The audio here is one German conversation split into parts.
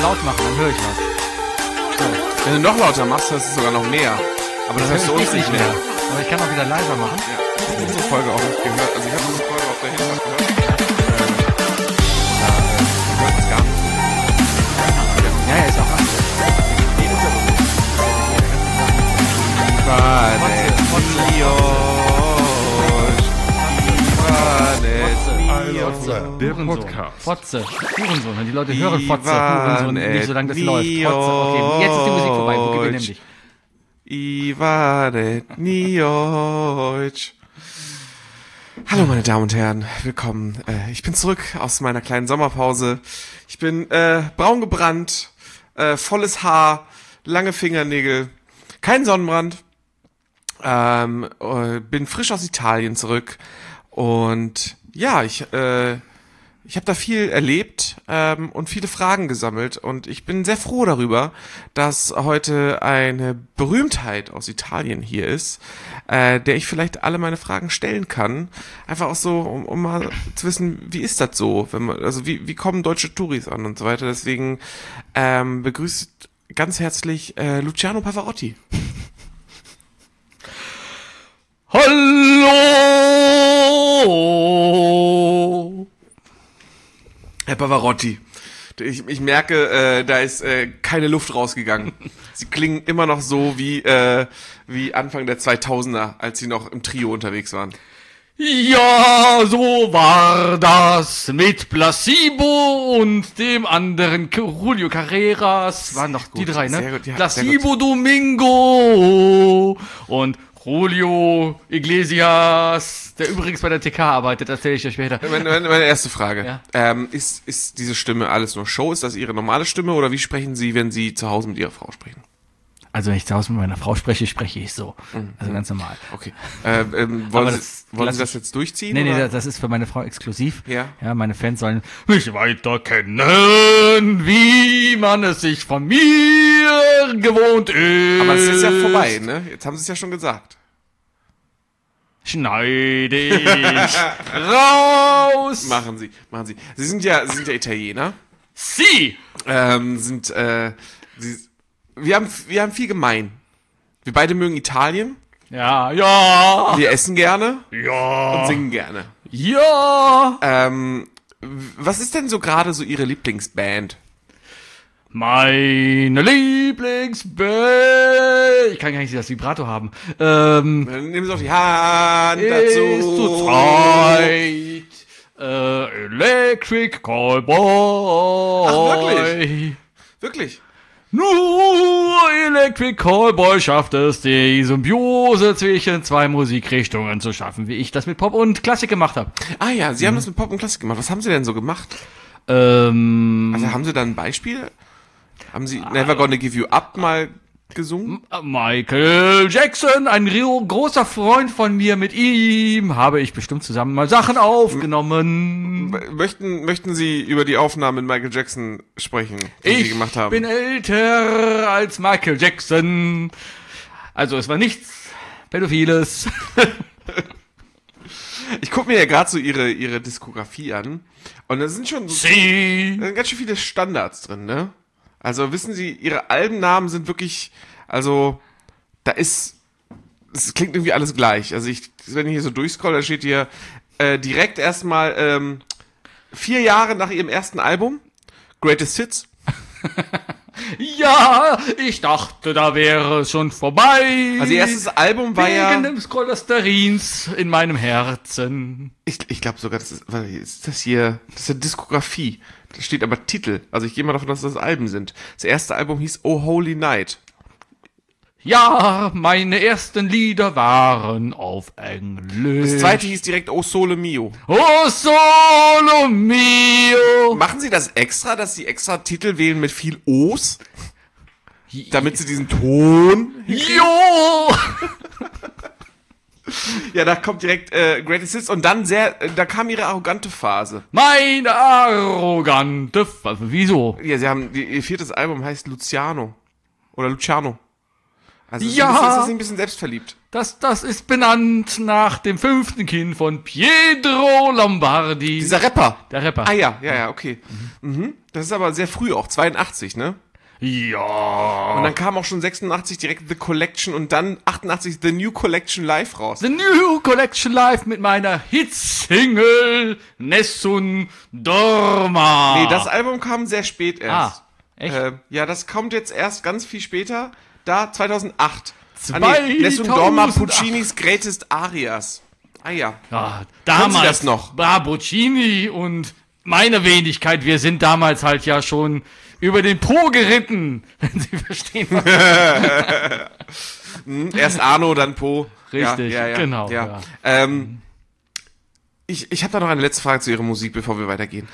laut machen, dann höre ich was. So. Wenn du noch lauter machst, hörst du sogar noch mehr. Aber das hörst du uns nicht mehr. Aber ich kann auch wieder leiser machen. Ja, ich habe unsere Folge auch nicht gehört. Also ich habe unsere Folge auf der Hinfahrt gehört. Ich hört es gar nicht. Ja, ist auch anders. Der Podcast. Fotze. Hurensohn. Wenn die Leute hören Fotze, Hurensohn, nicht so lange das läuft. Fotze, okay. Jetzt ist die Musik vorbei. Wo gehen wir nämlich? Ivanet Nioc. Hallo meine Damen und Herren, willkommen. Ich bin zurück aus meiner kleinen Sommerpause. Ich bin braun gebrannt, volles Haar, lange Fingernägel, kein Sonnenbrand. Bin frisch aus Italien zurück und ja, ich habe da viel erlebt und viele Fragen gesammelt und ich bin sehr froh darüber, dass heute eine Berühmtheit aus Italien hier ist, der ich vielleicht alle meine Fragen stellen kann. Einfach auch so, um mal zu wissen, wie ist das so, wenn man, also wie kommen deutsche Touris an und so weiter. Deswegen begrüßt ganz herzlich Luciano Pavarotti. Hallo! Herr Pavarotti, ich merke, da ist keine Luft rausgegangen. Sie klingen immer noch so wie Anfang der 2000er, als Sie noch im Trio unterwegs waren. Ja, so war das mit Placebo und dem anderen Julio Carreras. Waren doch die drei, ne? Sehr gut, ja, Placebo Domingo und Julio Iglesias, der übrigens bei der TK arbeitet, erzähle ich euch später. Meine erste Frage. Ja. Ist diese Stimme alles nur Show? Ist das Ihre normale Stimme oder wie sprechen Sie, wenn Sie zu Hause mit Ihrer Frau sprechen? Also wenn ich zu Hause mit meiner Frau spreche, spreche ich so. Also ganz normal. Okay. Wollen Sie das jetzt durchziehen? Nee, oder? das ist für meine Frau exklusiv. Ja. Ja, meine Fans sollen mich weiter kennen, wie man es sich von mir gewohnt ist. Aber es ist ja vorbei, ne? Jetzt haben Sie es ja schon gesagt. Schneide ich raus. Machen Sie. Sie sind ja Italiener. Sie! Wir haben viel gemein. Wir beide mögen Italien. Ja. Wir essen gerne. Ja. Und singen gerne. Ja. Was ist denn so gerade so Ihre Lieblingsband? Meine Lieblingsband. Ich kann gar nicht das Vibrato haben. Nehmen Sie doch die Hand dazu. Ist zur Zeit. Electric Callboy. Ach, wirklich? Wirklich? Nur Electric Callboy schafft es, die Symbiose zwischen zwei Musikrichtungen zu schaffen, wie ich das mit Pop und Klassik gemacht habe. Ah ja, Sie haben das mit Pop und Klassik gemacht. Was haben Sie denn so gemacht? Also haben Sie da ein Beispiel? Haben Sie Never Gonna Give You Up mal gesungen? Michael Jackson, ein großer Freund von mir, mit ihm habe ich bestimmt zusammen mal Sachen aufgenommen. Möchten Sie über die Aufnahmen mit Michael Jackson sprechen, die Sie gemacht haben? Ich bin älter als Michael Jackson. Also es war nichts Pädophiles. Ich gucke mir ja gerade so ihre Diskografie an und da sind schon da sind ganz schön viele Standards drin, ne? Also wissen Sie, Ihre Albennamen sind wirklich, also es klingt irgendwie alles gleich. Also wenn ich hier so durchscroll, da steht hier direkt erstmal 4 Jahre nach Ihrem ersten Album, Greatest Hits. Ja, ich dachte, da wäre es schon vorbei. Also Ihr erstes Album war ja... Wegen des Cholesterins in meinem Herzen. Ich glaube sogar, das ist ja Diskografie. Da steht aber Titel. Also ich gehe mal davon aus, dass das Alben sind. Das erste Album hieß Oh Holy Night. Ja, meine ersten Lieder waren auf Englisch. Das zweite hieß direkt Oh Sole Mio. Oh Solo Mio. Machen Sie das extra, dass Sie extra Titel wählen mit viel O's? Damit Sie diesen Ton... Jo. Ja, da kommt direkt Greatest Hits und dann da kam Ihre arrogante Phase. Meine arrogante... Wieso? Ja, Ihr viertes Album heißt Luciano. Oder Luciano. Also Ja. ist das nicht ein bisschen selbstverliebt? Das ist benannt nach dem 5. Kind von Pietro Lombardi. Dieser Rapper. Der Rapper. Ah ja, okay. Mhm. Das ist aber sehr früh auch, 82, ne? Ja. Und dann kam auch schon 86 direkt The Collection und dann 88 The New Collection Live raus. The New Collection Live mit meiner Hitsingle Nessun Dorma. Nee, das Album kam sehr spät erst. Echt? Ja, das kommt jetzt erst ganz viel später. Da, 2008. 2008. Nessun Dorma, Puccinis Greatest Arias. Ah ja. Ja, Können damals Sie das noch? war Puccini und meine Wenigkeit, wir sind damals halt ja schon über den Po geritten, wenn Sie verstehen. Erst Arno, dann Po. Richtig, ja, genau. Ja. Ja. Ich habe da noch eine letzte Frage zu Ihrer Musik, bevor wir weitergehen.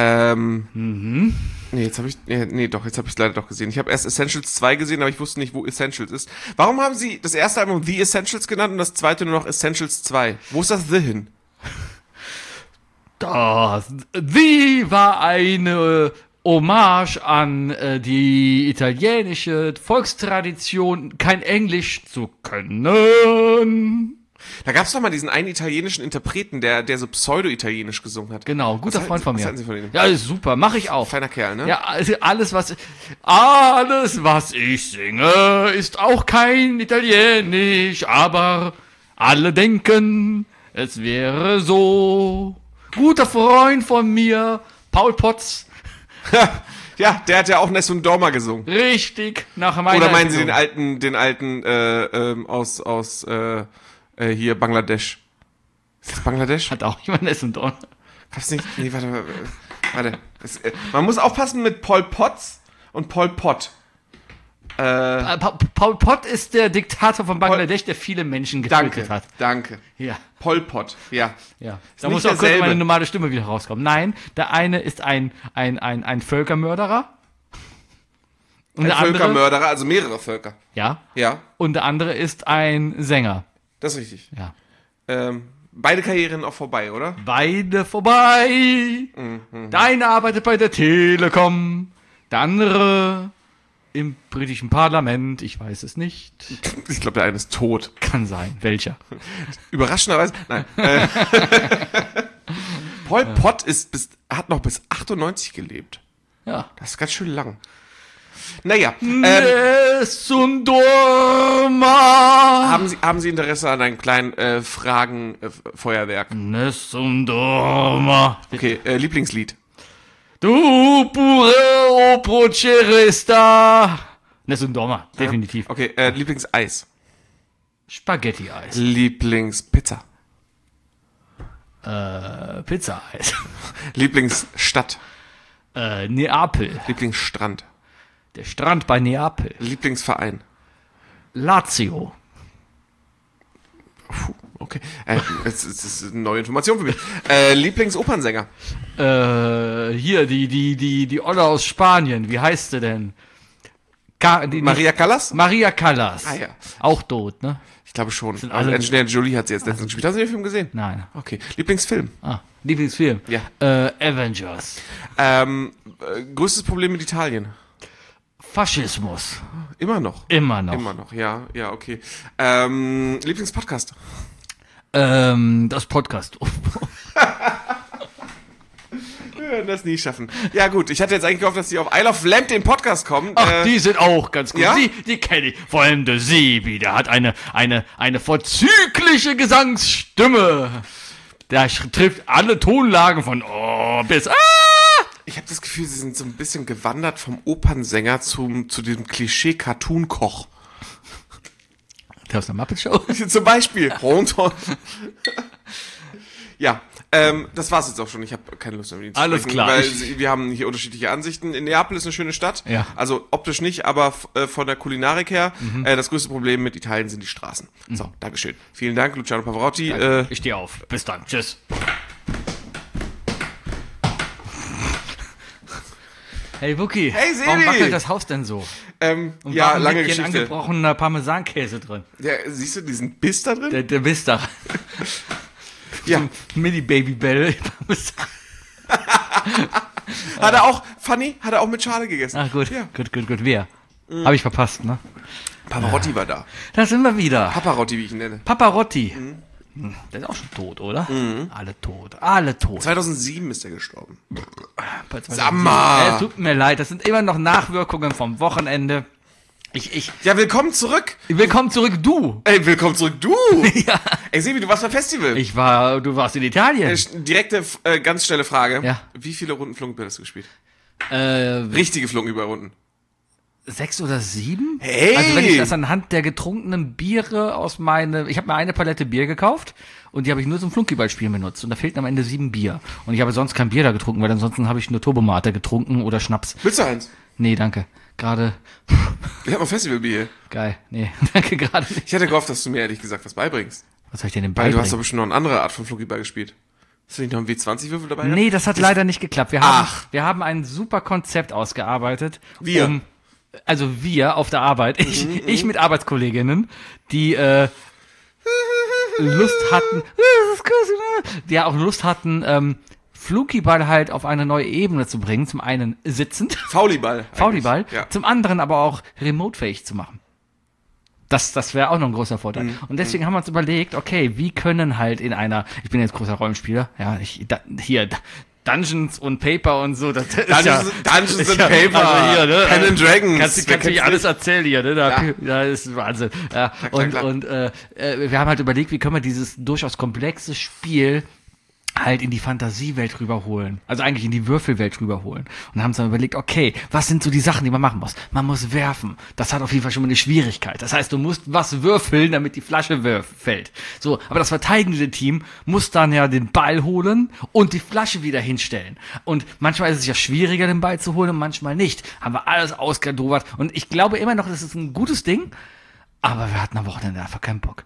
Nee, jetzt habe ich es leider doch gesehen. Ich habe erst Essentials 2 gesehen, aber ich wusste nicht, wo Essentials ist. Warum haben Sie das erste Album The Essentials genannt und das zweite nur noch Essentials 2? Wo ist das The hin? The war eine Hommage an die italienische Volkstradition, kein Englisch zu können. Da gab's doch mal diesen einen italienischen Interpreten, der so pseudo-italienisch gesungen hat. Genau, guter Was Freund von was mir. halten Sie von ihm? Ja, ist super, mache ich auch. Feiner Kerl, ne? Ja, also alles, was ich singe, ist auch kein Italienisch, aber alle denken, es wäre so. Guter Freund von mir, Paul Potts, Ja, der hat ja auch Nessun Dorma gesungen. richtig, nach meiner Oder meinen Sie Erinnerung. den alten aus hier Bangladesch? Ist das Bangladesch? Hat auch jemand Essen dort. Gab's nicht? Nee, warte. Man muss aufpassen mit Pol Potts und Pol Pot. Paul Pot ist der Diktator von Bangladesch, der viele Menschen getötet hat. Danke. Ja, Pol Pot, ja. ja. Ist Da nicht muss auch kurz derselbe. meine normale Stimme wieder rauskommen. Nein, der eine ist ein Völkermörderer. Und Ein der andere, Völkermörderer, also mehrere Völker. ja. Ja, Und der andere ist ein Sänger. das ist richtig. Ja. Beide Karrieren auch vorbei, oder? Beide vorbei. Der eine arbeitet bei der Telekom, der andere im britischen Parlament. Ich weiß es nicht. Ich glaube, der eine ist tot. Kann sein. Welcher? Überraschenderweise, nein. Pol Pot hat noch bis 98 gelebt. Ja. Das ist ganz schön lang. Naja, Nessun Dorma. haben Sie Interesse an einem kleinen Fragenfeuerwerk? Nessun Dorma. Okay, Lieblingslied. Du pure o procere sta. Nessun Dorma, definitiv. Okay, Lieblingseis. Spaghetti-Eis. Lieblingspizza. Pizza-Eis. Lieblingsstadt. Neapel. Lieblingsstrand. Der Strand bei Neapel. Lieblingsverein. Lazio. Puh, okay. Das ist eine neue Information für mich. Lieblingsopernsänger. Hier, die Olle aus Spanien. Wie heißt sie denn? Maria Callas? Maria Callas. Ah ja. Auch tot, ne? Ich glaube schon. Sind Also alle- Angelina Jolie hat sie jetzt letztens gespielt. Hast du den Film gesehen? Nein. Okay. Lieblingsfilm. Lieblingsfilm. Ja. Avengers. Größtes Problem mit Italien. Faschismus. Immer noch. Immer noch. Immer noch, ja, okay. Lieblingspodcast. Das Podcast. Wir werden das nie schaffen. Ja gut, ich hatte jetzt eigentlich gehofft, dass Sie auf Isle of Lamp den Podcast kommen. Ach, die sind auch ganz gut. ja? Die kenne ich. Vor allem der Sebi, der hat eine vorzügliche Gesangsstimme. Der trifft alle Tonlagen von O bis A. Ich habe das Gefühl, Sie sind so ein bisschen gewandert vom Opernsänger zu diesem Klischee-Cartoon-Koch. Der aus der Muppet Show. Zum Beispiel. Ja, das war's jetzt auch schon. Ich habe keine Lust mehr mit Ihnen zu Alles sprechen, klar. weil wir haben hier unterschiedliche Ansichten. In Neapel ist eine schöne Stadt. Ja. Also optisch nicht, aber von der Kulinarik her. Das größte Problem mit Italien sind die Straßen. So, Dankeschön. Vielen Dank, Luciano Pavarotti. Ich stehe auf. Bis dann. Tschüss. Hey Wookie, Hey, Sebi! warum wackelt das Haus denn so? Und Ja, warum lange liegt hier ein Geschichte. angebrochener Parmesankäse drin? Ja, siehst du diesen Biss da drin? Der bist da. Ja. Mini-Babybell. Hat er auch, Fanny, hat er auch mit Schale gegessen. Ach gut, Ja. gut. Wer? Habe ich verpasst, ne? Pavarotti war da. Da sind wir wieder. Paparotti, wie ich ihn nenne. Paparotti. Der ist auch schon tot, oder? Alle tot. Alle tot. 2007 ist er gestorben. Sag mal. Es tut mir leid, das sind immer noch Nachwirkungen vom Wochenende. Ja, willkommen zurück. Willkommen zurück, du. Ey, willkommen zurück, du. Ja. Ey, Sebi, du warst beim Festival. Du warst in Italien. Direkte, ganz schnelle Frage. Ja. Wie viele Runden Flunkyball hast du gespielt? Richtige Flunkyball-Runden. 6 oder 7? Hey! Also wenn ich das anhand der getrunkenen Biere ich habe mir eine Palette Bier gekauft und die habe ich nur zum Flunkyballspielen benutzt und da fehlten am Ende 7 Bier. Und ich habe sonst kein Bier da getrunken, weil ansonsten habe ich nur Turbomate getrunken oder Schnaps. Willst du eins? Nee, danke. Gerade. Ich habe ein Festivalbier. Geil. Nee, danke gerade nicht. Ich hätte gehofft, dass du mir ehrlich gesagt was beibringst. Was soll ich denn Weil beibringen? du hast doch bestimmt noch eine andere Art von Flunkyball gespielt. Hast du nicht noch einen W20-Würfel dabei? Nee, das hat leider nicht geklappt. Wir haben ein super Konzept ausgearbeitet. Wir auf der Arbeit. Ich mit Arbeitskolleginnen, die Lust hatten, Flunkyball halt auf eine neue Ebene zu bringen. Zum einen sitzend. Fauliball. Ja. Zum anderen aber auch remote-fähig zu machen. Das wäre auch noch ein großer Vorteil. Und deswegen haben wir uns überlegt, okay, wie können halt ich bin jetzt großer Rollenspieler, ja, Dungeons und Paper und so, Dungeons and Paper, also hier, ne? Pen and Dragons. Kannst du nicht alles erzählen hier, ne? Da ist Wahnsinn. Ja, klar. Und wir haben halt überlegt, wie können wir dieses durchaus komplexe Spiel halt in die Fantasiewelt rüberholen. Also eigentlich in die Würfelwelt rüberholen. Und haben uns dann überlegt, okay, was sind so die Sachen, die man machen muss? Man muss werfen. Das hat auf jeden Fall schon mal eine Schwierigkeit. Das heißt, du musst was würfeln, damit die Flasche fällt. So, aber das verteidigende Team muss dann ja den Ball holen und die Flasche wieder hinstellen. Und manchmal ist es ja schwieriger, den Ball zu holen und manchmal nicht. Haben wir alles ausgedruckt. Und ich glaube immer noch, das ist ein gutes Ding. Aber wir hatten am Wochenende einfach keinen Bock.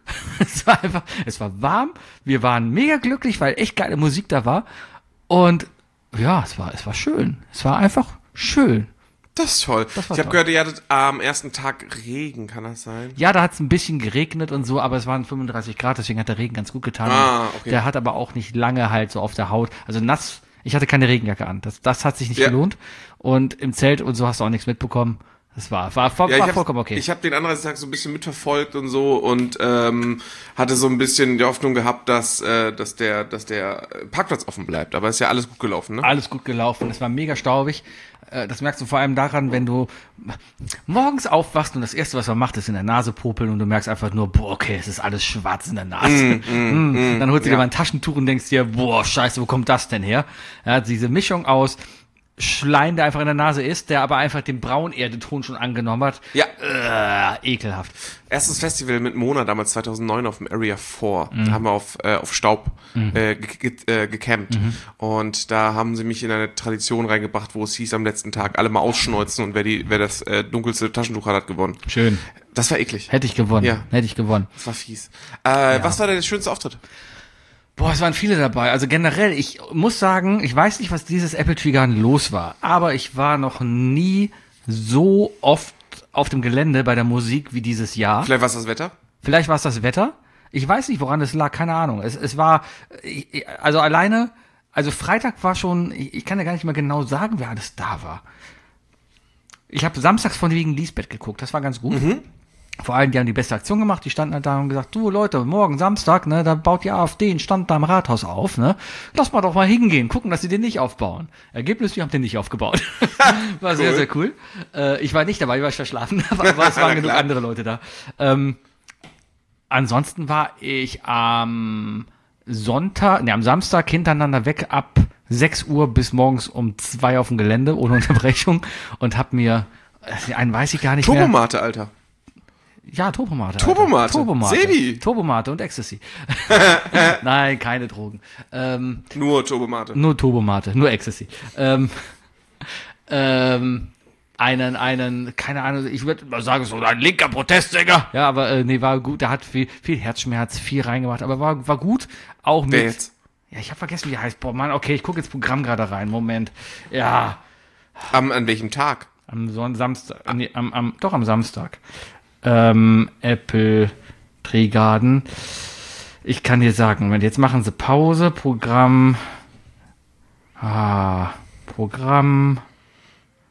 Es war warm, wir waren mega glücklich, weil echt geile Musik da war. Und ja, es war schön. Es war einfach schön. Das ist toll. Ich habe gehört, ihr hattet am ersten Tag Regen, kann das sein? Ja, da hat es ein bisschen geregnet und so, aber es waren 35 Grad, deswegen hat der Regen ganz gut getan. Okay. Der hat aber auch nicht lange halt so auf der Haut. Also nass, ich hatte keine Regenjacke an. Das hat sich nicht gelohnt. Und im Zelt und so hast du auch nichts mitbekommen. Das war vollkommen okay. Ich habe den Anreisetag so ein bisschen mitverfolgt und so und hatte so ein bisschen die Hoffnung gehabt, dass der Parkplatz offen bleibt. Aber ist ja alles gut gelaufen, ne? Alles gut gelaufen. Es war mega staubig. Das merkst du vor allem daran, wenn du morgens aufwachst und das Erste, was man macht, ist in der Nase popeln und du merkst einfach nur, boah, okay, es ist alles schwarz in der Nase. Dann holst du dir mal ein Taschentuch und denkst dir, boah, scheiße, wo kommt das denn her? Ja, diese Mischung aus Schleim, der einfach in der Nase ist, der aber einfach den Braunerde-Ton schon angenommen hat. Ja. Ekelhaft. Erstes Festival mit Mona, damals 2009 auf dem Area 4. Da haben wir auf Staub gecampt. Und da haben sie mich in eine Tradition reingebracht, wo es hieß am letzten Tag, alle mal ausschneuzen und wer das dunkelste Taschentuch hat gewonnen. Schön. Das war eklig. Hätte ich gewonnen. Ja. Hätte ich gewonnen. Das war fies. Was war der schönste Auftritt? Boah, es waren viele dabei. Also generell, ich muss sagen, ich weiß nicht, was dieses Apple Tree Garden los war, aber ich war noch nie so oft auf dem Gelände bei der Musik wie dieses Jahr. Vielleicht war es das Wetter? Vielleicht war es das Wetter. Ich weiß nicht, woran es lag, keine Ahnung. Es war, also Freitag war schon, ich kann ja gar nicht mehr genau sagen, wer alles da war. Ich habe samstags von wegen Lisbeth geguckt, das war ganz gut. Vor allem, die haben die beste Aktion gemacht, die standen halt da und gesagt, du Leute, morgen Samstag, ne, da baut die AfD einen Stand da im Rathaus auf, ne, lass mal doch mal hingehen, gucken, dass sie den nicht aufbauen. Ergebnis, wir haben den nicht aufgebaut. War cool. Sehr, sehr cool. Ich war nicht dabei, weil ich verschlafen habe, aber es waren genug andere Leute da. Ansonsten war ich am Samstag hintereinander weg ab 6 Uhr bis morgens um 2 auf dem Gelände, ohne Unterbrechung, und hab mir, einen weiß ich gar nicht mehr. Turbomate, Alter. Ja, Turbomate. Turbomate. Sebi. Turbomate und Ecstasy. Nein, keine Drogen. Nur Turbomate. Nur Turbomate, nur Ecstasy. Keine Ahnung, ich würde mal sagen, so ein linker Protestsänger. Ja, aber nee, war gut. Der hat viel Herzschmerz, viel reingemacht, aber war gut. Auch mit. Wer jetzt? Ja, ich habe vergessen, wie der heißt. Boah, Mann, okay, ich gucke jetzt Programm gerade rein. Moment. Ja. An welchem Tag? Am Samstag. Nee, doch am Samstag. Apple Tree Garden. Ich kann dir sagen, Moment, jetzt machen sie Pause, Programm.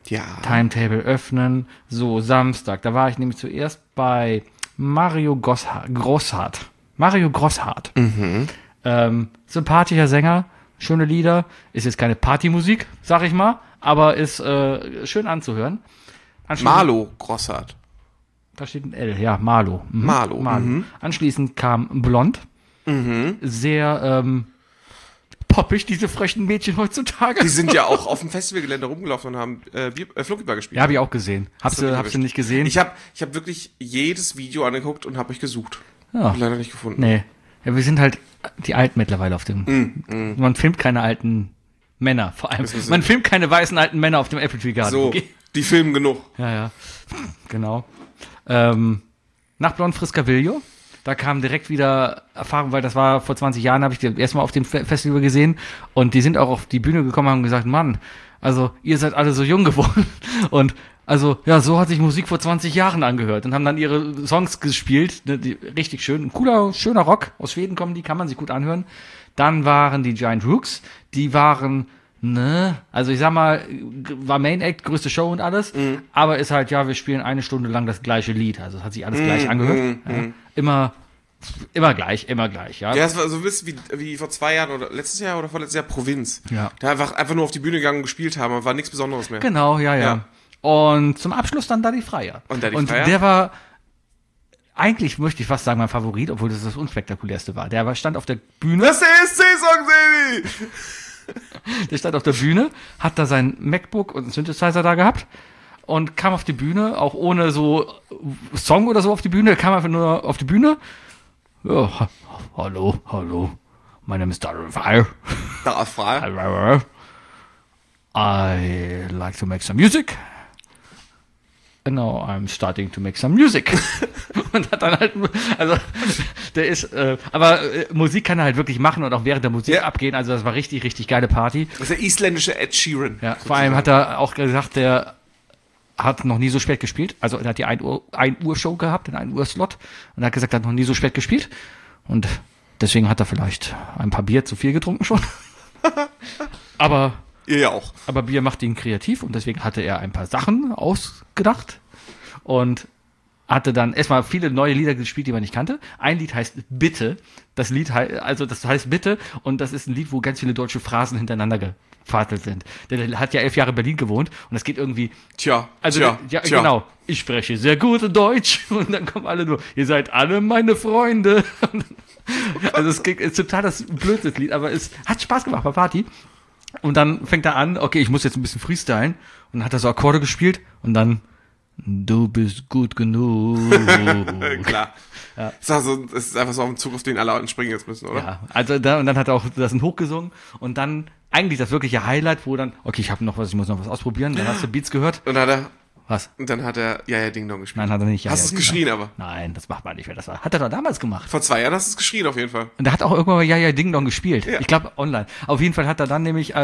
Ja. Timetable öffnen. So, Samstag. Da war ich nämlich zuerst bei Mario Grosshardt. Mario Grosshardt. Sympathischer Sänger, schöne Lieder. Ist jetzt keine Partymusik, sag ich mal, aber ist schön anzuhören. Marlo Grosshardt. Da steht ein L, ja, Marlo. Marlo. Anschließend kam Blond. Sehr poppig, diese frechen Mädchen heutzutage. Die sind ja auch auf dem Festivalgelände rumgelaufen und haben Flunkyball gespielt. Ja, habe ich auch gesehen. Habst du nicht gesehen? Ich hab wirklich jedes Video angeguckt und habe euch gesucht. Ja. Hab leider nicht gefunden. Nee. Ja, wir sind halt die Alten mittlerweile auf dem. Man filmt keine alten Männer, vor allem. Man filmt keine weißen alten Männer auf dem Apple Tree Garden. So, die filmen genug. Ja, genau. Nach Blond Friscavillo. Da kam direkt wieder Erfahrung, weil das war vor 20 Jahren, habe ich die erstmal auf dem Festival gesehen und die sind auch auf die Bühne gekommen und haben gesagt, Mann, also ihr seid alle so jung geworden und also ja, so hat sich Musik vor 20 Jahren angehört und haben dann ihre Songs gespielt, ne, die, richtig schön, ein cooler, schöner Rock, aus Schweden kommen die, kann man sich gut anhören. Dann waren die Giant Rooks, die waren also ich sag mal, war Main Act, größte Show und alles, aber ist halt, ja, wir spielen 1 Stunde lang das gleiche Lied, also es hat sich alles gleich angehört. Ja. Immer gleich, ja. Ja, es war so ein bisschen wie vor 2 Jahren oder letztes Jahr oder vorletztes Jahr Provinz. Ja. Da einfach nur auf die Bühne gegangen und gespielt haben, aber war nichts Besonderes mehr. Genau, ja. Und zum Abschluss dann Daddy Freier. Und Freier? Der war, eigentlich möchte ich fast sagen, mein Favorit, obwohl das unspektakulärste war. Der stand auf der Bühne. Das ESC-Song, Sebi! Der stand auf der Bühne, hat da sein MacBook und einen Synthesizer da gehabt und kam auf die Bühne, auch ohne so Song oder so auf die Bühne, kam einfach nur auf die Bühne. Ja, hallo, my name is Daddy Freier. Daddy Freier. I like to make some music. And now I'm starting to make some music. Und hat dann halt, also, der ist, aber Musik kann er halt wirklich machen und auch während der Musik abgehen. Also, das war richtig, richtig geile Party. Das ist der isländische Ed Sheeran. Ja, vor allem hat er auch gesagt, der hat noch nie so spät gespielt. Also, er hat die 1 Uhr Show gehabt, den 1 Uhr Slot. Und er hat gesagt, er hat noch nie so spät gespielt. Und deswegen hat er vielleicht ein paar Bier zu viel getrunken schon. Aber ihr ja auch. Aber Bier macht ihn kreativ und deswegen hatte er ein paar Sachen ausgedacht und hatte dann erstmal viele neue Lieder gespielt, die man nicht kannte. Ein Lied heißt Bitte. Das heißt Bitte und das ist ein Lied, wo ganz viele deutsche Phrasen hintereinander gefaselt sind. Der hat ja 11 Jahre in Berlin gewohnt und es geht irgendwie... Tja. Genau. Ich spreche sehr gut Deutsch und dann kommen alle nur, ihr seid alle meine Freunde. Also es ist total das blödste Lied, aber es hat Spaß gemacht bei Party. Und dann fängt er an, okay, ich muss jetzt ein bisschen freestylen. Und dann hat er so Akkorde gespielt und dann, du bist gut genug. Klar. Ja. Es ist einfach so auf dem Zug, auf den alle anspringen jetzt müssen, oder? Ja, also und dann hat er auch das hochgesungen und dann eigentlich das wirkliche Highlight, wo dann, okay, ich muss noch was ausprobieren. Dann hast du Beats gehört. Und hat er... Was? Und dann hat er Ja Ding Dong gespielt. Nein, hat er nicht. Hast du es geschrien aber? Nein, das macht man nicht mehr. Hat er doch damals gemacht. Vor 2 Jahren hast du es geschrien auf jeden Fall. Und er hat auch irgendwann mal Ja Ding Dong gespielt. Ja. Ich glaube online. Auf jeden Fall hat er dann nämlich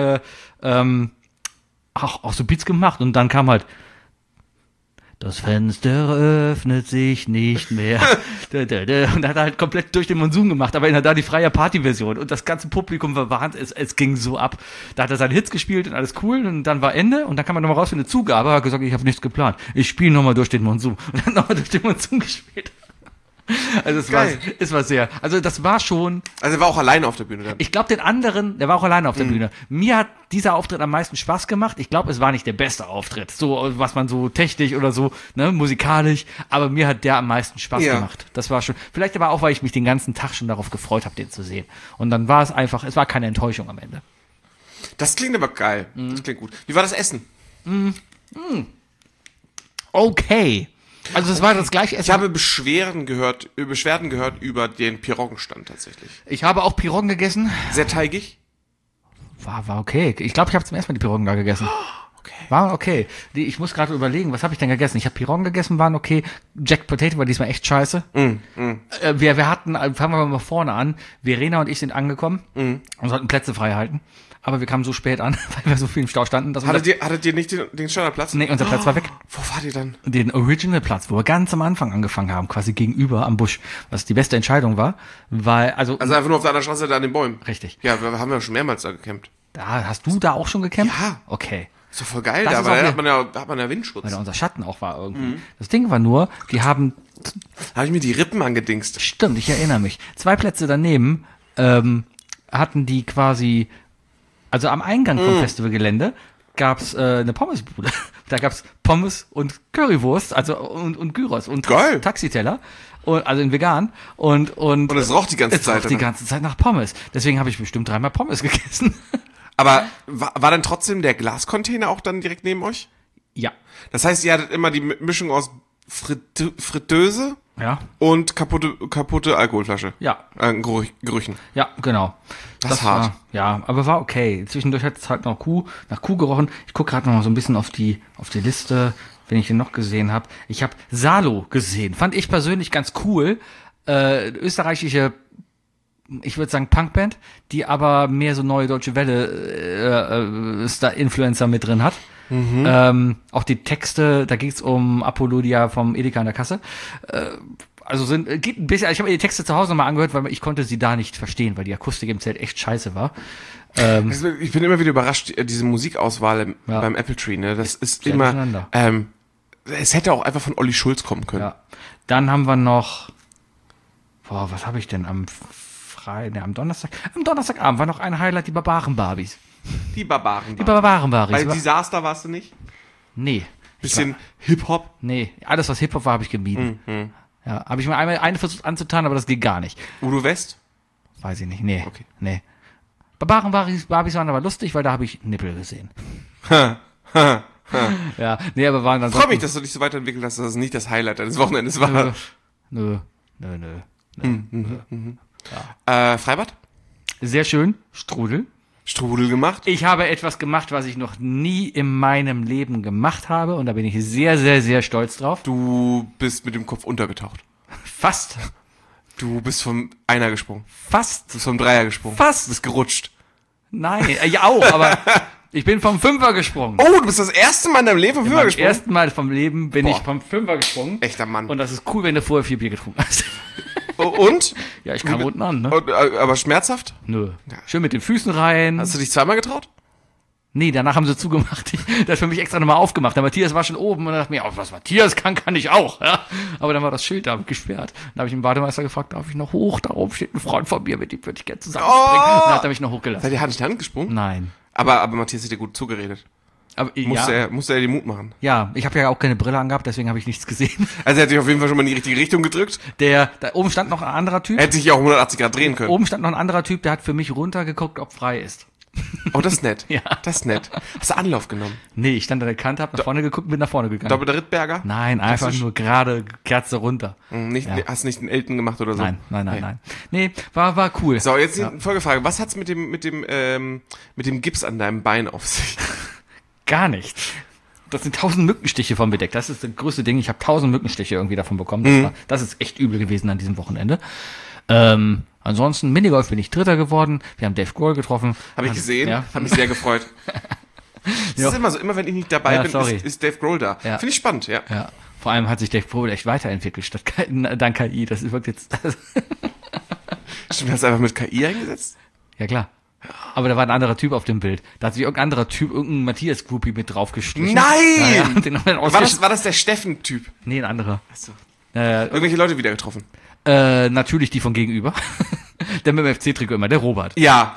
auch so Beats gemacht und dann kam halt das Fenster öffnet sich nicht mehr. Und hat er halt komplett durch den Monsun gemacht, aber in der Daddy Freier Party-Version. Und das ganze Publikum war wahnsinnig, es ging so ab. Da hat er seine Hits gespielt und alles cool. Und dann war Ende und dann kam man nochmal raus für eine Zugabe. Er hat gesagt, ich habe nichts geplant. Ich spiele nochmal durch den Monsun. Und dann nochmal durch den Monsun gespielt. Also es war sehr, also das war schon... Also er war auch alleine auf der Bühne dann? Ich glaube der war auch alleine auf der Bühne. Mir hat dieser Auftritt am meisten Spaß gemacht. Ich glaube, es war nicht der beste Auftritt, so was man so technisch oder so, ne, musikalisch, aber mir hat der am meisten Spaß gemacht. Das war schon, vielleicht aber auch, weil ich mich den ganzen Tag schon darauf gefreut habe, den zu sehen. Und dann war es einfach, es war keine Enttäuschung am Ende. Das klingt aber geil. Das klingt gut. Wie war das Essen? Okay. Also es war das gleiche Essen. Ich habe Beschwerden gehört über den Piroggenstand tatsächlich. Ich habe auch Piroggen gegessen. Sehr teigig? War okay. Ich glaube, ich habe zum ersten Mal die Piroggen da gegessen. Okay. War okay. Ich muss gerade überlegen, was habe ich denn gegessen? Ich habe Piroggen gegessen, waren okay. Jacked Potato war diesmal echt scheiße. Wir hatten, fangen wir mal vorne an, Verena und ich sind angekommen und sollten Plätze frei halten. Aber wir kamen so spät an, weil wir so viel im Stau standen. Dass Hattet ihr nicht den Standardplatz? Nee, unser Platz war weg. Wo wart ihr dann? Den Original-Platz, wo wir ganz am Anfang angefangen haben, quasi gegenüber am Busch. Was die beste Entscheidung war, weil, also einfach nur auf der anderen Straße da an den Bäumen? Richtig. Ja, wir haben ja schon mehrmals da gecampt. Hast du da auch schon gecampt? Ja. Okay. Ist doch voll geil, Das da, ist weil auch da hat man ja Windschutz. weil da unser Schatten auch war irgendwie. Das Ding war nur, die haben, Da habe ich mir die Rippen angedingst. stimmt, ich erinnere mich, 2 Plätze daneben hatten die quasi, also am Eingang vom Festivalgelände gab's eine Pommesbude. Da gab's Pommes und Currywurst, also und Gyros und Geil. Taxiteller. Und, also in vegan. Und es roch die ganze es Zeit roch die danach. ganze Zeit nach Pommes. Deswegen habe ich bestimmt 3-mal Pommes gegessen. Aber war dann trotzdem der Glascontainer auch dann direkt neben euch? Ja. Das heißt, ihr hattet immer die Mischung aus Fritteuse Ja. und kaputte Alkoholflasche. Ja. Gerüchen. Ja, genau. Das ist hart. Ja, aber war okay. Zwischendurch hat es halt nach Kuh gerochen. Ich gucke gerade noch mal so ein bisschen auf die Liste, wenn ich den noch gesehen habe. Ich habe Salo gesehen. Fand ich persönlich ganz cool. Österreichische, ich würde sagen Punkband, die aber mehr so Neue Deutsche Welle Star-Influencer mit drin hat. Auch die Texte, da ging es um Apollodia vom Edeka an der Kasse. Also geht ein bisschen, ich habe mir die Texte zu Hause nochmal angehört, weil ich konnte sie da nicht verstehen, weil die Akustik im Zelt echt scheiße war. Also ich bin immer wieder überrascht, diese Musikauswahl beim Apple Tree, ne? Das ist sehr immer, durcheinander. es hätte auch einfach von Olli Schulz kommen können. Ja. Dann haben wir noch, was habe ich denn am Donnerstag? Am Donnerstagabend war noch ein Highlight, die Barbaren-Barbies. Die Barbaren. Die Barbaren-Barbies. Bei Disaster warst du nicht? Nee. Bisschen Hip-Hop? Nee, alles was Hip-Hop war, habe ich gemieden. Ja, habe ich mal eine versucht anzutan, aber das geht gar nicht. Udo West? Weiß ich nicht, nee. Okay. Nee. Barbaren-Barbies waren aber lustig, weil da habe ich Nippel gesehen. Ja, nee, aber waren dann Freue mich, dass du dich so weiterentwickelt hast, dass es nicht das Highlight deines Wochenendes war. Nö. Freibad? Sehr schön. Strudel. Strudel gemacht? Ich habe etwas gemacht, was ich noch nie in meinem Leben gemacht habe und da bin ich sehr, sehr, sehr stolz drauf. Du bist mit dem Kopf untergetaucht. Fast. Du bist vom Einer gesprungen. Fast. Du bist vom Dreier gesprungen. Fast. Du bist gerutscht. Nein, ja auch, aber ich bin vom Fünfer gesprungen. Oh, du bist das erste Mal in deinem Leben vom Fünfer Beim gesprungen? ersten Mal vom Leben bin Boah. ich vom Fünfer gesprungen. Echter Mann. Und das ist cool, wenn du vorher 4 Bier getrunken hast. Und? Ja, ich kam unten an, ne? Aber schmerzhaft? Nö. Schön mit den Füßen rein. Hast du dich zweimal getraut? Nee, danach haben sie zugemacht. Der hat für mich extra nochmal aufgemacht. Der Matthias war schon oben und dann dachte ich mir, oh, was Matthias kann ich auch. Ja? Aber dann war das Schild da gesperrt. Dann habe ich den Bademeister gefragt, darf ich noch hoch? Da oben steht ein Freund von mir, mit dem würde ich gerne zusammenspringen. Und dann hat er mich noch hochgelassen. Seid ihr Hand in Hand gesprungen? Nein. Aber Matthias hat dir gut zugeredet. Aber, Musste er dir den Mut machen. Ja, ich habe ja auch keine Brille angehabt, deswegen habe ich nichts gesehen. Also er hat dich auf jeden Fall schon mal in die richtige Richtung gedrückt. Da oben stand noch ein anderer Typ. Er hätte sich ja auch 180 Grad drehen können. Oben stand noch ein anderer Typ, der hat für mich runtergeguckt, ob frei ist. Oh, das ist nett. Ja. Das ist nett. Hast du Anlauf genommen? Nee, ich stand an der Kante, hab nach vorne geguckt und bin nach vorne gegangen. Doppelter Rittberger? Nein, einfach Klassisch. nur gerade Kerze runter. Nicht, Ja. Hast nicht den Elton gemacht oder so? Nein. Nee, war cool. So, jetzt die Folgefrage. Was hat's mit dem Gips an deinem Bein auf sich? Gar nichts. Das sind 1000 Mückenstiche von bedeckt. Das ist das größte Ding. Ich habe 1000 Mückenstiche irgendwie davon bekommen. Das ist echt übel gewesen an diesem Wochenende. Ansonsten, Minigolf bin ich Dritter geworden. Wir haben Dave Grohl getroffen. Habe ich gesehen. Ja. Hat mich sehr gefreut. Das ist immer so, immer wenn ich nicht dabei Ja, bin, sorry. ist Dave Grohl da. Ja. Finde ich spannend, ja. Ja. Vor allem hat sich Dave Grohl echt weiterentwickelt statt dank KI. Das wirkt jetzt. Stimmt, hast du einfach mit KI eingesetzt? Ja, klar. Aber da war ein anderer Typ auf dem Bild. Da hat sich irgendein anderer Typ, irgendein Matthias-Groupie mit draufgestrichen. Nein! Ja, den haben wir dann War das der Steffen-Typ? Nee, ein anderer. Achso. Äh, Irgendwelche Leute wieder getroffen? Natürlich die von gegenüber. Der mit dem FC-Trikot immer, der Robert. Ja.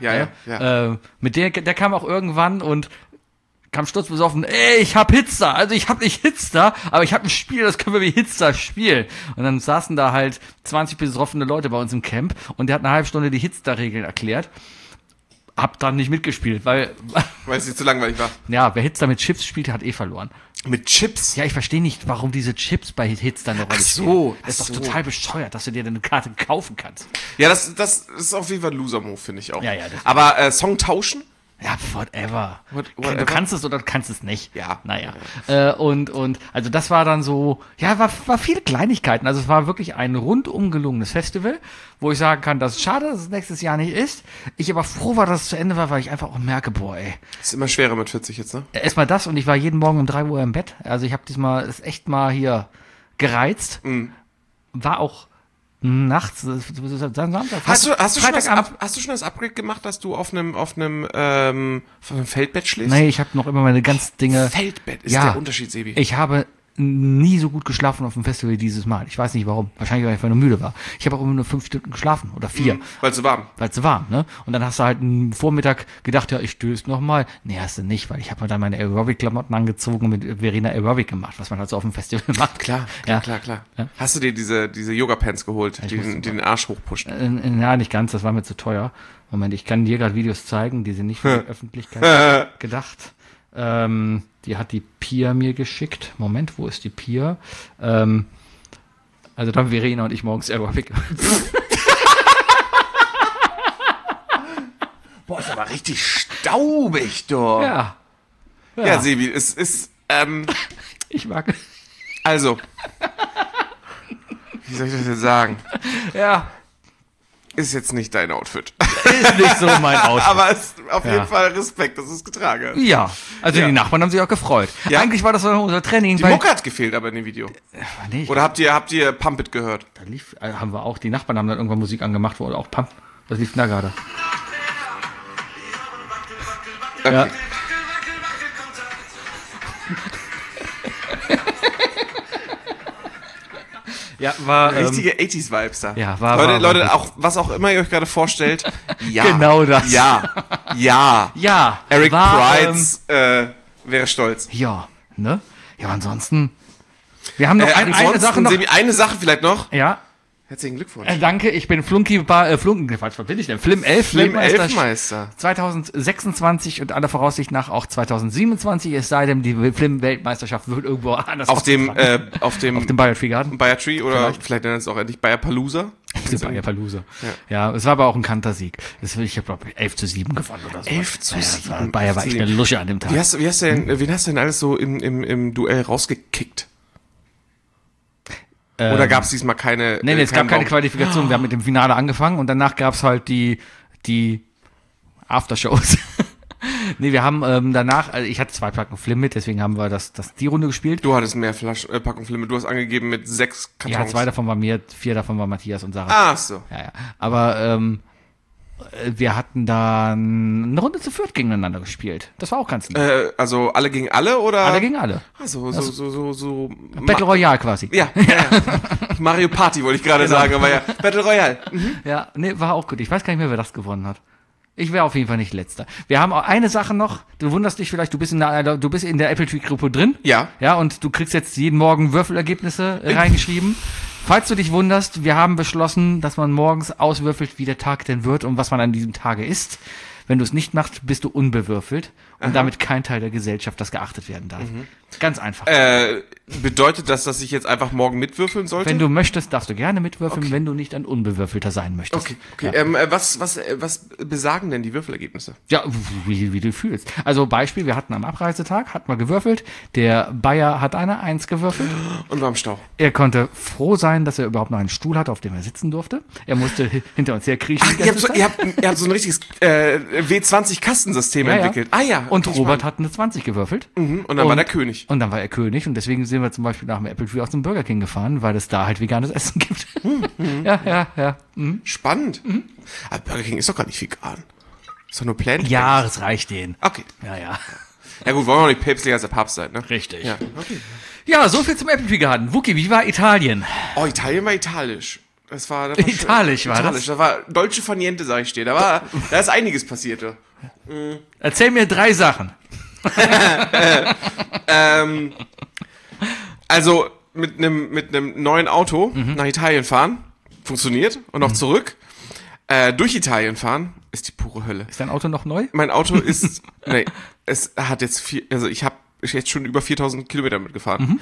Mit der kam auch irgendwann und kam sturzbesoffen, ich hab Hitster, also ich hab nicht Hitster, aber ich hab ein Spiel, das können wir wie Hitster spielen. Und dann saßen da halt 20 besoffene Leute bei uns im Camp und der hat eine halbe Stunde die Hitster-Regeln erklärt. Hab dann nicht mitgespielt, weil es nicht zu langweilig war. ja, wer Hitster mit Chips spielt, hat verloren. Mit Chips? Ja, ich verstehe nicht, warum diese Chips bei Hitster eine Rolle so, spielen. Das ist ach doch so. total bescheuert, dass du dir eine Karte kaufen kannst. Ja, das ist auf jeden Fall ein Loser-Move, finde ich auch. Ja, das- Aber Song tauschen? Ja, whatever. Whatever? Du kannst es oder du kannst es nicht. Ja. Naja. Und also das war dann so, ja, war viele Kleinigkeiten. Also es war wirklich ein rundum gelungenes Festival, wo ich sagen kann, das ist schade, dass es nächstes Jahr nicht ist. Ich aber froh war, dass es zu Ende war, weil ich einfach auch merke, boah, ey. Ist immer schwerer mit 40 jetzt, ne? Erstmal das und ich war jeden Morgen um 3 Uhr im Bett. Also ich habe diesmal es echt mal hier gereizt. War auch nachts, Samstag, Hast du Freitagabend. schon das Upgrade gemacht, dass du auf einem Feldbett schläfst? Nee, ich habe noch immer meine ganzen Dinge. Feldbett ist Ja. der Unterschied, Sebi. Ich habe nie so gut geschlafen auf dem Festival wie dieses Mal. Ich weiß nicht warum. Wahrscheinlich, weil ich einfach nur müde war. Ich habe auch immer nur 5 Stunden geschlafen oder 4. Weil es so warm. Weil es so warm, ne? Und dann hast du halt einen Vormittag gedacht, ja, ich stöß noch mal. Nee, hast du nicht, weil ich habe mir dann meine Aerobic-Klamotten angezogen und mit Verena Aerobic gemacht, was man halt so auf dem Festival macht. Klar. Ja. Ja. Hast du dir diese Yoga-Pants geholt, die den Arsch hochpushen? Ja, nicht ganz, das war mir zu teuer. Moment, ich kann dir gerade Videos zeigen, die sind nicht für die Öffentlichkeit gedacht. Die hat die Pia mir geschickt. Moment, wo ist die Pia? Also dann Verena und ich morgens Aerobic. Boah, ist aber richtig staubig, du. Ja. Ja, Sebi, es ist, Ich mag. also, wie soll ich das jetzt sagen? Ja. Ist jetzt nicht dein Outfit. Ist nicht so mein Outfit. Aber es ist auf jeden Fall Respekt, dass du es getragen hast. Ja, also Ja. die Nachbarn haben sich auch gefreut. Ja. Eigentlich war das so unser Training. Die Mucke hat gefehlt aber in dem Video. Nee, Oder habt ihr Pump It gehört? da lief, haben wir auch, die Nachbarn haben dann irgendwann Musik angemacht, wo auch Pump. Was lief denn da gerade? Okay. Ja. Ja, war Richtige 80s-Vibes da. ja, war Leute, gut. auch, was auch immer ihr euch gerade vorstellt. Ja. Genau das. Ja. Ja, Eric war, Prides wäre stolz. ja, ne? Ja, ansonsten. Wir haben noch eine Sache noch. Sebi, eine Sache vielleicht noch. Ja, Herzlichen Glückwunsch. danke, ich bin was bin ich denn? Flim 11 Flim Elfmeister. 2026 und aller Voraussicht nach auch 2027, es sei denn, die Flim-Weltmeisterschaft wird irgendwo anders Auf dem auf dem Bayer Tree Garden. Bayer Tree oder vielleicht nennen es auch endlich Bayer Palooza. Bayer Palooza. Ja, es war aber auch ein Kantersieg. Ich habe, glaube ich, 11:7 gewonnen oder so. 11:7. Bayer war echt eine Lusche an dem Tag. Wen hast du denn alles so im Duell rausgekickt? Oder gab es diesmal keine... Nee, es gab keine Baum- Qualifikation. Wir haben mit dem Finale angefangen und danach gab's halt die Aftershows. Nee, wir haben danach, also ich hatte 2 Packungen Flim mit, deswegen haben wir die Runde gespielt. Du hattest mehr Packung Flimme. Du hast angegeben mit 6 Kartons. Ja, 2 davon war mir, 4 davon war Matthias und Sarah. Ach so. Ja. Aber wir hatten dann eine Runde zu viert gegeneinander gespielt. Das war auch ganz nett. Also alle gegen alle oder? Alle gegen alle. Also so Battle Royale quasi. Ja. Mario Party wollte ich gerade sagen, aber ja. Battle Royale. Ja, nee, war auch gut. Ich weiß gar nicht mehr, wer das gewonnen hat. Ich wäre auf jeden Fall nicht letzter. Wir haben auch eine Sache noch. Du wunderst dich vielleicht, du bist in der Apple Tree Gruppe drin. Ja. Ja, und du kriegst jetzt jeden Morgen Würfelergebnisse reingeschrieben. Falls du dich wunderst, wir haben beschlossen, dass man morgens auswürfelt, wie der Tag denn wird und was man an diesem Tage isst. Wenn du es nicht machst, bist du unbewürfelt und damit kein Teil der Gesellschaft, das geachtet werden darf. Ganz einfach. Bedeutet das, dass ich jetzt einfach morgen mitwürfeln sollte? Wenn du möchtest, darfst du gerne mitwürfeln, wenn du nicht ein Unbewürfelter sein möchtest. Okay. Ja. Was besagen denn die Würfelergebnisse? Ja, wie du fühlst. Also Beispiel, wir hatten am Abreisetag, hatten wir gewürfelt, der Bayer hat eine 1 gewürfelt. Und war im Stau. Er konnte froh sein, dass er überhaupt noch einen Stuhl hatte, auf dem er sitzen durfte. Er musste hinter uns herkriechen. die ganze Zeit. Ihr habt so ein richtiges W20-Kastensystem entwickelt. Ah ja. Und okay, Robert hat eine 20 gewürfelt. spannend. Und dann war der König. Und dann war er König und deswegen sind wir zum Beispiel nach dem Apple Tree aus dem Burger King gefahren, weil es da halt veganes Essen gibt. Ja. Spannend. Aber Burger King ist doch gar nicht vegan. Ist doch nur plant. Ja, das reicht denen. Okay. Ja. Ja gut, wollen wir auch nicht päpstlicher als der Papst sein, ne? Richtig. Ja. Okay. Ja, so viel zum Apple Tree Garden. Wookie, wie war Italien? Oh, Italien war italisch. Das war Italisch war das? Das war Dolce Far Niente, sag ich dir. Da ist einiges passiert. Ja. Erzähl mir 3 Sachen. Also mit einem neuen Auto nach Italien fahren, funktioniert. Und auch zurück. Durch Italien fahren, ist die pure Hölle. Ist dein Auto noch neu? Mein Auto ist, es hat jetzt ich habe jetzt schon über 4000 Kilometer mitgefahren.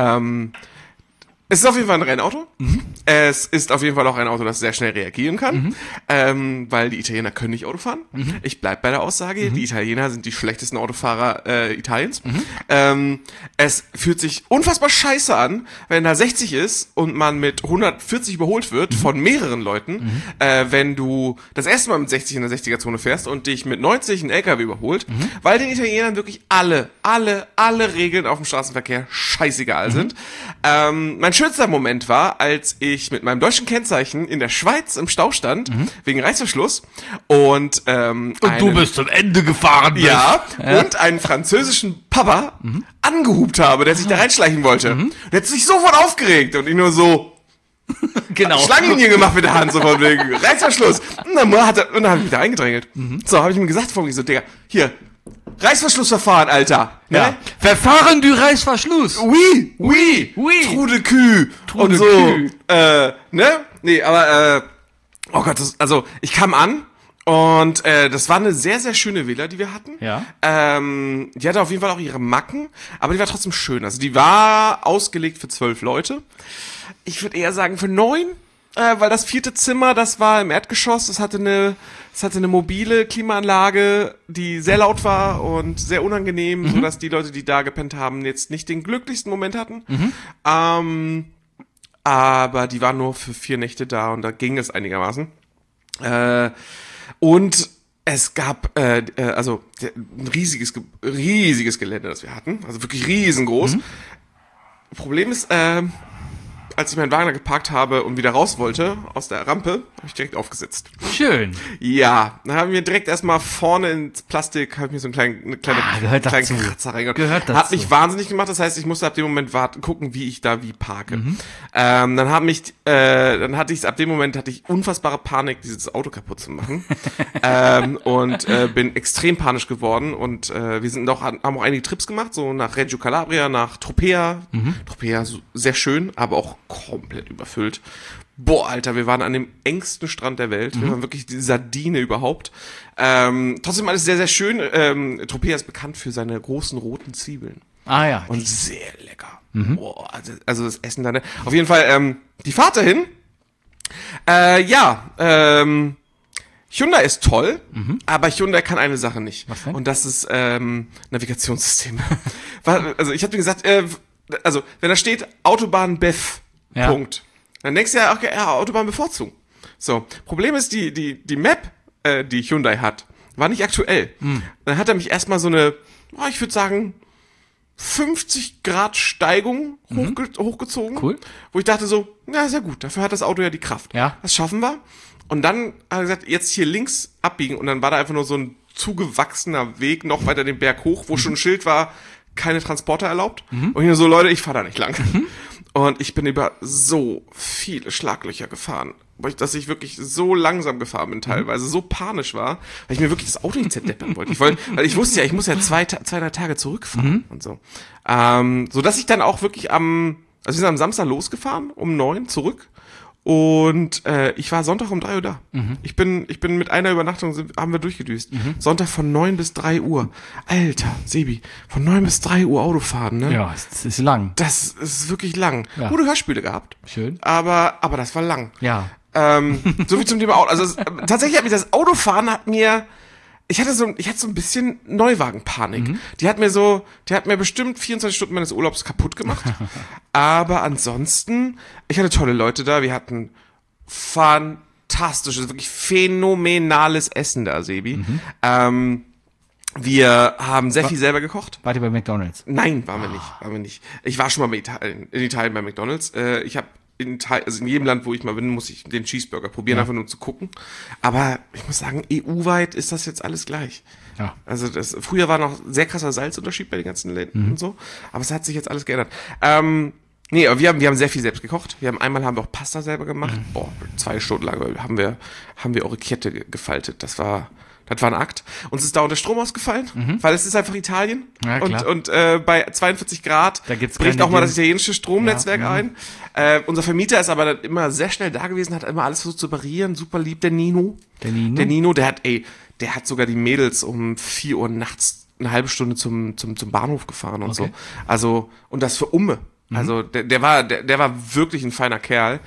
Es ist auf jeden Fall ein Rennauto. Es ist auf jeden Fall auch ein Auto, das sehr schnell reagieren kann, weil die Italiener können nicht Auto fahren. Ich bleib bei der Aussage, die Italiener sind die schlechtesten Autofahrer Italiens. Es fühlt sich unfassbar scheiße an, wenn da 60 ist und man mit 140 überholt wird von mehreren Leuten, wenn du das erste Mal mit 60 in der 60er-Zone fährst und dich mit 90 ein LKW überholt, weil den Italienern wirklich alle Regeln auf dem Straßenverkehr scheißegal sind. Mein schönster Moment war, als ich mit meinem deutschen Kennzeichen in der Schweiz im Stau stand, wegen Reißverschluss, und du bist zum Ende gefahren. ja, und einen französischen Papa angehupt habe, der sich da reinschleichen wollte. Der hat sich sofort aufgeregt und ich nur so Genau. Schlangenlinie gemacht mit der Hand, so von wegen Reißverschluss. Und dann habe ich mich da eingedrängelt. So, habe ich ihm gesagt, so, Digga, hier, Reißverschlussverfahren, Alter. Ne? Ja. Verfahren du Reißverschluss. Oui. Trude Kü. Und so. Kü. Ne? Nee, aber, oh Gott, also, ich kam an und das war eine sehr, sehr schöne Villa, die wir hatten. Ja. Die hatte auf jeden Fall auch ihre Macken, aber die war trotzdem schön. Also die war ausgelegt für 12 Leute. Ich würde eher sagen für 9, weil das 4. Zimmer, das war im Erdgeschoss, das hatte eine mobile Klimaanlage, die sehr laut war und sehr unangenehm, sodass die Leute, die da gepennt haben, jetzt nicht den glücklichsten Moment hatten. Aber die waren nur für 4 Nächte da und da ging es einigermaßen. Und es gab ein riesiges Gelände, das wir hatten, also wirklich riesengroß. Problem ist, als ich meinen Wagen da geparkt habe und wieder raus wollte aus der Rampe, habe ich direkt aufgesetzt. Schön. Ja, dann haben wir direkt erstmal vorne ins Plastik, habe ich mir so eine kleine Kratzer reingemacht. Gehört dazu. Hat mich wahnsinnig gemacht, das heißt, ich musste ab dem Moment gucken, wie ich da wie parke. Dann hatte ich unfassbare Panik, dieses Auto kaputt zu machen. Und bin extrem panisch geworden und wir haben auch einige Trips gemacht, so nach Reggio Calabria, nach Tropea. Tropea, so, sehr schön, aber auch komplett überfüllt. Boah, Alter, wir waren an dem engsten Strand der Welt. Wir waren wirklich die Sardine überhaupt. Trotzdem alles sehr, sehr schön. Tropea ist bekannt für seine großen roten Zwiebeln. Ah ja. Und sehr lecker. Boah, also das Essen da, ne? Auf jeden Fall, die Fahrt dahin. Hyundai ist toll, aber Hyundai kann eine Sache nicht. Was denn? Und das ist Navigationssystem. Also ich habe dir gesagt, also wenn da steht Autobahn BEF, Ja. Punkt. Dann denkst du ja, okay, ja, Autobahn bevorzugen. So, Problem ist, die Map, die Hyundai hat, war nicht aktuell. Dann hat er mich erstmal so eine, ich würde sagen, 50 Grad Steigung hochgezogen. Cool. Wo ich dachte so, na, sehr gut, dafür hat das Auto ja die Kraft. Ja. Das schaffen wir. Und dann hat er gesagt, jetzt hier links abbiegen. Und dann war da einfach nur so ein zugewachsener Weg noch weiter den Berg hoch, wo schon ein Schild war, keine Transporter erlaubt. Und ich nur so, Leute, ich fahre da nicht lang. Und ich bin über so viele Schlaglöcher gefahren, dass ich wirklich so langsam gefahren bin teilweise, so panisch war, weil ich mir wirklich das Auto nicht zerdeppern wollte. Weil ich wusste ja, ich muss ja 2-3 Tage zurückfahren und so. So dass ich dann auch wirklich wir sind am Samstag losgefahren, um 9 zurück. Und ich war Sonntag um 3 Uhr da. Ich bin mit einer Übernachtung, haben wir durchgedüst. Sonntag von 9 bis 3 Uhr. Alter, Sebi, von 9 bis 3 Uhr Autofahren, ne? Ja, es ist lang. Das ist wirklich lang. Ja. Gute Hörspiele gehabt. Schön. Aber das war lang. Ja. So viel zum Thema Auto. Also tatsächlich hat mich das Autofahren ich hatte so ein bisschen Neuwagenpanik. Die hat mir bestimmt 24 Stunden meines Urlaubs kaputt gemacht. Aber ansonsten, ich hatte tolle Leute da. Wir hatten fantastisches, wirklich phänomenales Essen da, Sebi. Wir haben sehr viel selber gekocht. Wart ihr bei McDonald's? Nein, waren wir nicht. Ich war schon mal in Italien bei McDonald's. Ich habe in jedem Land, wo ich mal bin, muss ich den Cheeseburger probieren, einfach nur um zu gucken. Aber ich muss sagen, EU-weit ist das jetzt alles gleich. Ja. Also früher war noch sehr krasser Salzunterschied bei den ganzen Ländern und so, aber es hat sich jetzt alles geändert. Nee, aber wir haben sehr viel selbst gekocht. Einmal haben wir auch Pasta selber gemacht. 2 Stunden lang haben wir Orecchiette gefaltet. Das war ein Akt. Uns ist dauernd der Strom ausgefallen, weil es ist einfach Italien. Ja, klar. Und bei 42 Grad Da gibt's bricht keine auch mal das italienische Stromnetzwerk Ja, ein. Unser Vermieter ist aber dann immer sehr schnell da gewesen, hat immer alles versucht zu reparieren. Super lieb, der Nino. Der Nino, der hat sogar die Mädels um 4 Uhr nachts eine halbe Stunde zum Bahnhof gefahren und so. Also, und das für Umme. Also, der war wirklich ein feiner Kerl.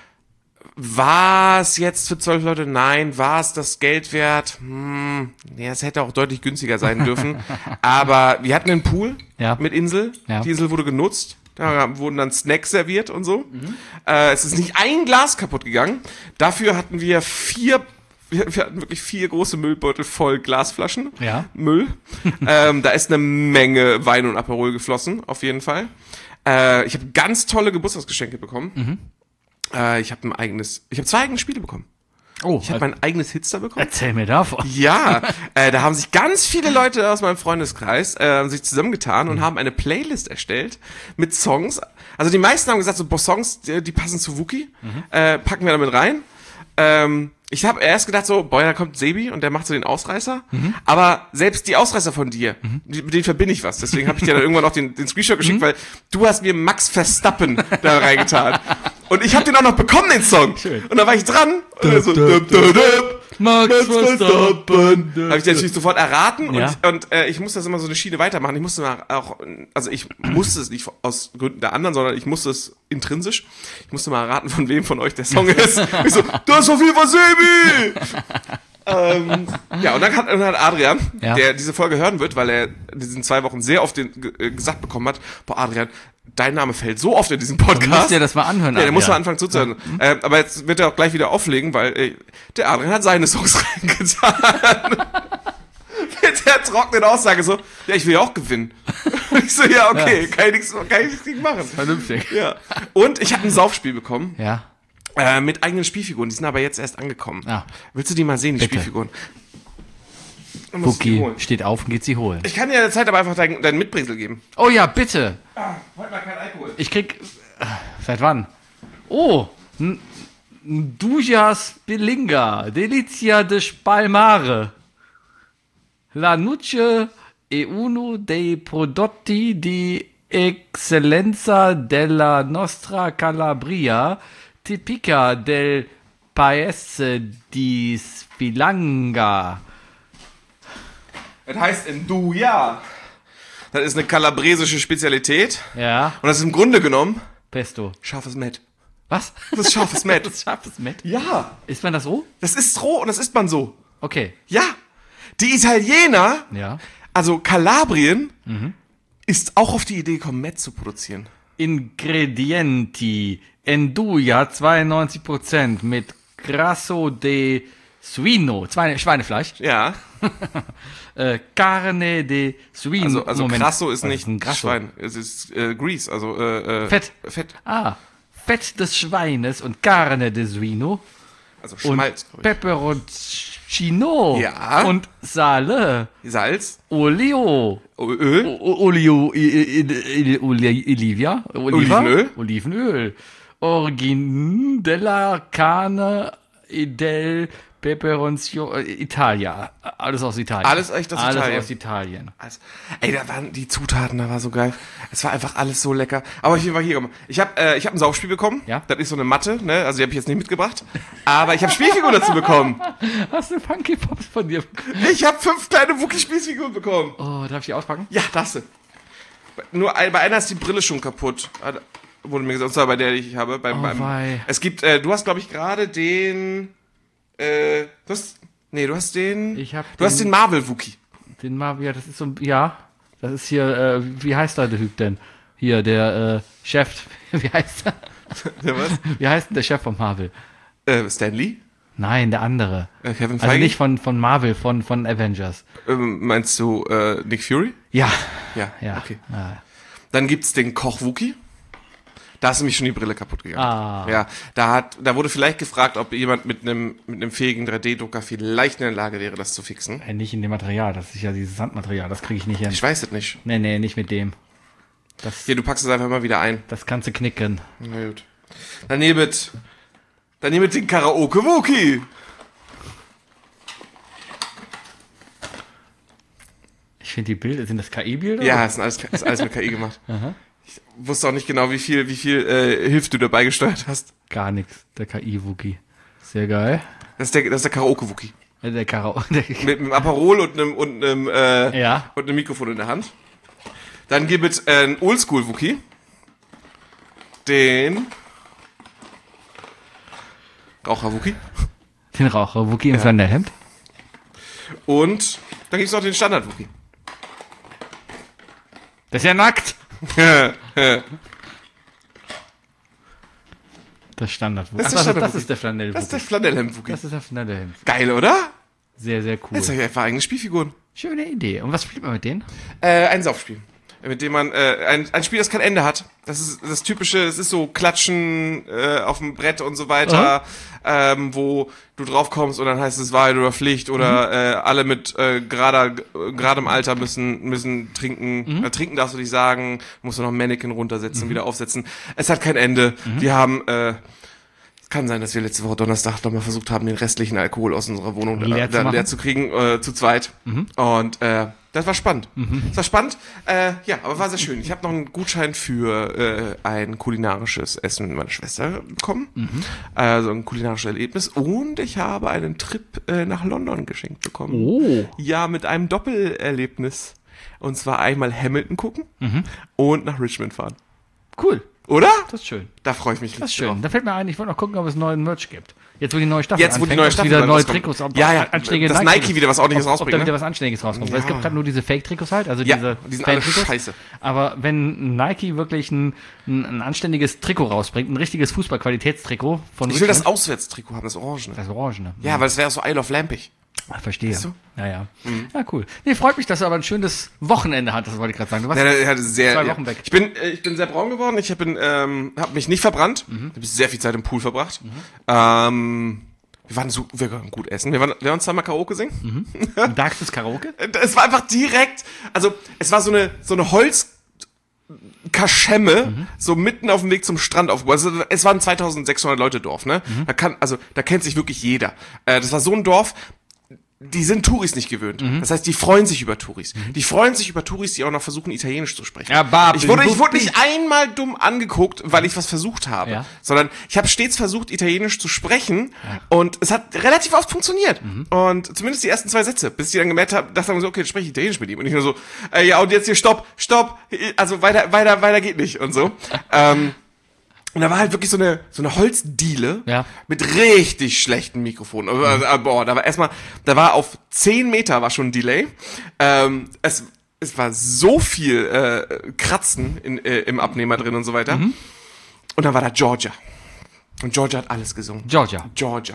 War es jetzt für 12 Leute? Nein. War es das Geld wert? Ja, es hätte auch deutlich günstiger sein dürfen. Aber wir hatten einen Pool mit Insel. Ja. Die Insel wurde genutzt. Da wurden dann Snacks serviert und so. Es ist nicht ein Glas kaputt gegangen. Dafür hatten wir wir hatten wirklich 4 große Müllbeutel voll Glasflaschen. Ja. Müll. Da ist eine Menge Wein und Aperol geflossen, auf jeden Fall. Ich habe ganz tolle Geburtstagsgeschenke bekommen. Ich habe zwei eigene Spiele bekommen. Oh, Ich habe mein eigenes Hitster bekommen. erzähl mir davon. Ja, da haben sich ganz viele Leute aus meinem Freundeskreis sich zusammengetan und haben eine Playlist erstellt mit Songs. Also die meisten haben gesagt, so Songs, die passen zu Wookie, packen wir damit rein. Ich habe erst gedacht so, boah, da kommt Sebi und der macht so den Ausreißer. Aber selbst die Ausreißer von dir, mit denen verbinde ich was. Deswegen habe ich dir dann irgendwann auch den Screenshot geschickt, weil du hast mir Max Verstappen da reingetan. Und ich habe den auch noch bekommen, den Song. Schön. Und da war ich dran. Und dann so, Max Verstappen. habe ich den natürlich sofort erraten Ja. und ich muss das immer so eine Schiene weitermachen. Ich musste mal auch, also ich musste es nicht aus Gründen der anderen, sondern ich musste es intrinsisch. Ich musste mal erraten, von wem von euch der Song ist. Ich so, das ist auf jeden Fall Sebi! Ja, und dann hat Adrian, Ja. der diese Folge hören wird, weil er in diesen 2 Wochen sehr oft gesagt bekommen hat, boah, Adrian, dein Name fällt so oft in diesem Du Podcast. musst dir das mal anhören. Ja, der muss mal Adrian. anfangen zuzuhören. Aber jetzt wird er auch gleich wieder auflegen, weil der Adrian hat seine Songs reingetan. Mit der trockenen Aussage so, ja, ich will ja auch gewinnen. Ich so, ja, okay, Ja. kann ich nichts gegen machen. Vernünftig. Ja. Und ich habe ein Saufspiel bekommen Ja. mit eigenen Spielfiguren. Die sind aber jetzt erst angekommen. Ja. Willst du die mal sehen, die Bitte. Spielfiguren? Dann musst du die Wookie holen. steht auf und geht sie holen. Ich kann dir in der Zeit aber einfach dein Mitbringsel geben. Oh ja, bitte. Heute mal kein Alkohol. Ich krieg. Seit wann? Oh. Dujas Belinga. Delizia de Spalmare. La Nuce e uno dei prodotti di eccellenza della nostra Calabria, tipica del paese di Svilanga. Das heißt Nduja. Das ist eine kalabresische Spezialität. Ja, Und das ist im Grunde genommen Pesto. scharfes Met. Was? Das ist scharfes Met. Das ist scharfes Met. Ja. Isst man das roh? Das ist roh und das isst man so. Okay. Ja. Die Italiener, Ja. also Kalabrien, ist auch auf die Idee gekommen, Met zu produzieren. Ingredienti. Enduja 92% mit Grasso de Suino. Schweinefleisch. Ja. Carne de Suino. Also Moment. Grasso ist Was nicht ein Grasso? Schwein. Es ist Grease, also Fett. Fett. Ah, Fett des Schweines und Carne de Suino. Also Und Schmalz, glaub ich. Peperoncino. Ja. Und Sale. Salz, Olio. Öl, Olio. Olivia. Olivenöl. Olivenöl. Origin della Carne del Peperoncino. Italia. Alles aus Italien. Alles echt aus Italien. Alles aus Italien. Also, ey, da waren die Zutaten, da war so geil. Es war einfach alles so lecker. Aber ich war hier. Ich hab ein Saufspiel bekommen. Ja. Das ist so eine Matte, ne? Also die habe ich jetzt nicht mitgebracht. Aber ich habe Spielfiguren dazu bekommen. Hast du Funky Pops von dir? Ich habe 5 kleine Wookie-Spielfiguren bekommen. Oh, darf ich die auspacken? Ja, darfst du. Bei einer ist die Brille schon kaputt. Wurde mir gesagt, und zwar bei der, die ich habe. wei. Es gibt, du hast, glaube ich, gerade den. Du hast den. Ich hab Du hast den Marvel Wookie. Den Marvel, ja, das ist so, ja, das ist hier, wie heißt der Typ denn? Hier, der Chef, wie heißt er? Der was? Wie heißt denn der Chef von Marvel? Stan Lee? Nein, der andere. Kevin Feige? Also nicht von Marvel, von Avengers. Meinst du Nick Fury? Ja. Ja, Ja. okay. Ah. Dann gibt's den Koch Wookie. Da ist nämlich schon die Brille kaputt gegangen. Ah. Ja, da wurde vielleicht gefragt, ob jemand mit einem fähigen 3D-Drucker vielleicht in der Lage wäre, das zu fixen. Nicht in dem Material, das ist ja dieses Sandmaterial, das kriege ich nicht hin. Ich weiß es nicht. Nee, nicht mit dem. Das Hier, du packst es einfach mal wieder ein. kannst du knicken. Na gut. Dann nehmt den Karaoke Wookie. Ich finde die Bilder, sind das KI-Bilder? Ja, ist alles mit KI gemacht. Ich wusste auch nicht genau, wie viel Hilfe du dabei gesteuert hast. Gar nichts, der KI-Wookie. Sehr geil. Das ist der Karaoke Wookie. Der Karo. Mit einem Aperol und einem Ja. und einem Mikrofon in der Hand. Dann gibt es einen Oldschool Wookie. Den Raucher Wookie. Den Raucher, Wookie im Flanellhemd. Und dann gibt es noch den Standard Wookie. Das ist ja nackt. Das Standard Wookie. Das ist der Standard Das ist der Flanell Das ist der Wookie. Flanellhemd Wookie. Das ist der Flanellhemd. Geil, oder? Sehr, sehr cool. Jetzt habe ich einfach eigene Spielfiguren. Schöne Idee. Und was spielt man mit denen? Ein Saufspiel. mit dem man ein Spiel, das kein Ende hat. Das ist das typische, es ist so Klatschen auf dem Brett und so weiter, wo du drauf kommst und dann heißt es Wahrheit oder Pflicht oder alle mit geradem Alter müssen trinken. Trinken darfst du nicht sagen, musst du noch ein Mannequin runtersetzen, wieder aufsetzen. Es hat kein Ende. Wir haben kann sein, dass wir letzte Woche Donnerstag nochmal versucht haben, den restlichen Alkohol aus unserer Wohnung leer zu kriegen, zu zweit. Und das war spannend. Das war spannend, ja, aber war sehr schön. Ich habe noch einen Gutschein für ein kulinarisches Essen mit meiner Schwester bekommen. Also ein kulinarisches Erlebnis. Und ich habe einen Trip nach London geschenkt bekommen. Oh. Ja, mit einem Doppelerlebnis. Und zwar einmal Hamilton gucken und nach Richmond fahren. Cool. Oder? Das ist schön. Da freue ich mich richtig Das ist schön. drauf. Da fällt mir ein, ich wollte noch gucken, ob es neuen Merch gibt. Jetzt, wo die neue Staffel Jetzt, wo die neue Staffel wieder neue rauskommt. Trikots, Ja, dass Nike wieder was Ordentliches ob rausbringt. da Ne? wieder was Anständiges rauskommt. Weil es gibt gerade nur diese Fake-Trikots halt, also Ja, diese die sind alle Fan-Trikots. scheiße. Aber wenn Nike wirklich ein anständiges Trikot rausbringt, ein richtiges Fußball-Qualitätstrikot von Ich will das Richmond- Auswärtstrikot haben, das Orange. das Orangene. Ja, weil es wäre so Isle of Lampig. Verstehe. Weißt du? Ja. Ja, cool. Nee, freut mich, dass du aber ein schönes Wochenende hattest, wollte ich gerade sagen. Du warst Ja, sehr, 2 Wochen weg. Ich bin sehr braun geworden. Ich habe mich nicht verbrannt. Ich habe sehr viel Zeit im Pool verbracht. Wir konnten gut essen. Wir haben zweimal Karaoke singen. Darkstes Karaoke? Es war einfach direkt, also es war so eine Holzkaschemme, so mitten auf dem Weg zum Strand aufgebaut. Also, es war ein 2600 Leute Dorf, ne? Da kennt sich wirklich jeder. Das war so ein Dorf, die sind Touris nicht gewöhnt. Das heißt, die freuen sich über Touris. Die freuen sich über Touris, die auch noch versuchen, Italienisch zu sprechen. Ja, ich wurde nicht einmal dumm angeguckt, weil ich was versucht habe, Ja. sondern ich habe stets versucht, Italienisch zu sprechen und es hat relativ oft funktioniert. Und zumindest die ersten 2 Sätze, bis ich dann gemerkt habe, dachte ich so, okay, jetzt spreche ich Italienisch mit ihm. Und ich nur so, ja, und jetzt hier, stopp, also weiter geht nicht und so. Und da war halt wirklich so eine Holzdiele mit richtig schlechten Mikrofonen. Boah, da war auf 10 Meter war schon ein Delay. Es war so viel Kratzen im Abnehmer drin und so weiter. Und dann war da Georgia. Und Georgia hat alles gesungen. Georgia.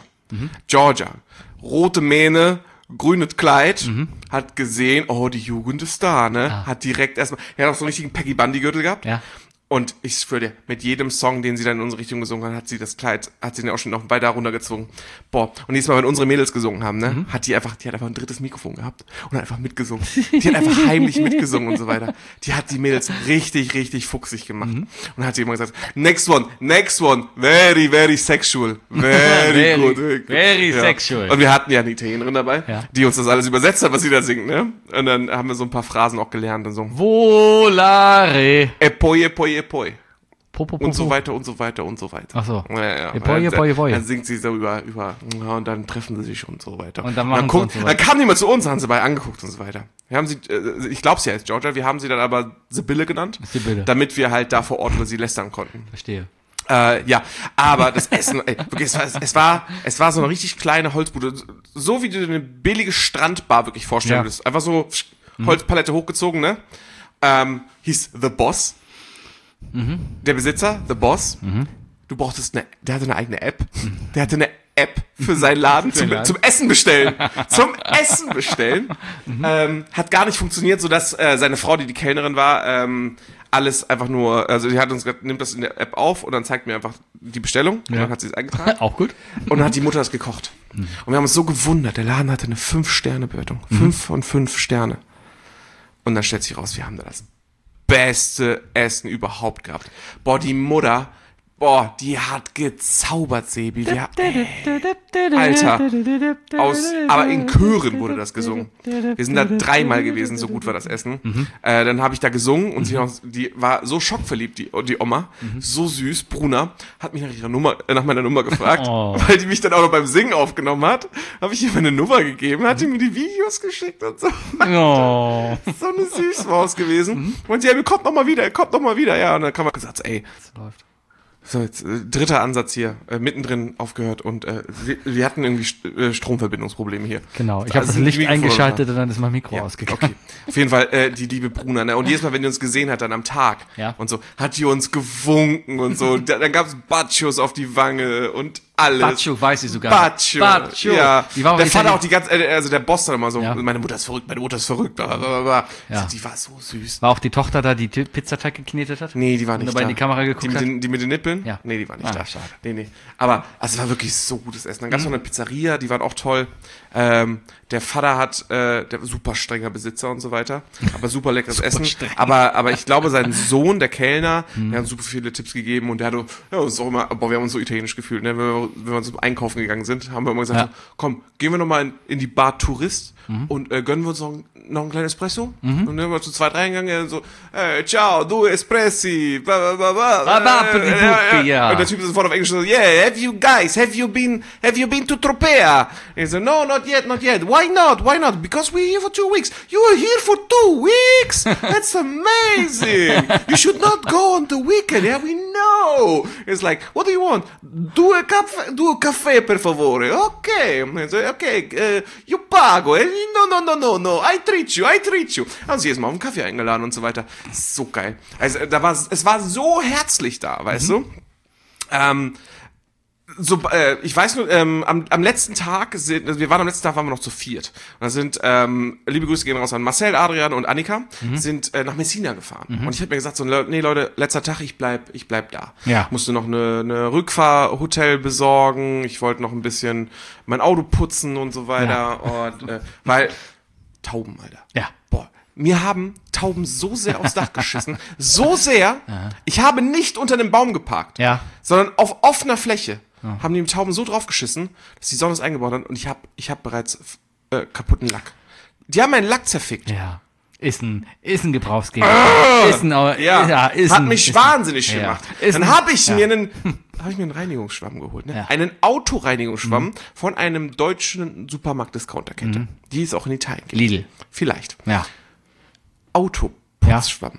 Rote Mähne, grünes Kleid, hat gesehen, oh, die Jugend ist da, ne? Hat direkt erstmal, er hat auch so einen richtigen Peggy Bundy Gürtel gehabt. Ja. Und ich schwöre dir, mit jedem Song, den sie dann in unsere Richtung gesungen hat, hat sie das Kleid, hat sie den Ausschnitt noch weiter runtergezogen. Boah, und jedes Mal, wenn unsere Mädels gesungen haben, ne, hat die hat einfach ein drittes Mikrofon gehabt und hat einfach mitgesungen. Die hat einfach heimlich mitgesungen und so weiter. Die hat die Mädels richtig, richtig fuchsig gemacht. Und dann hat sie immer gesagt, next one, very, very sexual. Very good. Very sexual. Und wir hatten ja eine Italienerin dabei, die uns das alles übersetzt hat, was sie da singt, ne? Und dann haben wir so ein paar Phrasen auch gelernt und so. Volare. E poi. Po. Und so weiter und so weiter und so weiter. Ach so. Ja. Poi. Dann singt sie so über, ja, und dann treffen sie sich und so weiter. Und dann machen sie und so weiter. Dann kam jemand zu uns, haben sie bei angeguckt und so weiter. Wir haben sie, ich glaub's ja als Georgia, wir haben sie dann aber Sibylle genannt. Sibylle. Damit wir halt da vor Ort über sie lästern konnten. Verstehe. Ja, aber das Essen, wirklich, es war so eine richtig kleine Holzbude, so wie du dir eine billige Strandbar wirklich vorstellen würdest. Einfach so Holzpalette hochgezogen, ne? Hieß The Boss. Der Besitzer, The Boss. Du brauchtest der hatte eine eigene App. Der hatte eine App für seinen Laden zum Essen bestellen. Hat gar nicht funktioniert, sodass seine Frau, die Kellnerin war, alles einfach nur, also die hat uns gesagt, nimmt das in der App auf und dann zeigt mir einfach die Bestellung und dann hat sie es eingetragen. Auch gut. Und dann hat die Mutter das gekocht. Und wir haben uns so gewundert, der Laden hatte eine 5-Sterne-Bewertung. 5 von 5 Sterne. Und dann stellt sich raus, wir haben da das beste Essen überhaupt gehabt. Boah, die Mutter, die hat gezaubert, Sebi. Alter. Aber in Chören wurde das gesungen. Wir sind da 3-mal gewesen, so gut war das Essen. Dann habe ich da gesungen und die war so schockverliebt, die Oma. So süß, Bruna, hat mich nach meiner Nummer gefragt, weil die mich dann auch noch beim Singen aufgenommen hat. Habe ich ihr meine Nummer gegeben, hat die mir die Videos geschickt und so. Oh. So eine Süßmaus gewesen. Und ja, kommt noch mal wieder. Ja, und dann kam man gesagt, ey, Das läuft. so, jetzt, dritter Ansatz hier, mittendrin aufgehört und wir hatten irgendwie Stromverbindungsprobleme hier. Genau, ich habe das sind Licht die eingeschaltet und dann ist mein Mikro Ja, ausgegangen. okay. Auf jeden Fall die liebe Bruna, ne? Und jedes Mal, wenn die uns gesehen hat, dann am Tag und so, hat die uns gewunken und so. Dann gab's Batschos auf die Wange und alles. Baccio weiß ich sogar. Baccio. Ja. Die war auch der Vater Italien- auch die ganze, also der Boss dann immer so, Ja. meine Mutter ist verrückt, blablabla. Ja. Die war so süß. War auch die Tochter da, die Pizzateig geknetet hat? Nee, die war Und nicht dabei da. in die Kamera geguckt hat? Die mit den Nippeln? Ja. Nee, die war nicht Ah, da. schade. Nee. Aber also es war wirklich so gutes Essen. Dann gab es noch eine Pizzeria, die waren auch toll. Der Vater hat, der war super strenger Besitzer und so weiter. Aber super leckeres Essen. streng. Aber ich glaube, sein Sohn, der Kellner, der hat super viele Tipps gegeben und der hatte, ja, das ist auch immer, boah, wir haben uns so italienisch gefühlt, ne? Wenn wir zum Einkaufen gegangen sind, haben wir immer gesagt, Ja. so, komm, gehen wir nochmal in die Bar Tourist und gönnen wir uns noch einen kleinen Espresso. Und dann sind wir zu zweit reingegangen, so, ciao, due espressi, bla, bla, bla, bla. Ja. Und der Typ ist sofort auf Englisch so, yeah, have you been to Tropea? Und ich so, no, not yet. Why not? Because we're here for 2 weeks. You are here for 2 weeks? That's amazing. You should not go on the weekend. Yeah, we know. It's like, what do you want? Due caffè, per favore. Okay. Okay, io pago. No. I treat you. Haben sie erstmal auf einen Kaffee eingeladen und so weiter. So geil. Also, es war so herzlich da, weißt du? Ich weiß nur, am letzten Tag waren wir noch zu viert. Und da sind, liebe Grüße gehen raus an Marcel, Adrian und Annika, sind nach Messina gefahren. Und ich habe mir gesagt, so, nee Leute, letzter Tag, ich bleib da. Ja. Musste noch eine Rückfahrhotel besorgen, ich wollte noch ein bisschen mein Auto putzen und so weiter. Und, weil, Tauben, Alter. Ja. Boah, mir haben Tauben so sehr aufs Dach geschissen, so sehr, ich habe nicht unter einem Baum geparkt, Ja. sondern auf offener Fläche haben die Tauben so drauf geschissen, dass die Sonne es eingebaut hat und ich hab bereits kaputten Lack. Die haben meinen Lack zerfickt. Ja. Ist ein Gebrauchsgegenstand. Hat mich wahnsinnig gemacht. Dann habe ich mir einen Reinigungsschwamm geholt. Ne? Ja. Einen Autoreinigungsschwamm von einem deutschen Supermarkt-Discounterkette. Die es auch in Italien gibt. Lidl. Vielleicht. Ja. Autoputzschwamm.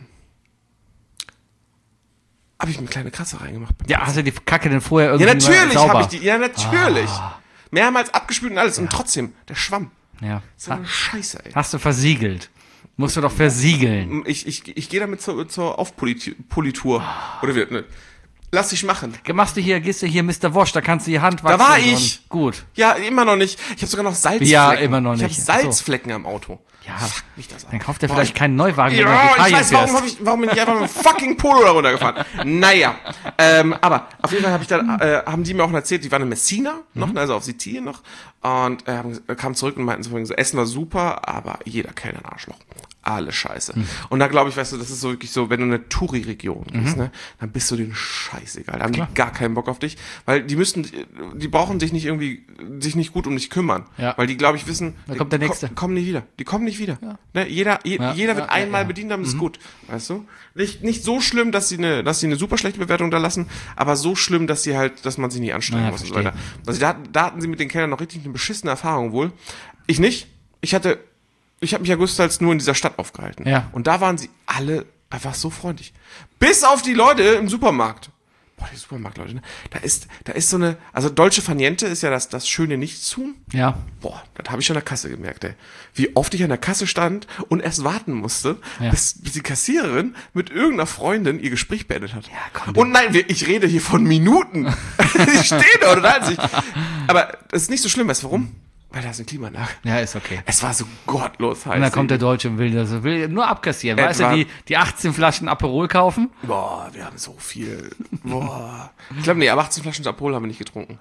Habe ich mir eine kleine Kratzer reingemacht. Ja, hast du die Kacke denn vorher irgendwie Ja, natürlich sauber? habe ich die. Ja, natürlich. Mehrmals abgespült und alles. Und trotzdem, der Schwamm. Ja. So eine Scheiße, ey. Hast du versiegelt. Musst du doch versiegeln. Ich gehe damit zur Aufpolitur. Oder wie, ne? Lass dich machen. Gehst du hier Mr. Wosch, da kannst du die Hand waschen. Da war und- ich. Gut. Ja, immer noch nicht. Ich habe sogar noch Salzflecken. Ja, immer noch Ich nicht. habe Salzflecken am Auto. Ja. Fuck mich das an. Dann kauft er vielleicht keinen Neuwagen, wenn du Ja, nach ich Italien weiß, warum, fährst. warum bin ich einfach mit dem fucking Polo da runtergefahren? Naja, aber auf jeden Fall haben die mir auch erzählt, die waren in Messina noch, also auf Sizilien noch, und kamen zurück und meinten so, Essen war super, aber jeder Kellner ein Arschloch. Alle scheiße. Und da glaube ich, weißt du, das ist so wirklich so, wenn du in eine Touri-Region gehst, ne, dann bist du den scheißegal. Da haben die gar keinen Bock auf dich, weil die brauchen sich nicht gut um dich kümmern. Ja. Weil die, glaube ich, wissen, Da kommt der Nächste. kommen nicht wieder. Die kommen nicht wieder. Ja. Ne, jeder wird einmal ja. bedient, dann ist gut. Weißt du? Nicht so schlimm, dass sie eine super schlechte Bewertung da lassen, aber so schlimm, dass man sich nicht anstrengen Ja, muss und so verstehe. weiter. Also da hatten sie mit den Kellnern noch richtig eine beschissene Erfahrung wohl. Ich nicht. Ich habe mich ja größtenteils nur in dieser Stadt aufgehalten. Ja. Und da waren sie alle einfach so freundlich. Bis auf die Leute im Supermarkt. Boah, die Supermarktleute, ne? Da ist so eine, also Dolce Faniente ist ja das schöne Nichtstun. Ja. Boah, das habe ich schon an der Kasse gemerkt, ey. Wie oft ich an der Kasse stand und erst warten musste, Ja. bis die Kassiererin mit irgendeiner Freundin ihr Gespräch beendet hat. Ja, komm, und nein, ich rede hier von Minuten. Die stehen da und unterhalten sich. Aber das ist nicht so schlimm, weißt du warum? Weil da ist eine Klimaanlage. Ja, ist okay. Es war so gottlos heiß. Und dann kommt der Deutsche und will nur abkassieren. Weißt du, die 18 Flaschen Aperol kaufen? Boah, wir haben so viel. Boah. Ich glaube, nee, aber 18 Flaschen Aperol haben wir nicht getrunken.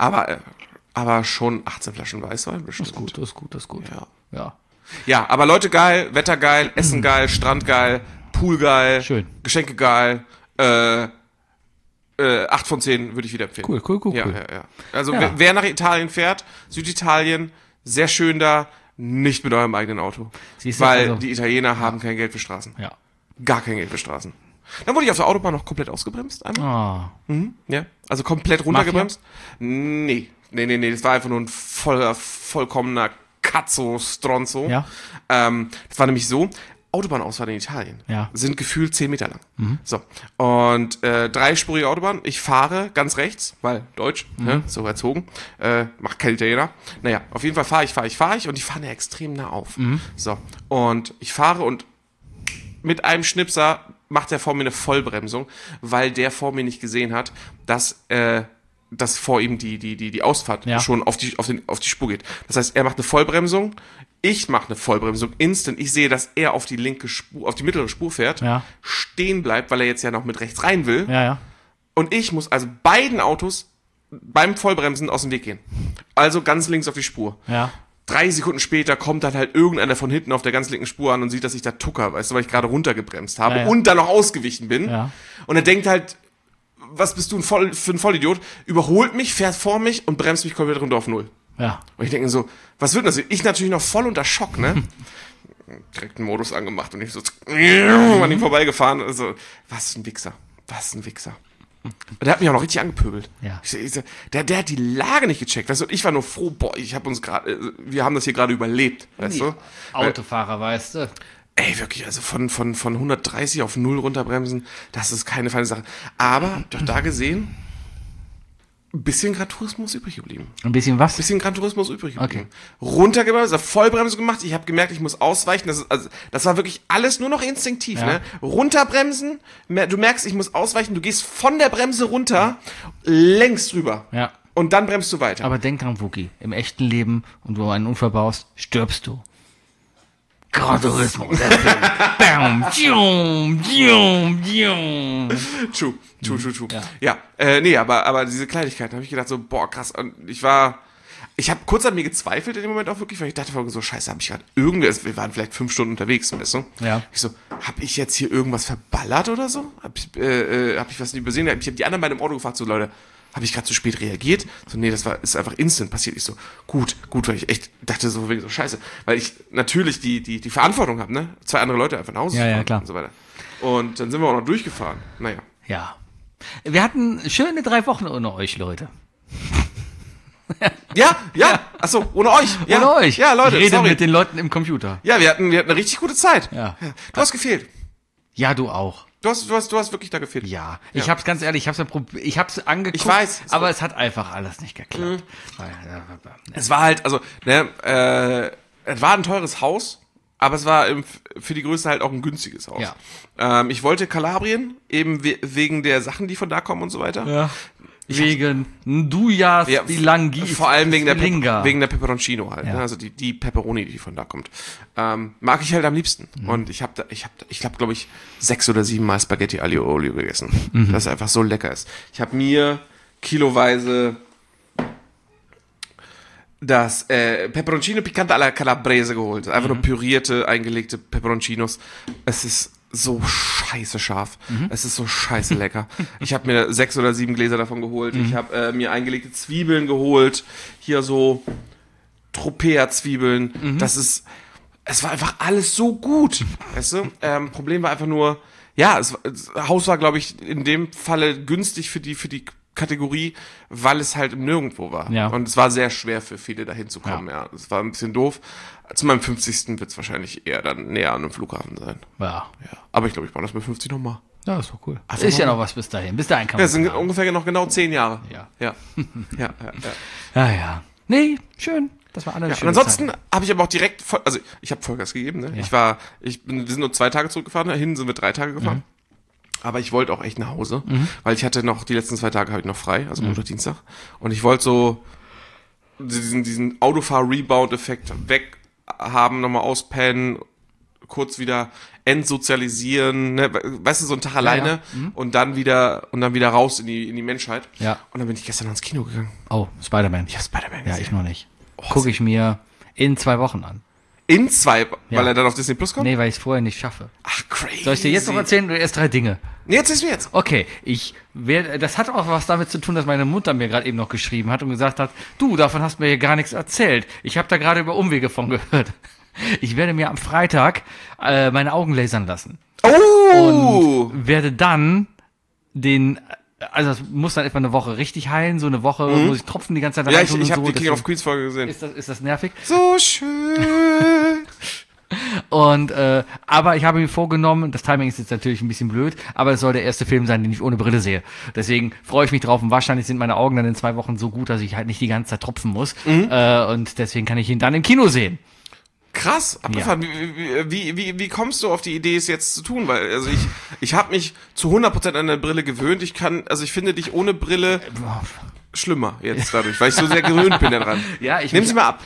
Aber schon 18 Flaschen Weißwein bestimmt. Das ist gut. Ja. Ja, aber Leute geil, Wetter geil, Essen geil, Strand geil, Pool geil, Schön. Geschenke geil, 8 von 10 würde ich wieder empfehlen. Cool. Ja. Also Ja. wer nach Italien fährt, Süditalien, sehr schön da, nicht mit eurem eigenen Auto. Siehst du, Weil also- die Italiener haben kein Geld für Straßen. Ja. Gar kein Geld für Straßen. Dann wurde ich auf der Autobahn noch komplett ausgebremst einmal. Ah. Ja, also komplett runtergebremst. Nee, das war einfach nur ein vollkommener Cazzo Stronzo. Ja. Das war nämlich so, Autobahnausfahrt in Italien Ja. sind gefühlt 10 Meter lang. So, und dreispurige Autobahn, ich fahre ganz rechts, weil Deutsch, ne, so erzogen, macht kein Italiener. Naja, auf jeden Fall fahre ich und die fahren ja extrem nah auf. So, und ich fahre und mit einem Schnipser macht er vor mir eine Vollbremsung, weil der vor mir nicht gesehen hat, dass dass vor ihm die Ausfahrt Ja. schon auf die Spur geht. Das heißt, er macht eine Vollbremsung, ich mache eine Vollbremsung instant. Ich sehe, dass er auf die mittlere Spur fährt, Ja. stehen bleibt, weil er jetzt ja noch mit rechts rein will. Ja, ja. Und ich muss also beiden Autos beim Vollbremsen aus dem Weg gehen. Also ganz links auf die Spur. Ja. 3 Sekunden später kommt dann halt irgendeiner von hinten auf der ganz linken Spur an und sieht, dass ich da tucker, weißt du, weil ich gerade runtergebremst habe Ja, ja. und dann noch ausgewichen bin. Ja. Und er denkt halt, was bist du für ein Vollidiot? Überholt mich, fährt vor mich und bremst mich komplett runter auf Null. Ja. Und ich denke so, was wird denn das? Ich natürlich noch voll unter Schock, ne? Direkt einen Modus angemacht und ich so an ihm vorbeigefahren. Also, was ein Wichser. Was ein Wichser. Und der hat mich auch noch richtig angepöbelt. Ja. Der hat die Lage nicht gecheckt, weißt du? Und ich war nur froh, boah, wir haben das hier gerade überlebt, weißt du? Autofahrer, weißt du. Ey, wirklich, also von 130 auf 0 runterbremsen, das ist keine feine Sache. Aber, doch da gesehen, ein bisschen Gran Turismo übrig geblieben. Ein bisschen was? Bisschen Gran Turismo übrig geblieben. Runtergebremst, Vollbremse gemacht, ich habe gemerkt, ich muss ausweichen. Das war wirklich alles nur noch instinktiv, Ja. ne? Runterbremsen, du merkst, ich muss ausweichen, du gehst von der Bremse runter, längst drüber. Ja. Und dann bremst du weiter. Aber denk dran, Wookie, im echten Leben und wo du einen Unfall baust, stirbst du. Gran Turismo. Bam, tschum, tschum, tschum. True. Ja. Ja, nee, aber diese Kleinigkeiten habe ich gedacht so, boah, krass. Und ich habe kurz an mir gezweifelt in dem Moment auch wirklich, weil ich dachte so, scheiße, habe ich gerade wir waren vielleicht 5 Stunden unterwegs, weißt du? Ja. Ich so, habe ich jetzt hier irgendwas verballert oder so? Hab ich was nicht übersehen? Ich habe die anderen bei dem Auto gefragt, so Leute, habe ich gerade zu spät reagiert? So, nee, ist einfach instant passiert. Ich so, gut, weil ich echt dachte so, wegen so scheiße. Weil ich natürlich die Verantwortung habe, ne? 2 andere Leute einfach nach Hause Ja, zu ja, fahren klar. und so weiter. Und dann sind wir auch noch durchgefahren. Naja. Ja. Wir hatten schöne 3 Wochen ohne euch, Leute. Ja. Achso, ohne euch. Ja. Ohne euch. Ja, Leute, Ich rede sorry. mit den Leuten im Computer. Ja, wir hatten eine richtig gute Zeit. Ja. Du hast gefehlt. Ja, du auch. Du hast wirklich da gefehlt. Ja. Ich hab's ganz ehrlich, ich hab's angeguckt, Ich weiß. aber es hat einfach alles nicht geklappt. Es war halt, also, ne, es war ein teures Haus, aber es war für die Größe halt auch ein günstiges Haus. Ja. Ich wollte Kalabrien, eben wegen der Sachen, die von da kommen und so weiter. Ja. Wegen Dujas, Ja, die Langis. vor allem wegen der Linga. Pepperoncino halt, Ja. ne? Also die Pepperoni, die von da kommt. Mag ich halt am liebsten. Und ich habe glaube ich 6 oder 7 Mal Spaghetti Aglio Olio gegessen. Das einfach so lecker ist. Ich habe mir kiloweise das Peperoncino Picante alla Calabrese geholt. Einfach nur pürierte, eingelegte Peperoncinos. Es ist so scheiße scharf. Es ist so scheiße lecker. Ich habe mir 6 oder 7 Gläser davon geholt. Ich habe mir eingelegte Zwiebeln geholt. Hier so Tropea-Zwiebeln. Es war einfach alles so gut. Weißt du? Problem war einfach nur, ja, das Haus war, glaube ich, in dem Falle günstig für die Kategorie, weil es halt im Nirgendwo war. Ja. Und es war sehr schwer für viele dahin zu kommen, ja. Es war ein bisschen doof. Zu meinem 50. wird es wahrscheinlich eher dann näher an einem Flughafen sein. Ja. Ja. Aber ich glaube, ich mache das mit 50 nochmal. Ja, ist doch cool. Also Ist ja noch- noch was bis dahin. Bis dahin kann Ja, man es sind sagen. ungefähr noch genau 10 Jahre. Ja. Ja. Ja. Ja. Nee, schön. Das war alles Ja, schön. und ansonsten habe ich aber auch direkt, ich habe Vollgas gegeben, ne? Ja. Wir sind nur 2 Tage zurückgefahren, dahin sind wir 3 Tage gefahren. Aber ich wollte auch echt nach Hause, weil ich hatte noch, die letzten 2 Tage habe ich noch frei, also Montag, Dienstag. Und ich wollte so diesen Autofahr-Rebound-Effekt weg haben, nochmal auspennen, kurz wieder entsozialisieren, ne? Weißt du, so einen Tag alleine und dann wieder raus in die Menschheit. Ja. Und dann bin ich gestern noch ins Kino gegangen. Oh, Spider-Man. Ich habe Spider-Man Ja, gesehen. ich noch nicht. Gucke ich mir in 2 Wochen an. In 2, Ja. weil er dann auf Disney Plus kommt? Nee, weil ich es vorher nicht schaffe. Ach, crazy. Soll ich dir jetzt noch erzählen oder erst 3 Dinge? Nee, erzähl's mir jetzt. Okay, das hat auch was damit zu tun, dass meine Mutter mir gerade eben noch geschrieben hat und gesagt hat, du, davon hast du mir hier gar nichts erzählt. Ich habe da gerade über Umwege von gehört. Ich werde mir am Freitag meine Augen lasern lassen. Oh! Und werde dann also es muss dann etwa eine Woche richtig heilen, so eine Woche muss ich Tropfen die ganze Zeit Ja, reintun ich habe und die so. King of Queens Folge gesehen. Ist das nervig? So schön. Und aber ich habe mir vorgenommen, das Timing ist jetzt natürlich ein bisschen blöd, aber es soll der erste Film sein, den ich ohne Brille sehe. Deswegen freue ich mich drauf und wahrscheinlich sind meine Augen dann in 2 Wochen so gut, dass ich halt nicht die ganze Zeit tropfen muss. Und deswegen kann ich ihn dann im Kino sehen. Krass, abgefahren. Wie kommst du auf die Idee, es jetzt zu tun? Weil, also ich habe mich zu 100% an der Brille gewöhnt. Ich finde dich ohne Brille schlimmer jetzt dadurch, weil ich so sehr gewöhnt bin daran. Ja, Nimm sie mal ab.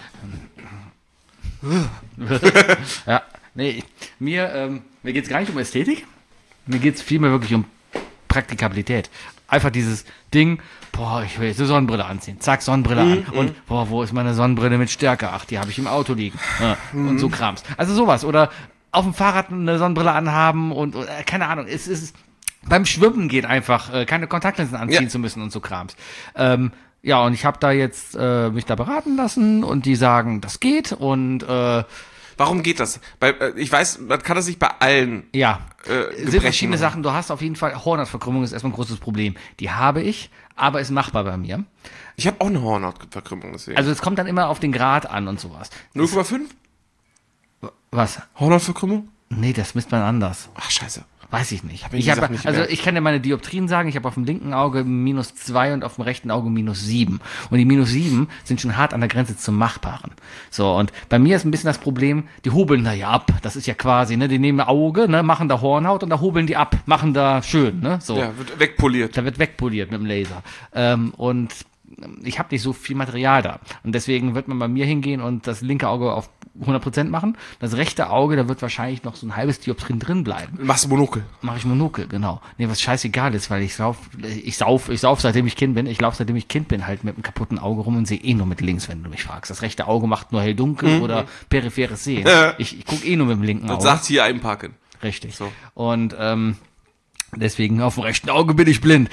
Ja, nee, mir geht's gar nicht um Ästhetik. Mir geht's vielmehr wirklich um Praktikabilität. Einfach dieses Ding, boah, ich will jetzt eine Sonnenbrille anziehen. Zack, Sonnenbrille an. Und, boah, wo ist meine Sonnenbrille mit Stärke? Ach, die habe ich im Auto liegen. Ja, und so Krams. Also sowas. Oder auf dem Fahrrad eine Sonnenbrille anhaben und keine Ahnung. Es ist beim Schwimmen geht einfach, keine Kontaktlinsen anziehen zu müssen und so Krams. Ja, und ich habe da jetzt mich da beraten lassen und die sagen, das geht und Warum geht das? Weil ich weiß, man kann das nicht bei allen. ja, Gebrechen sind verschiedene machen. Sachen. Du hast auf jeden Fall, Hornhautverkrümmung ist erstmal ein großes Problem. Die habe ich, aber ist machbar bei mir. Ich habe auch eine Hornhautverkrümmung, deswegen. Also es kommt dann immer auf den Grad an und sowas. 0,5? Was? Hornhautverkrümmung? Nee, das misst man anders. Ach, scheiße. Weiß ich nicht. mir die Sachen nicht gemerkt. Ich kann dir meine Dioptrien sagen, ich habe auf dem linken Auge -2 und auf dem rechten Auge -7. Und die -7 sind schon hart an der Grenze zum Machbaren. So, und bei mir ist ein bisschen das Problem, die hobeln da ja ab. Das ist ja quasi, ne, die nehmen Auge, ne, machen da Hornhaut und da hobeln die ab, machen da schön, ne, so. Ja, wird wegpoliert. Da wird wegpoliert mit dem Laser. Und ich habe nicht so viel Material da. Und deswegen wird man bei mir hingehen und das linke Auge auf 100% machen. Das rechte Auge, da wird wahrscheinlich noch so ein halbes Dioptrin drin bleiben. Machst du Monokel? Mache ich Monokel, genau. Nee, was scheißegal ist, weil ich sauf, seitdem ich Kind bin. Ich laufe, seitdem ich Kind bin, halt mit einem kaputten Auge rum und sehe eh nur mit links, wenn du mich fragst. Das rechte Auge macht nur hell-dunkel oder peripheres Sehen. Ich gucke eh nur mit dem linken Dann Auge. sagt hier einparken. Richtig. So. Und deswegen auf dem rechten Auge bin ich blind.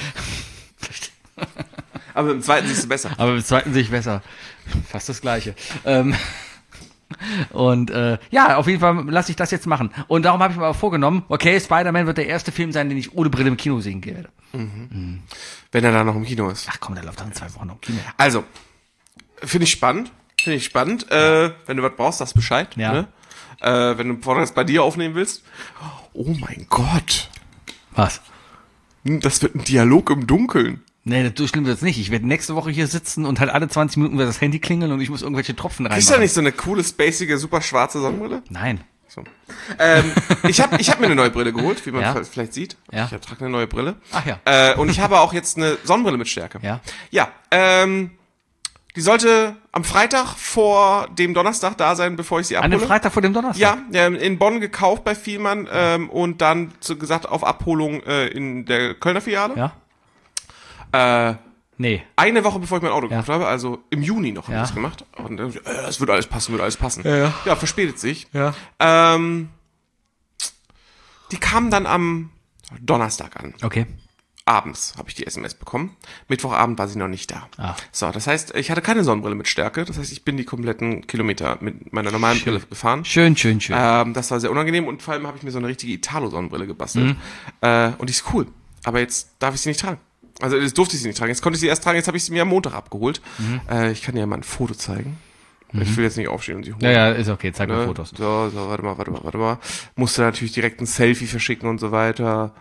Aber im zweiten siehst du besser. Aber im zweiten sehe ich besser. Fast das Gleiche. Und ja, auf jeden Fall lasse ich das jetzt machen. Und darum habe ich mir aber vorgenommen, okay, Spider-Man wird der erste Film sein, den ich ohne Brille im Kino sehen werde. Wenn er da noch im Kino ist. Ach komm, der läuft dann in 2 Wochen noch im Kino. Also, finde ich spannend. Wenn du was brauchst, sagst Bescheid. Ja. Ne? Wenn du Podcast bei dir aufnehmen willst. Oh mein Gott. Was? Das wird ein Dialog im Dunkeln. Nee, so schlimm wird's nicht. Ich werde nächste Woche hier sitzen und halt alle 20 Minuten wird das Handy klingeln und ich muss irgendwelche Tropfen reinmachen. Ist da nicht so eine coole, spacige, super schwarze Sonnenbrille? Nein. So. Ich hab mir eine neue Brille geholt, wie man Ja. vielleicht sieht. Ja. Ich trage eine neue Brille. Ach ja. Und ich habe auch jetzt eine Sonnenbrille mit Stärke. Ja. Ja, die sollte am Freitag vor dem Donnerstag da sein, bevor ich sie An abhole. dem Freitag vor dem Donnerstag? Ja, in Bonn gekauft bei Vielmann und dann gesagt auf Abholung in der Kölner Filiale. Ja. Nee. Eine Woche bevor ich mein Auto gekauft habe, also im Juni noch habe ich das gemacht. Und das wird alles passen. Ja, verspätet sich. Ja. Die kamen dann am Donnerstag an. Okay. Abends habe ich die SMS bekommen. Mittwochabend war sie noch nicht da. Ah. So, das heißt, ich hatte keine Sonnenbrille mit Stärke. Das heißt, ich bin die kompletten Kilometer mit meiner normalen Brille gefahren. Schön. Das war sehr unangenehm und vor allem habe ich mir so eine richtige Italo-Sonnenbrille gebastelt. Und die ist cool. Aber jetzt darf ich sie nicht tragen. Also jetzt durfte ich sie nicht tragen. Jetzt konnte ich sie erst tragen, jetzt habe ich sie mir am Montag abgeholt. Ich kann dir ja mal ein Foto zeigen. Ich will jetzt nicht aufstehen und sie holen. Ja, ist okay. Zeig mir Fotos. So, warte mal. Musste natürlich direkt ein Selfie verschicken und so weiter.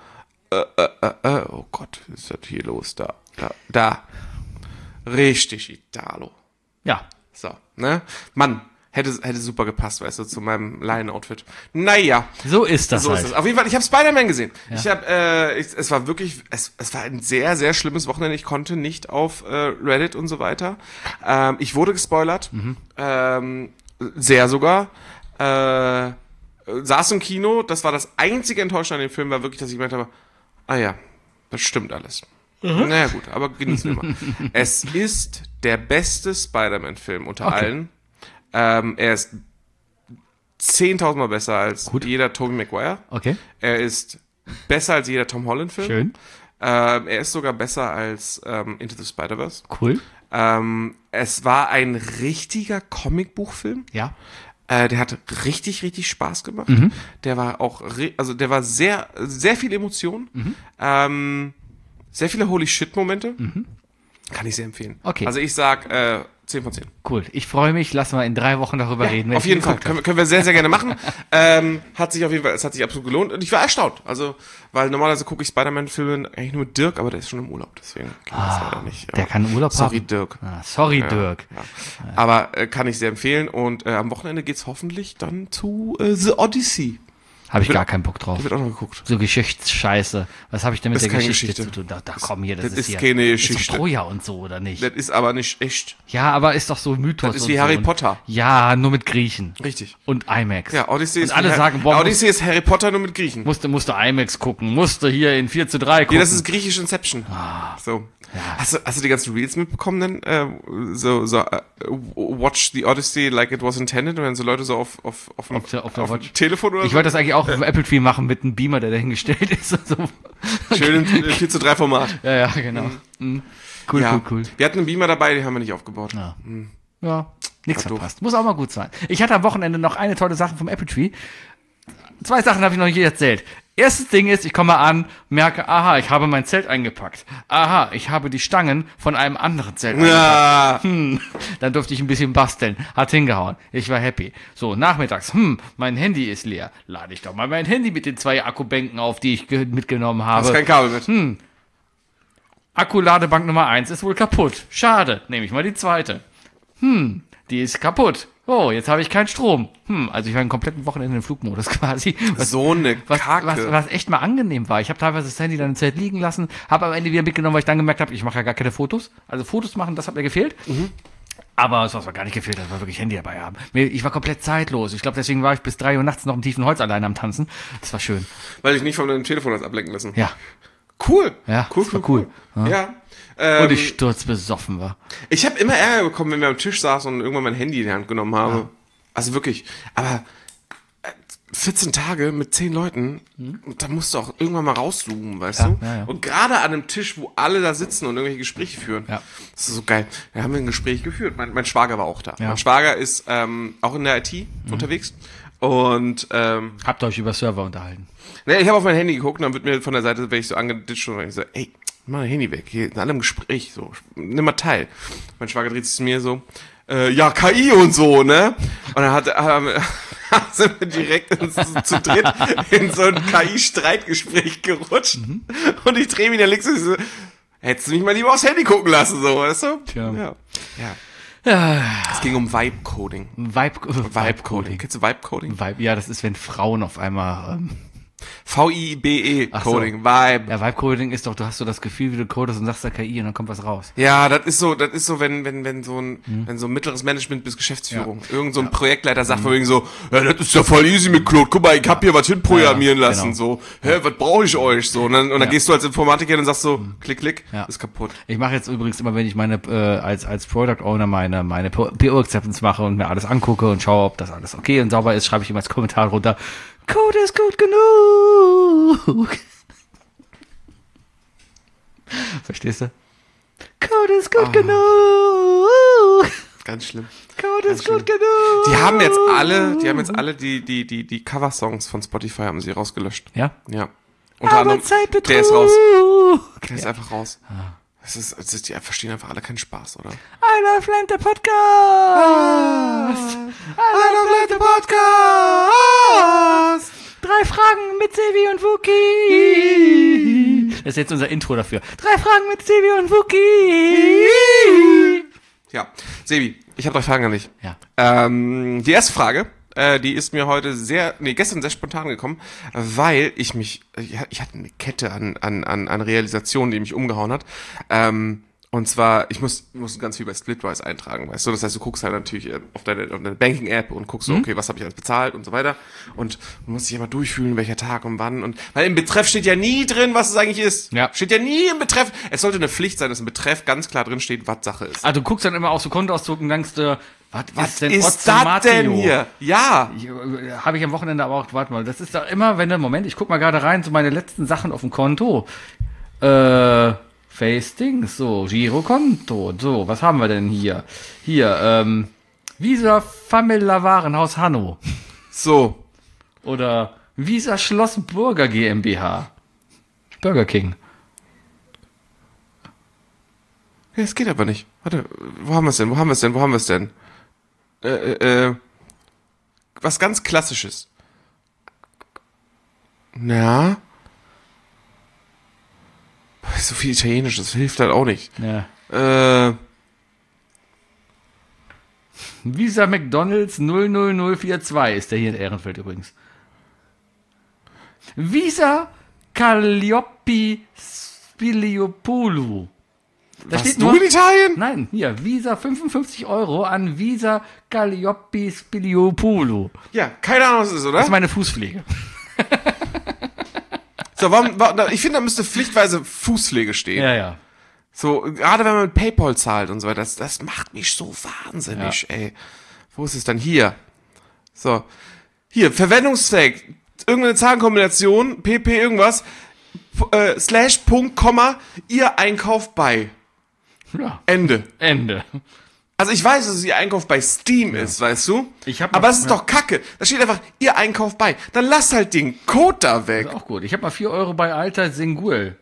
Oh Gott, was ist das hier los? Da. Richtig Italo. Ja. So, ne? Mann, hätte super gepasst, weißt du, zu meinem Lion-Outfit. Naja. So ist das So halt. ist es. Auf jeden Fall, ich habe Spider-Man gesehen. Ja. Es war wirklich, es war ein sehr, sehr schlimmes Wochenende. Ich konnte nicht auf Reddit und so weiter. Ich wurde gespoilert. Sehr sogar. Saß im Kino. Das war das einzige Enttäuschende an dem Film, war wirklich, dass ich gemeint habe, ah ja, das stimmt alles. Naja gut, aber genießen wir mal. Es ist der beste Spider-Man-Film unter allen. Er ist 10.000 Mal besser als jeder Tobey Maguire. Okay. Er ist besser als jeder Tom Holland-Film. Schön. Er ist sogar besser als Into the Spider-Verse. Cool. Es war ein richtiger Comicbuchfilm. Ja. Der hat richtig, richtig Spaß gemacht. Der war auch, der war sehr, sehr viel Emotion. Sehr viele Holy Shit-Momente. Kann ich sehr empfehlen. Okay. Also ich sag 10 von 10. Cool. Ich freue mich. Lass mal in 3 Wochen darüber reden. wenn Auf ich jeden ihn Fall. geguckt habe. Können wir sehr, sehr gerne machen. Es hat sich absolut gelohnt. Und ich war erstaunt. Also, weil normalerweise gucke ich Spider-Man-Filme eigentlich nur mit Dirk, aber der ist schon im Urlaub. Deswegen geht das leider nicht. Ja. Der kann Urlaub Sorry, haben. Dirk. Sorry, Dirk. Ja. Aber kann ich sehr empfehlen. Und am Wochenende geht's hoffentlich dann zu The Odyssey. Habe ich gar keinen Bock drauf. Die wird auch noch geguckt. So Geschichtsscheiße. Was habe ich denn mit Das der ist keine Geschichte Geschichte. zu tun? Da komm hier, das Das ist hier. keine Ist Geschichte. doch Troja und so, oder nicht? Das ist aber nicht echt. Ja, aber ist doch so Mythos. Das ist und wie so. Harry Und- Potter. Ja, nur mit Griechen. Richtig. Und IMAX. Ja, Odyssey und ist, alle wie sagen, boah, Odyssey ist Harry Potter nur mit Griechen. musste IMAX gucken, musste hier in 4:3 gucken. Ja, das ist griechisch Inception. So. Hast du die ganzen Reels mitbekommen denn? Watch the Odyssey like it was intended, und dann so Leute so auf der dem Watch. Telefon oder Ich so. wollte das eigentlich auch auf dem Apple Tree machen mit einem Beamer, der dahingestellt ist. Und so. Schön im 4:3 Format. Ja, genau. Mhm. Cool, Ja. cool. Wir hatten einen Beamer dabei, den haben wir nicht aufgebaut. Ja, ja nichts War doof. verpasst. Muss auch mal gut sein. Ich hatte am Wochenende noch eine tolle Sache vom Apple Tree. 2 Sachen habe ich noch nicht erzählt. Erstes Ding ist, ich komme an, merke, aha, ich habe mein Zelt eingepackt. Aha, ich habe die Stangen von einem anderen Zelt eingepackt. Ja. Dann durfte ich ein bisschen basteln. Hat hingehauen. Ich war happy. So, nachmittags, mein Handy ist leer. Lade ich doch mal mein Handy mit den 2 Akkubänken auf, die ich mitgenommen habe. Hast kein Kabel mit. Akkuladebank Nummer 1 ist wohl kaputt. Schade. Nehme ich mal die zweite. Die ist kaputt. Oh, jetzt habe ich keinen Strom. Also ich war einen kompletten Wochenende im Flugmodus quasi. So eine Kacke. Was echt mal angenehm war. Ich habe teilweise das Handy dann im Zelt liegen lassen, habe am Ende wieder mitgenommen, weil ich dann gemerkt habe, ich mache ja gar keine Fotos. Also Fotos machen, das hat mir gefehlt. Aber es was mir gar nicht gefehlt, das war wirklich Handy dabei haben. Ich war komplett zeitlos. Ich glaube, deswegen war ich bis 3 Uhr nachts noch im tiefen Holz alleine am Tanzen. Das war schön. Weil ich nicht von deinem Telefon hast ablenken lassen. Ja. Cool. Ja, das war cool. Ja. Und ich sturzbesoffen war. Ich habe immer Ärger bekommen, wenn wir am Tisch saßen und irgendwann mein Handy in die Hand genommen habe. Ja. Also wirklich. Aber 14 Tage mit 10 Leuten, da musst du auch irgendwann mal rauszoomen, weißt du? Ja. Und gerade an einem Tisch, wo alle da sitzen und irgendwelche Gespräche führen. Ja. Das ist so geil. Da haben wir ein Gespräch geführt. Mein Schwager war auch da. Ja. Mein Schwager ist auch in der IT unterwegs. Und Habt ihr euch über Server unterhalten? ne, ich habe auf mein Handy geguckt und dann wird mir von der Seite, wenn ich so angeditscht und ich so, ey, mach dein Handy weg, hier in allem Gespräch, so, nimm mal teil. Mein Schwager dreht sich zu mir so, ja, KI und so, ne? Und dann sind wir direkt zu dritt in so ein KI-Streitgespräch gerutscht. Und ich drehe mich da links und so, hättest du mich mal lieber aufs Handy gucken lassen, so, weißt du? Tja. Ja. Es ging um Vibe-Coding. Vibe-Coding. Vibe-Coding. Kennst du Vibe-Coding? Vibe, ja, das ist, wenn Frauen auf einmal. V-I-B-E-Coding, Ach so. Vibe. Ja, Vibe-Coding ist doch, du hast so das Gefühl, wie du codest und sagst da KI und dann kommt was raus. Ja, das ist so, wenn so ein mittleres Management bis Geschäftsführung. Irgend so ein Projektleiter sagt von wegen so, ja, das ist ja voll easy mit Claude, guck mal, ich hab hier was hinprogrammieren Ja, lassen, genau. so, was brauche ich euch, so, und dann gehst du als Informatiker und sagst so, klick, Ja. ist kaputt. Ich mache jetzt übrigens immer, wenn ich meine als Product Owner meine PO-Acceptance mache und mir alles angucke und schaue, ob das alles okay und sauber ist, schreibe ich immer als Kommentar runter, Code ist gut genug. Verstehst du? Code ist gut genug. Ganz schlimm. Code ist schlimm. gut genug. Die haben jetzt alle die Cover-Songs von Spotify haben sie rausgelöscht. Ja? Ja. Unter anderem, Arbeitszeitbetrug. der ist raus. Der ist einfach raus. Die verstehen einfach alle keinen Spaß, oder? I love Land, der Podcast. I love the Podcast! 3 Fragen mit Sevi und Wookie. Das ist jetzt unser Intro dafür. 3 Fragen mit Sevi und Wookie. Ja, Sebi, ich habe 3 Fragen an dich. Ja. Die erste Frage, die ist mir gestern sehr spontan gekommen, weil ich hatte eine Kette an Realisationen, die mich umgehauen hat. Und zwar, ich muss ganz viel bei Splitwise eintragen, weißt du? Das heißt, du guckst halt natürlich auf deine Banking-App und guckst so, okay, was habe ich alles bezahlt und so weiter. Und du musst dich immer durchfühlen, welcher Tag und wann. Und weil im Betreff steht ja nie drin, was es eigentlich ist. Ja. Steht ja nie im Betreff. Es sollte eine Pflicht sein, dass im Betreff ganz klar drin steht, was Sache ist. Also du guckst dann immer auf so Kontoauszug und denkst, was ist das denn hier? Ja. Habe ich am Wochenende aber auch, warte mal, das ist da immer, Moment, ich guck mal gerade rein, so meine letzten Sachen auf dem Konto. Face-Dings, so, Girokonto, so, was haben wir denn hier? Hier, Visa Famila Warenhaus Hanno. So. Oder Visa Schloss Burger GmbH. Burger King. Ja, es geht aber nicht. Warte, wo haben wir es denn? Was ganz Klassisches. Na? So viel Italienisch, das hilft halt auch nicht. Ja. Visa McDonalds 00042 ist der hier in Ehrenfeld übrigens. Visa Calliope Spiliopoulou. Da Warst steht du nur, in Italien? nein, hier, Visa 55 € an Visa Calliope Spiliopoulou. Ja, keine Ahnung, was es ist, oder? Das ist meine Fußpflege. So, ich finde, da müsste pflichtweise Fußpflege stehen. Ja. So, gerade wenn man mit PayPal zahlt und so weiter, das macht mich so wahnsinnig, ey. Wo ist es dann? Hier. So. Hier, Verwendungszweck. Irgendeine Zahlenkombination, PP irgendwas, Slash, Punkt, Komma, Ihr Einkauf bei. Ja. Ende. Also ich weiß, dass es Ihr Einkauf bei Steam ist, weißt du? Aber das ist doch Kacke. Da steht einfach Ihr Einkauf bei. Dann lass halt den Code da weg. Ist auch gut. Ich habe mal 4 € bei Alter Singuel.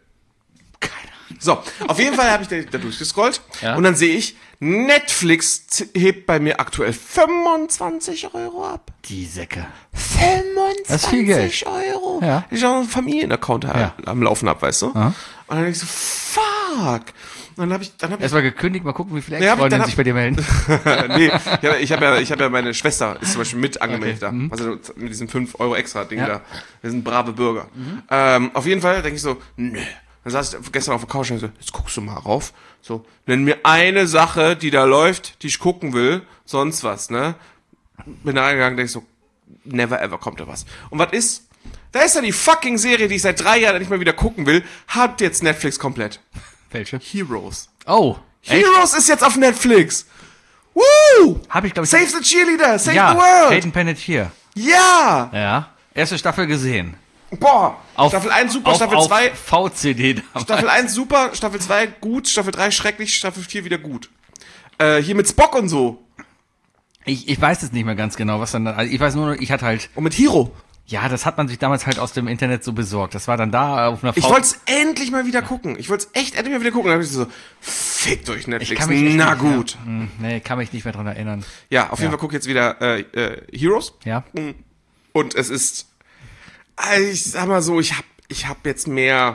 So, auf jeden Fall habe ich da durchgescrollt Ja. und dann sehe ich, Netflix hebt bei mir aktuell 25 € ab. Die Säcke. 25 Das ist viel Geld. €. Ja. Ich auch einen Familienaccount Ja. am Laufen habe, weißt du? Aha. Und dann denke ich so, fuck. Und dann habe ich Erstmal gekündigt, mal gucken, wie viele Ja, Ex-Freundinnen dann sich bei dir melden. nee, ich hab ja meine Schwester ist zum Beispiel mit angemeldet da. Also mit diesem 5 € extra Ding da. Wir sind brave Bürger. Auf jeden Fall denke ich so, nö. Dann saß ich gestern auf der Couch und so, jetzt guckst du mal rauf. So, nenn mir eine Sache, die da läuft, die ich gucken will, sonst was, ne? Bin da reingegangen, denk ich so, never ever kommt da was. Und was ist? Da ist ja die fucking Serie, die ich seit 3 Jahren nicht mal wieder gucken will, hat jetzt Netflix komplett. Welche? Heroes. Oh. Echt? Heroes ist jetzt auf Netflix. Woo! Hab ich, glaube ich. Save the Cheerleader, save ja, the world. Hayden Panettiere. Ja! Ja. Erste Staffel gesehen. Boah! Auf, Staffel 1 super, auf, Staffel 2 Auf VCD damals. Staffel 1 super, Staffel 2 gut, Staffel 3 schrecklich, Staffel 4 wieder gut. Hier mit Spock und so. Ich weiß es nicht mehr ganz genau, was dann. Also ich weiß nur, ich hatte halt. Und mit Hero. Ja, das hat man sich damals halt aus dem Internet so besorgt. Das war dann da auf einer Ich wollte es endlich mal wieder gucken. Ich wollte es echt endlich mal wieder gucken. Dann hab ich so, fickt euch Netflix. Na gut. Nee, kann mich nicht mehr dran erinnern. Ja, auf jeden Fall guck jetzt wieder Heroes. Ja. Und es ist, ich sag mal so, ich hab jetzt mehr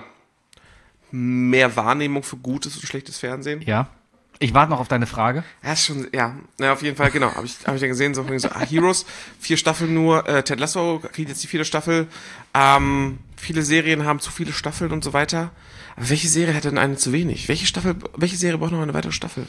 Wahrnehmung für gutes und schlechtes Fernsehen. Ja. Ich warte noch auf deine Frage. Ja, ist schon, ja, auf jeden Fall, genau. Hab ich ja gesehen, so Heroes, 4 Staffeln nur, Ted Lasso kriegt jetzt die 4. Staffel. Viele Serien haben zu viele Staffeln und so weiter. Aber welche Serie hat denn eine zu wenig? Welche Serie braucht noch eine weitere Staffel?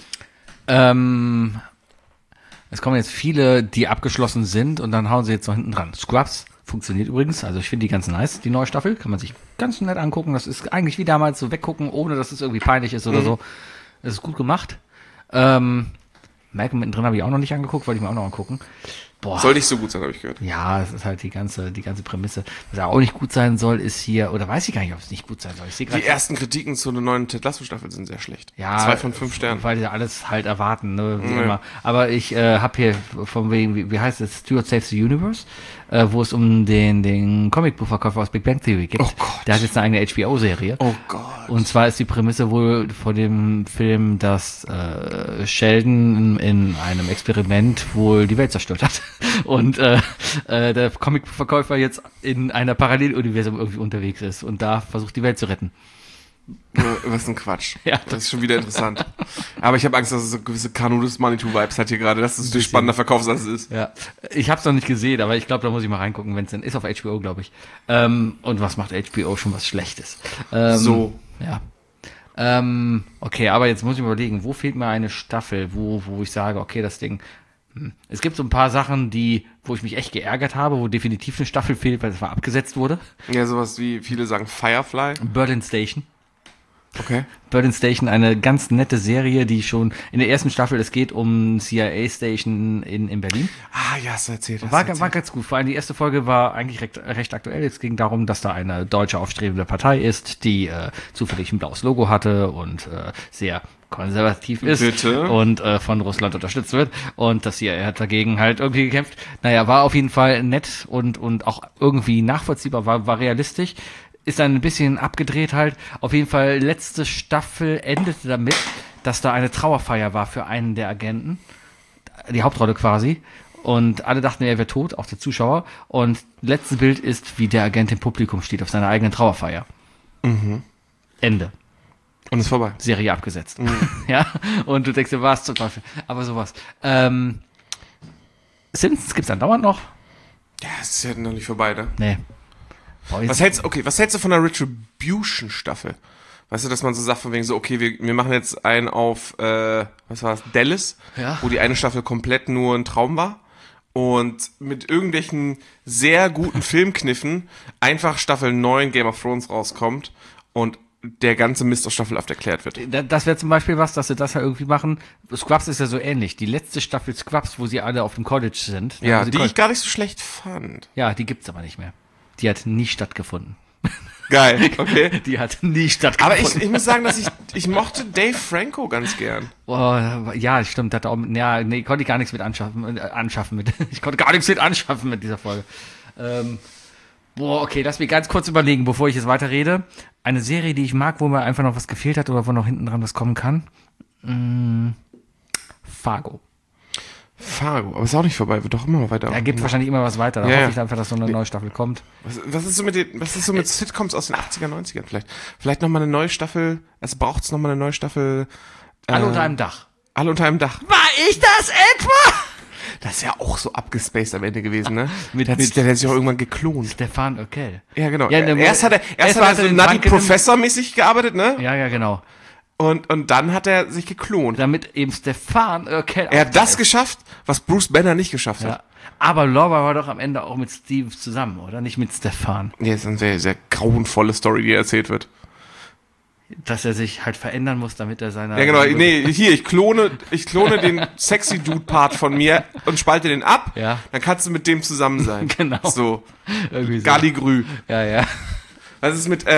Es kommen jetzt viele, die abgeschlossen sind und dann hauen sie jetzt noch hinten dran. Scrubs funktioniert übrigens, also ich finde die ganz nice, die neue Staffel, kann man sich ganz nett angucken. Das ist eigentlich wie damals so weggucken, ohne dass es irgendwie peinlich ist oder so. Das ist gut gemacht. Malcolm mittendrin habe ich auch noch nicht angeguckt, wollte ich mir auch noch angucken. Boah. Soll nicht so gut sein, habe ich gehört. Ja, es ist halt die ganze Prämisse. Was auch nicht gut sein soll, ist hier, oder weiß ich gar nicht, ob es nicht gut sein soll. Ich sehe Die ersten Kritiken zu einer neuen Ted Lasso-Staffel sind sehr schlecht. Ja, 2 von 5 Sternen. Weil die alles halt erwarten, ne, wie immer. Aber ich habe hier von wegen, wie heißt es, Stuart Saves the Universe, wo es um den Comicbuchverkäufer aus Big Bang Theory geht. Oh Gott. Der hat jetzt eine eigene HBO-Serie. Oh Gott. Und zwar ist die Prämisse wohl vor dem Film, dass Sheldon in einem Experiment wohl die Welt zerstört hat. Und der Comicverkäufer jetzt in einer Paralleluniversum irgendwie unterwegs ist und da versucht, die Welt zu retten. Was ein Quatsch. Ja. Das ist schon wieder interessant. Aber ich habe Angst, dass es so gewisse Carnoodles Manitou-Vibes hat hier gerade, dass es durch spannender verkauft, als es ist. Ja, ich habe es noch nicht gesehen, aber ich glaube, da muss ich mal reingucken, wenn es denn ist auf HBO, glaube ich. Und was macht HBO schon was Schlechtes? So. Ja. Okay, aber jetzt muss ich mir überlegen, wo fehlt mir eine Staffel, wo ich sage, okay, das Ding. Es gibt so ein paar Sachen, wo ich mich echt geärgert habe, wo definitiv eine Staffel fehlt, weil es mal abgesetzt wurde. Ja, sowas wie viele sagen Firefly. Berlin Station. Okay. Berlin Station, eine ganz nette Serie, die schon in der ersten Staffel, es geht um CIA Station in Berlin. Ah, ja, hast du erzählt. War ganz gut. Vor allem die erste Folge war eigentlich recht aktuell. Es ging darum, dass da eine deutsche aufstrebende Partei ist, die zufällig ein blaues Logo hatte und sehr konservativ ist. Bitte? Und von Russland unterstützt wird. Und das CIA hat dagegen halt irgendwie gekämpft. Naja, war auf jeden Fall nett und auch irgendwie nachvollziehbar, war realistisch. Ist dann ein bisschen abgedreht halt. Auf jeden Fall, letzte Staffel endete damit, dass da eine Trauerfeier war für einen der Agenten. Die Hauptrolle quasi. Und alle dachten, er wäre tot, auch der Zuschauer. Und letztes Bild ist, wie der Agent im Publikum steht, auf seiner eigenen Trauerfeier. Ende. Und ist vorbei. Serie abgesetzt. Ja. Und du denkst dir, was zum Teufel. Aber sowas. Simpsons gibt's dann dauernd noch? Ja, es ist ja noch nicht vorbei, ne? Nee. Was hältst du von der Retribution-Staffel? Weißt du, dass man so sagt von wegen so, okay, wir machen jetzt einen auf, was war das, Dallas, Ja. wo die eine Staffel komplett nur ein Traum war und mit irgendwelchen sehr guten Filmkniffen einfach Staffel 9 Game of Thrones rauskommt und der ganze Mist aus Staffel 8 erklärt wird. Das wäre zum Beispiel was, dass sie das ja irgendwie machen. Scrubs ist ja so ähnlich. Die letzte Staffel Scrubs, wo sie alle auf dem College sind. Ja, wo sie die ich gar nicht so schlecht fand. Ja, die gibt's aber nicht mehr. Die hat nie stattgefunden. Geil, okay. Die hat nie stattgefunden. Aber ich muss sagen, dass ich mochte Dave Franco ganz gern. Oh, ja, stimmt. Hat auch, ja, nee, konnte ich gar nichts mit anschaffen. Ich konnte gar nichts mit anschaffen mit dieser Folge. Okay, lass mich ganz kurz überlegen, bevor ich jetzt weiterrede. Eine Serie, die ich mag, wo mir einfach noch was gefehlt hat oder wo noch hinten dran was kommen kann. Fargo. Fargo, aber ist auch nicht vorbei, wird doch immer noch weiter. Da gibt wahrscheinlich immer was weiter. Da Ja, hoffe ja. ich einfach, dass so eine neue Staffel kommt. Was ist so mit Sitcoms aus den 80er, 90ern vielleicht? Vielleicht nochmal eine neue Staffel, es braucht's nochmal eine neue Staffel. Alle unter einem Dach. Alle unter einem Dach. War ich das etwa? Das ist ja auch so abgespaced am Ende gewesen, ne? Mit- der hat sich auch irgendwann geklont. Stefan Okel. Ja, genau. Ja, erst hat er hatte so den Nutty Frank genommen. Professor-mäßig gearbeitet, ne? Ja, genau. Und dann hat er sich geklont. Damit eben Stefan Okel. Er hat das geschafft, was Bruce Banner nicht geschafft Ja. hat. Aber Laura war doch am Ende auch mit Steve zusammen, oder? Nicht mit Stefan. Ja, das ist eine sehr, sehr grauenvolle Story, die erzählt wird. Dass er sich halt verändern muss, damit er seine... Ja, genau. Nee, hier, ich klone den sexy Dude-Part von mir und spalte den ab. Ja. Dann kannst du mit dem zusammen sein. Genau. So. Irgendwie so. Galligrü. Ja. Was ist mit,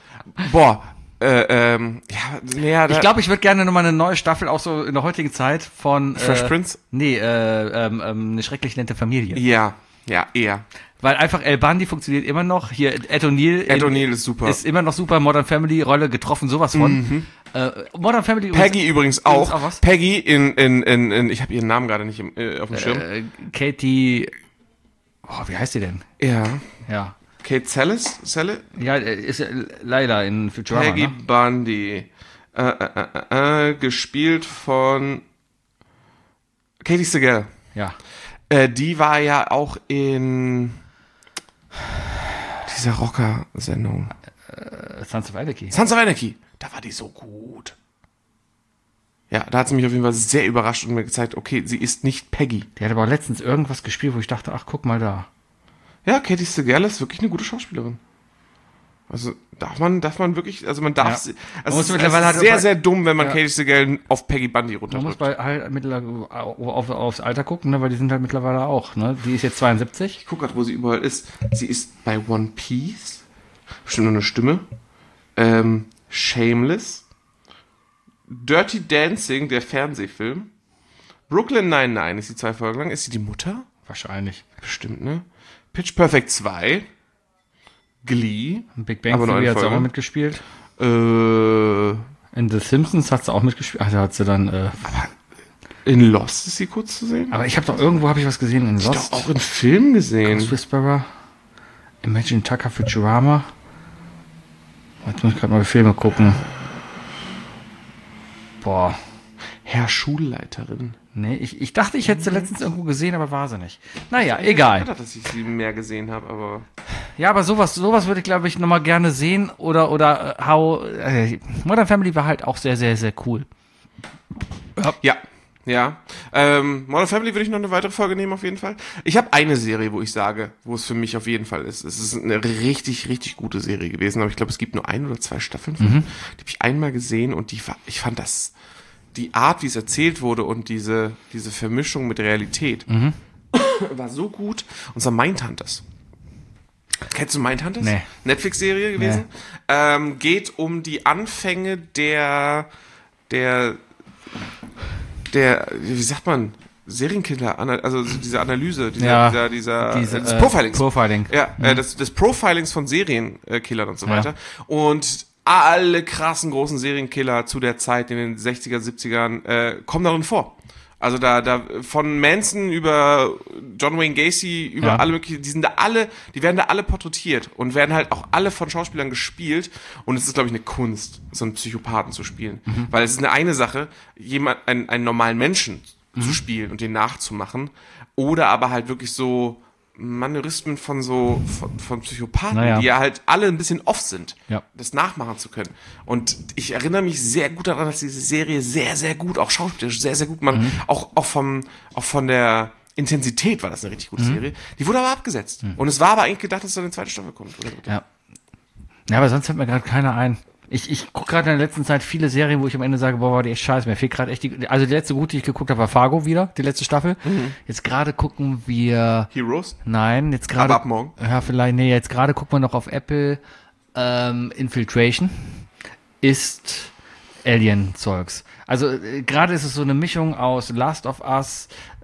Ich glaube, ich würde gerne nochmal eine neue Staffel, auch so in der heutigen Zeit von... Fresh Prince? Nee, eine schrecklich nette Familie. Ja, eher. Weil einfach El Bundy funktioniert immer noch. Hier, Ed O'Neill Ist super. ist immer noch super. Modern Family Rolle getroffen, sowas von. Modern Family Peggy übrigens auch. auch was? Peggy in ich habe ihren Namen gerade nicht auf dem Schirm. Katie, wie heißt die denn? Ja. Ja. Kate Selle? Ja, ist ja leider in Futurama, Peggy ne? Bundy. Gespielt von Katie Sagal. Ja. Die war ja auch in dieser Rocker-Sendung. Sons of Anarchy. Sons of Anarchy. Da war die so gut. Ja, da hat sie mich auf jeden Fall sehr überrascht und mir gezeigt, okay, sie ist nicht Peggy. Die hat aber auch letztens irgendwas gespielt, wo ich dachte, ach, guck mal da. Ja, Katie Sagal ist wirklich eine gute Schauspielerin. Also darf man wirklich, also man darf, Ja. also Man muss es ist mittlerweile halt sehr, bei- sehr dumm, wenn man Ja. Katie Sagal auf Peggy Bundy Man muss runterdrückt. bei halt mittlerweile aufs Alter gucken, ne, weil die sind halt mittlerweile auch, ne? Die ist jetzt 72. Ich guck grad, wo sie überall ist. Sie ist bei One Piece. Bestimmt nur eine Stimme. Shameless. Dirty Dancing, der Fernsehfilm. Brooklyn Nine-Nine ist die 2 Folgen lang. Ist sie die Mutter? Wahrscheinlich. Bestimmt, ne? Pitch Perfect 2. Glee. Big Bang Aber nur Theory eine hat sie auch Folge. mitgespielt. In In The Simpsons hat sie auch mitgespielt. Ach, da hat sie dann, Lost ist sie kurz zu sehen. aber ich habe doch irgendwo habe ich was gesehen in Ich Lost. doch auch in Film gesehen. Ghost Whisperer. Imagine Tucker Futurama. Jetzt muss ich gerade mal Filme gucken. Boah. Herr Schulleiterin. Nee, ich dachte, ich hätte sie letztens irgendwo gesehen, aber war sie nicht. Naja, egal. Ich dachte, dass ich sie mehr gesehen habe, aber... Ja, aber sowas würde ich, glaube ich, nochmal gerne sehen. Oder Modern Family war halt auch sehr, sehr, sehr cool. Ja. Modern Family würde ich noch eine weitere Folge nehmen, auf jeden Fall. Ich habe eine Serie, wo ich sage, wo es für mich auf jeden Fall ist. Es ist eine richtig, richtig gute Serie gewesen, aber ich glaube, es gibt nur 1 oder 2 Staffeln von. Die habe ich einmal gesehen und ich fand das, die Art, wie es erzählt wurde und diese Vermischung mit Realität war so gut. Und zwar Mindhunters. Kennst du Mindhunters? Nee. Netflix-Serie gewesen. Geht um die Anfänge der wie sagt man, Serienkiller, also diese Analyse, des Profilings. Profiling. Ja, des Profilings von Serienkillern und so weiter. Und alle krassen großen Serienkiller zu der Zeit in den 60er, 70ern kommen darin vor. Also da von Manson über John Wayne Gacy, über alle möglichen, die werden da alle porträtiert und werden halt auch alle von Schauspielern gespielt. Und es ist, glaube ich, eine Kunst, so einen Psychopathen zu spielen. Weil es ist eine Sache, einen normalen Menschen zu spielen und den nachzumachen. Oder aber halt wirklich so Manierismen von von Psychopathen, Naja. die ja halt alle ein bisschen off sind, Ja. das nachmachen zu können. Und ich erinnere mich sehr gut daran, dass diese Serie sehr, sehr gut, auch schauspielerisch sehr, sehr gut, auch von der Intensität war das eine richtig gute Serie. Die wurde aber abgesetzt. Und es war aber eigentlich gedacht, dass da eine zweite Staffel kommt. Oder? Ja. Ja, aber sonst fällt mir gerade keiner ein. Ich gucke gerade in der letzten Zeit viele Serien, wo ich am Ende sage, boah, war die echt scheiße. Mir fehlt gerade echt also die letzte gute, die ich geguckt habe, war Fargo wieder, die letzte Staffel. Jetzt gerade gucken wir, Heroes? nein, jetzt gerade. Aber ab morgen? Ja, vielleicht, nee, jetzt gerade gucken wir noch auf Apple, Infiltration ist Alien-Zeugs. Also gerade ist es so eine Mischung aus Last of Us,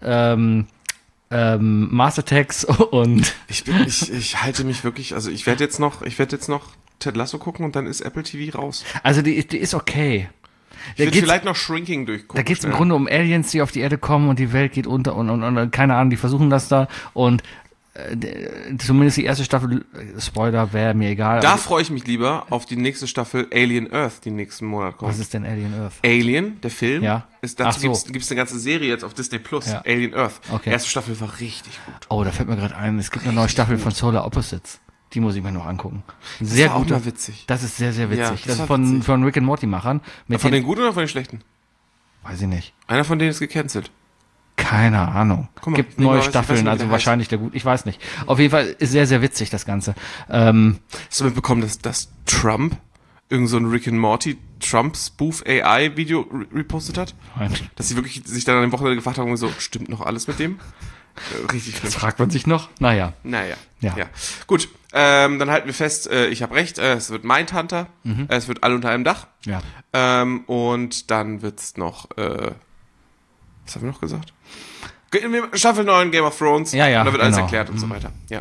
Master Tax und Ich halte mich wirklich, also ich werde jetzt noch Ted Lasso gucken und dann ist Apple TV raus. also die ist okay. Ich will vielleicht noch Shrinking durchgucken. Da geht es im Grunde um Aliens, die auf die Erde kommen und die Welt geht unter und keine Ahnung, die versuchen das da und zumindest die erste Staffel, Spoiler, wäre mir egal. Da freue ich mich lieber auf die nächste Staffel Alien Earth, die nächsten Monat kommt. Was ist denn Alien Earth? Alien, der Film, Ja. dazu Ach so. gibt's eine ganze Serie jetzt auf Disney Plus, Ja. Alien Earth. Okay. Erste Staffel war richtig gut. Oh, da fällt mir gerade ein, es gibt eine neue Staffel von Solar Opposites. Die muss ich mir noch angucken. Sehr war auch gut. mal witzig. Das ist sehr, sehr witzig. Ja, das das ist war von, witzig. von Rick and Morty Machern. Mit Von den, den guten oder von den schlechten? weiß ich nicht. Einer von denen ist gecancelt. Keine Ahnung. Guck mal, Gibt nee, neue aber ich weiß nicht, Staffeln, wie also der wahrscheinlich der gut. Ich weiß nicht. Auf jeden Fall ist sehr, sehr witzig, das Ganze. Hast du mitbekommen, dass Trump irgend so ein Rick and Morty Trump-Spoof AI-Video repostet hat? Dass sie wirklich sich dann an dem Wochenende gefragt haben, so, stimmt noch alles mit dem? Richtig schlimm. Das fragt man sich noch. Naja. Naja. Ja. Ja. Gut, dann halten wir fest, ich habe recht, es wird Mindhunter, es wird Alle unter einem Dach. Ja. Und dann wird's noch, was haben wir noch gesagt? Staffel 9 Game of Thrones. Ja, ja, Und da wird alles genau. erklärt und so weiter. Ja.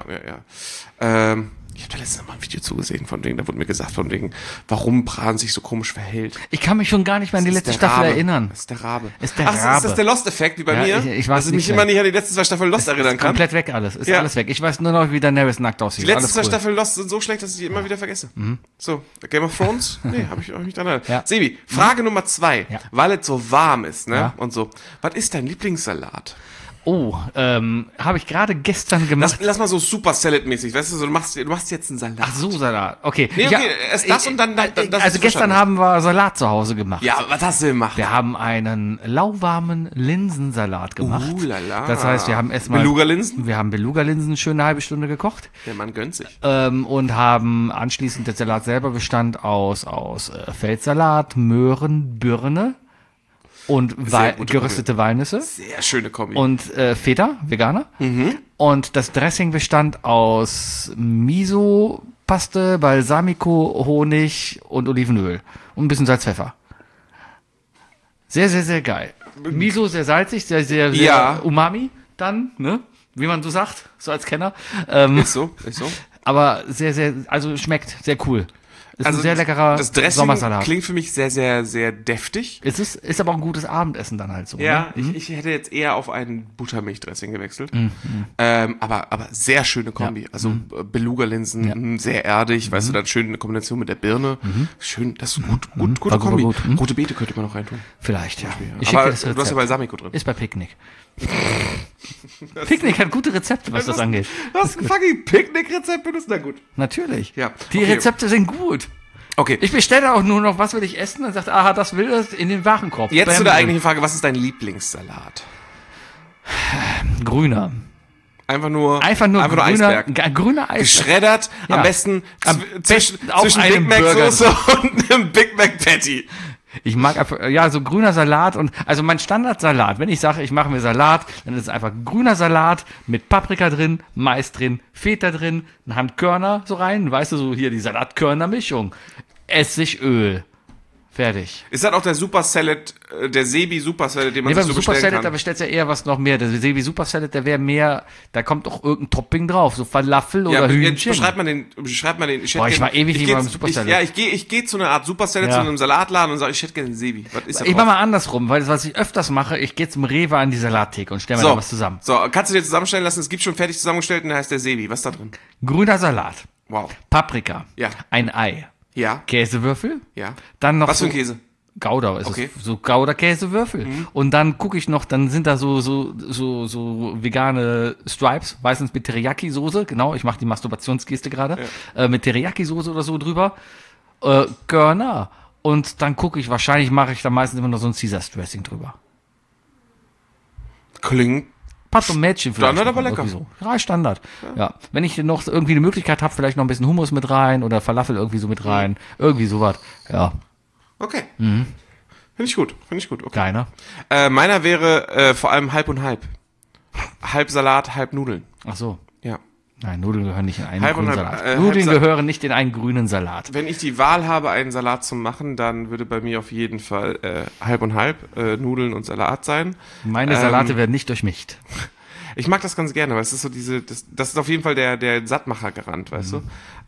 Ich habe da letztens mal ein Video zugesehen von wegen, da wurde mir gesagt von wegen, warum Bran sich so komisch verhält. Ich kann mich schon gar nicht mehr an die Das ist letzte der Staffel Rabe. erinnern. Das ist der Rabe. Ist der Ach, ist Rabe. das der Lost-Effekt wie bei Ja, mir? ich weiß dass ich nicht mich mehr. immer nicht an die letzten 2 Staffeln Lost erinnern kann. Komplett weg alles. Ist Ja. alles weg. Ich weiß nur noch, wie Daenerys nackt aussieht. Die letzten alles 2 cool. Staffeln Lost sind so schlecht, dass ich die immer wieder vergesse. So, Game of Thrones? Nee, hab ich mich dran erinnert. Ja. Sebi, Frage Nummer 2. Ja. Weil es so warm ist, ne? Ja. Und so. Was ist dein Lieblingssalat? Oh, habe ich gerade gestern gemacht. Lass mal so super Salad-mäßig, weißt du, so, du machst jetzt einen Salat. Ach so, Salat. Okay. Nee, okay, erst das und dann das Also ist gestern verstanden. haben wir Salat zu Hause gemacht. Ja, was hast du gemacht? Wir haben einen lauwarmen Linsensalat gemacht. Lala. Das heißt, wir haben erstmal Beluga-Linsen? Wir haben Beluga-Linsen eine schöne halbe Stunde gekocht Der Mann gönnt sich. und haben anschließend der Salat selber bestand aus Feldsalat, Möhren, Birne und gute geröstete Walnüsse Sehr schöne Kombi. und Feta, Veganer. Und das Dressing bestand aus Miso-Paste, Balsamico, Honig und Olivenöl und ein bisschen Salz, Pfeffer. Sehr, sehr, sehr geil. Miso sehr salzig, sehr, sehr, sehr Ja. Umami dann, ne? Wie man so sagt, so als Kenner. Ist so. Aber sehr, sehr, also schmeckt sehr cool. Ist ein sehr leckerer das Dressing Sommersalat. klingt für mich sehr, sehr, sehr deftig. Ist aber auch ein gutes Abendessen dann halt so. Ja, Ne? ich hätte jetzt eher auf ein Buttermilchdressing gewechselt. Aber sehr schöne Kombi. Also Beluga-Linsen, sehr erdig, weißt du, dann schön eine Kombination mit der Birne. Schön, das ist gute War Kombi. gut. Rote Beete könnte man noch reintun. Vielleicht, ja. Ich schicke Aber dir das du hast ja Rezept. Balsamico drin. Ist bei Picknick. Picknick hat gute Rezepte, was das angeht. Du hast ein fucking Picknick-Rezept benutzt, na gut. Natürlich. Ja, Die okay. Rezepte sind gut. Okay, Ich bestelle auch nur noch, was will ich essen? Dann sagt, aha, das will es in den Warenkorb. jetzt Bam, zu der drin. eigentlichen Frage, was ist dein Lieblingssalat? Grüner. Einfach nur Einfach nur Eisberg. grüner Eisberg. Geschreddert, Ja. am besten Am zwischen besten auf Big einem Mac Burger. Soße und einem Big Mac Patty. Ich mag einfach, ja, so grüner Salat und, also mein Standardsalat, wenn ich sage, ich mache mir Salat, dann ist es einfach grüner Salat mit Paprika drin, Mais drin, Feta drin, ein Handkörner so rein, weißt du, so hier die Salatkörner-Mischung. Essig, Öl. Fertig. Ist das auch der Super Salad, der Sebi Super Salad, den man Nee, sich beim so Super bestellen Salad, da kann? bestellst du ja eher was noch mehr. Der Sebi Super Salad, der wäre mehr, da kommt doch irgendein Topping drauf, so Falafel oder jetzt Hühnchen. beschreib mal den. Boah, ich war ewig nicht mehr beim Super Salad. Ich gehe zu einer Art Super Salad, Ja. zu einem Salatladen und sage, ich hätte gerne einen Sebi. Was ist da Ich drauf? mach mal andersrum, weil das, was ich öfters mache, ich gehe zum Rewe an die Salattheke und stelle mir da was zusammen. So, kannst du dir zusammenstellen lassen? Es gibt schon fertig zusammengestellt und der heißt der Sebi. Was ist da drin? Grüner Salat, Wow. Paprika, Ja. ein Ei, Ja. Käsewürfel, Ja. dann noch Was für so ein Käse? Gouda, Okay. so Gouda-Käsewürfel. Und dann gucke ich noch, dann sind da so vegane Stripes, meistens mit Teriyaki-Soße, genau, ich mache die Masturbationsgeste gerade, mit Teriyaki-Soße oder so drüber, Körner. Und dann gucke ich, wahrscheinlich mache ich da meistens immer noch so ein Caesar-Dressing drüber. Klingt. Mädchen vielleicht. Standard, noch, aber lecker. irgendwie So. Ja, Standard. Ja. Wenn ich noch irgendwie eine Möglichkeit habe, vielleicht noch ein bisschen Hummus mit rein oder Falafel irgendwie so mit rein. Irgendwie sowas. Ja. Okay. Finde ich gut. Okay. Kleiner. Meiner wäre vor allem halb und halb. Halb Salat, halb Nudeln. Ach so. Ja. Nein, Nudeln gehören nicht in einen Halb und grünen halb, Salat. Nudeln halb gehören nicht in einen grünen Salat. Wenn ich die Wahl habe, einen Salat zu machen, dann würde bei mir auf jeden Fall halb und halb Nudeln und Salat sein. Meine Salate werden nicht durchmischt. Ich mag das ganz gerne, weil es ist so das ist auf jeden Fall der Sattmacher-Garant, weißt du.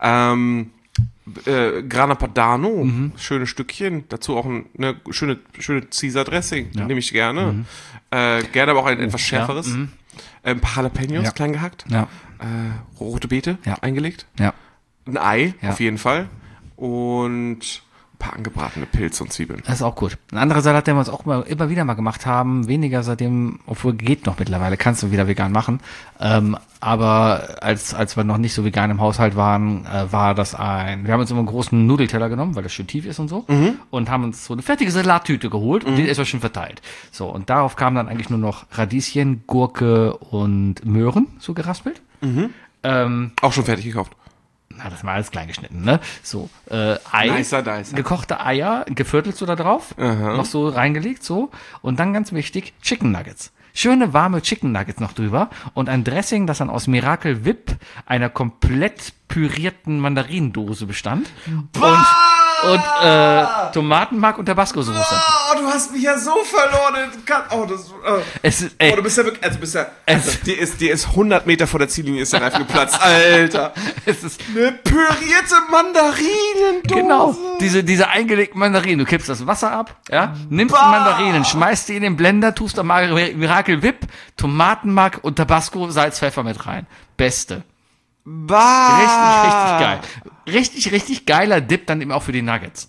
Grana Padano, schöne Stückchen, dazu auch eine schöne Caesar-Dressing, nehme ich gerne. Gerne aber auch ein etwas schärferes. Ein paar Jalapenos, klein gehackt. Ja. Rote Beete, eingelegt. Ja. Ein Ei, Ja. auf jeden Fall. Und ein paar angebratene Pilze und Zwiebeln. Das ist auch gut. Ein anderer Salat, den wir uns auch immer wieder mal gemacht haben, weniger seitdem, obwohl geht noch mittlerweile, kannst du wieder vegan machen. Aber als wir noch nicht so vegan im Haushalt waren, war das wir haben uns immer einen großen Nudelteller genommen, weil das schön tief ist und so, und haben uns so eine fertige Salattüte geholt und die ist schon verteilt. So, und darauf kamen dann eigentlich nur noch Radieschen, Gurke und Möhren, so geraspelt. Auch schon fertig gekauft. Na, das war alles klein geschnitten, ne? So, Ei, Dicer. gekochte Eier, geviertelt so da drauf, noch so reingelegt, so. Und dann ganz wichtig, Chicken Nuggets. Schöne warme Chicken Nuggets noch drüber und ein Dressing, das dann aus Miracle Whip, einer komplett pürierten Mandarinendose bestand. Und Tomatenmark und Tabasco-Soße. Oh, du hast mich ja so verloren. Du bist ja wirklich, dir ist 100 Meter vor der Ziellinie ist der Reifen geplatzt, Alter. Es ist Eine pürierte Mandarinendose. genau, diese eingelegten Mandarinen. Du kippst das Wasser ab, ja, nimmst die Mandarinen, schmeißt die in den Blender, tust da Miracle Whip, Tomatenmark und Tabasco, Salz, Pfeffer mit rein. Beste. Richtig geil. Richtig geiler Dip dann eben auch für die Nuggets.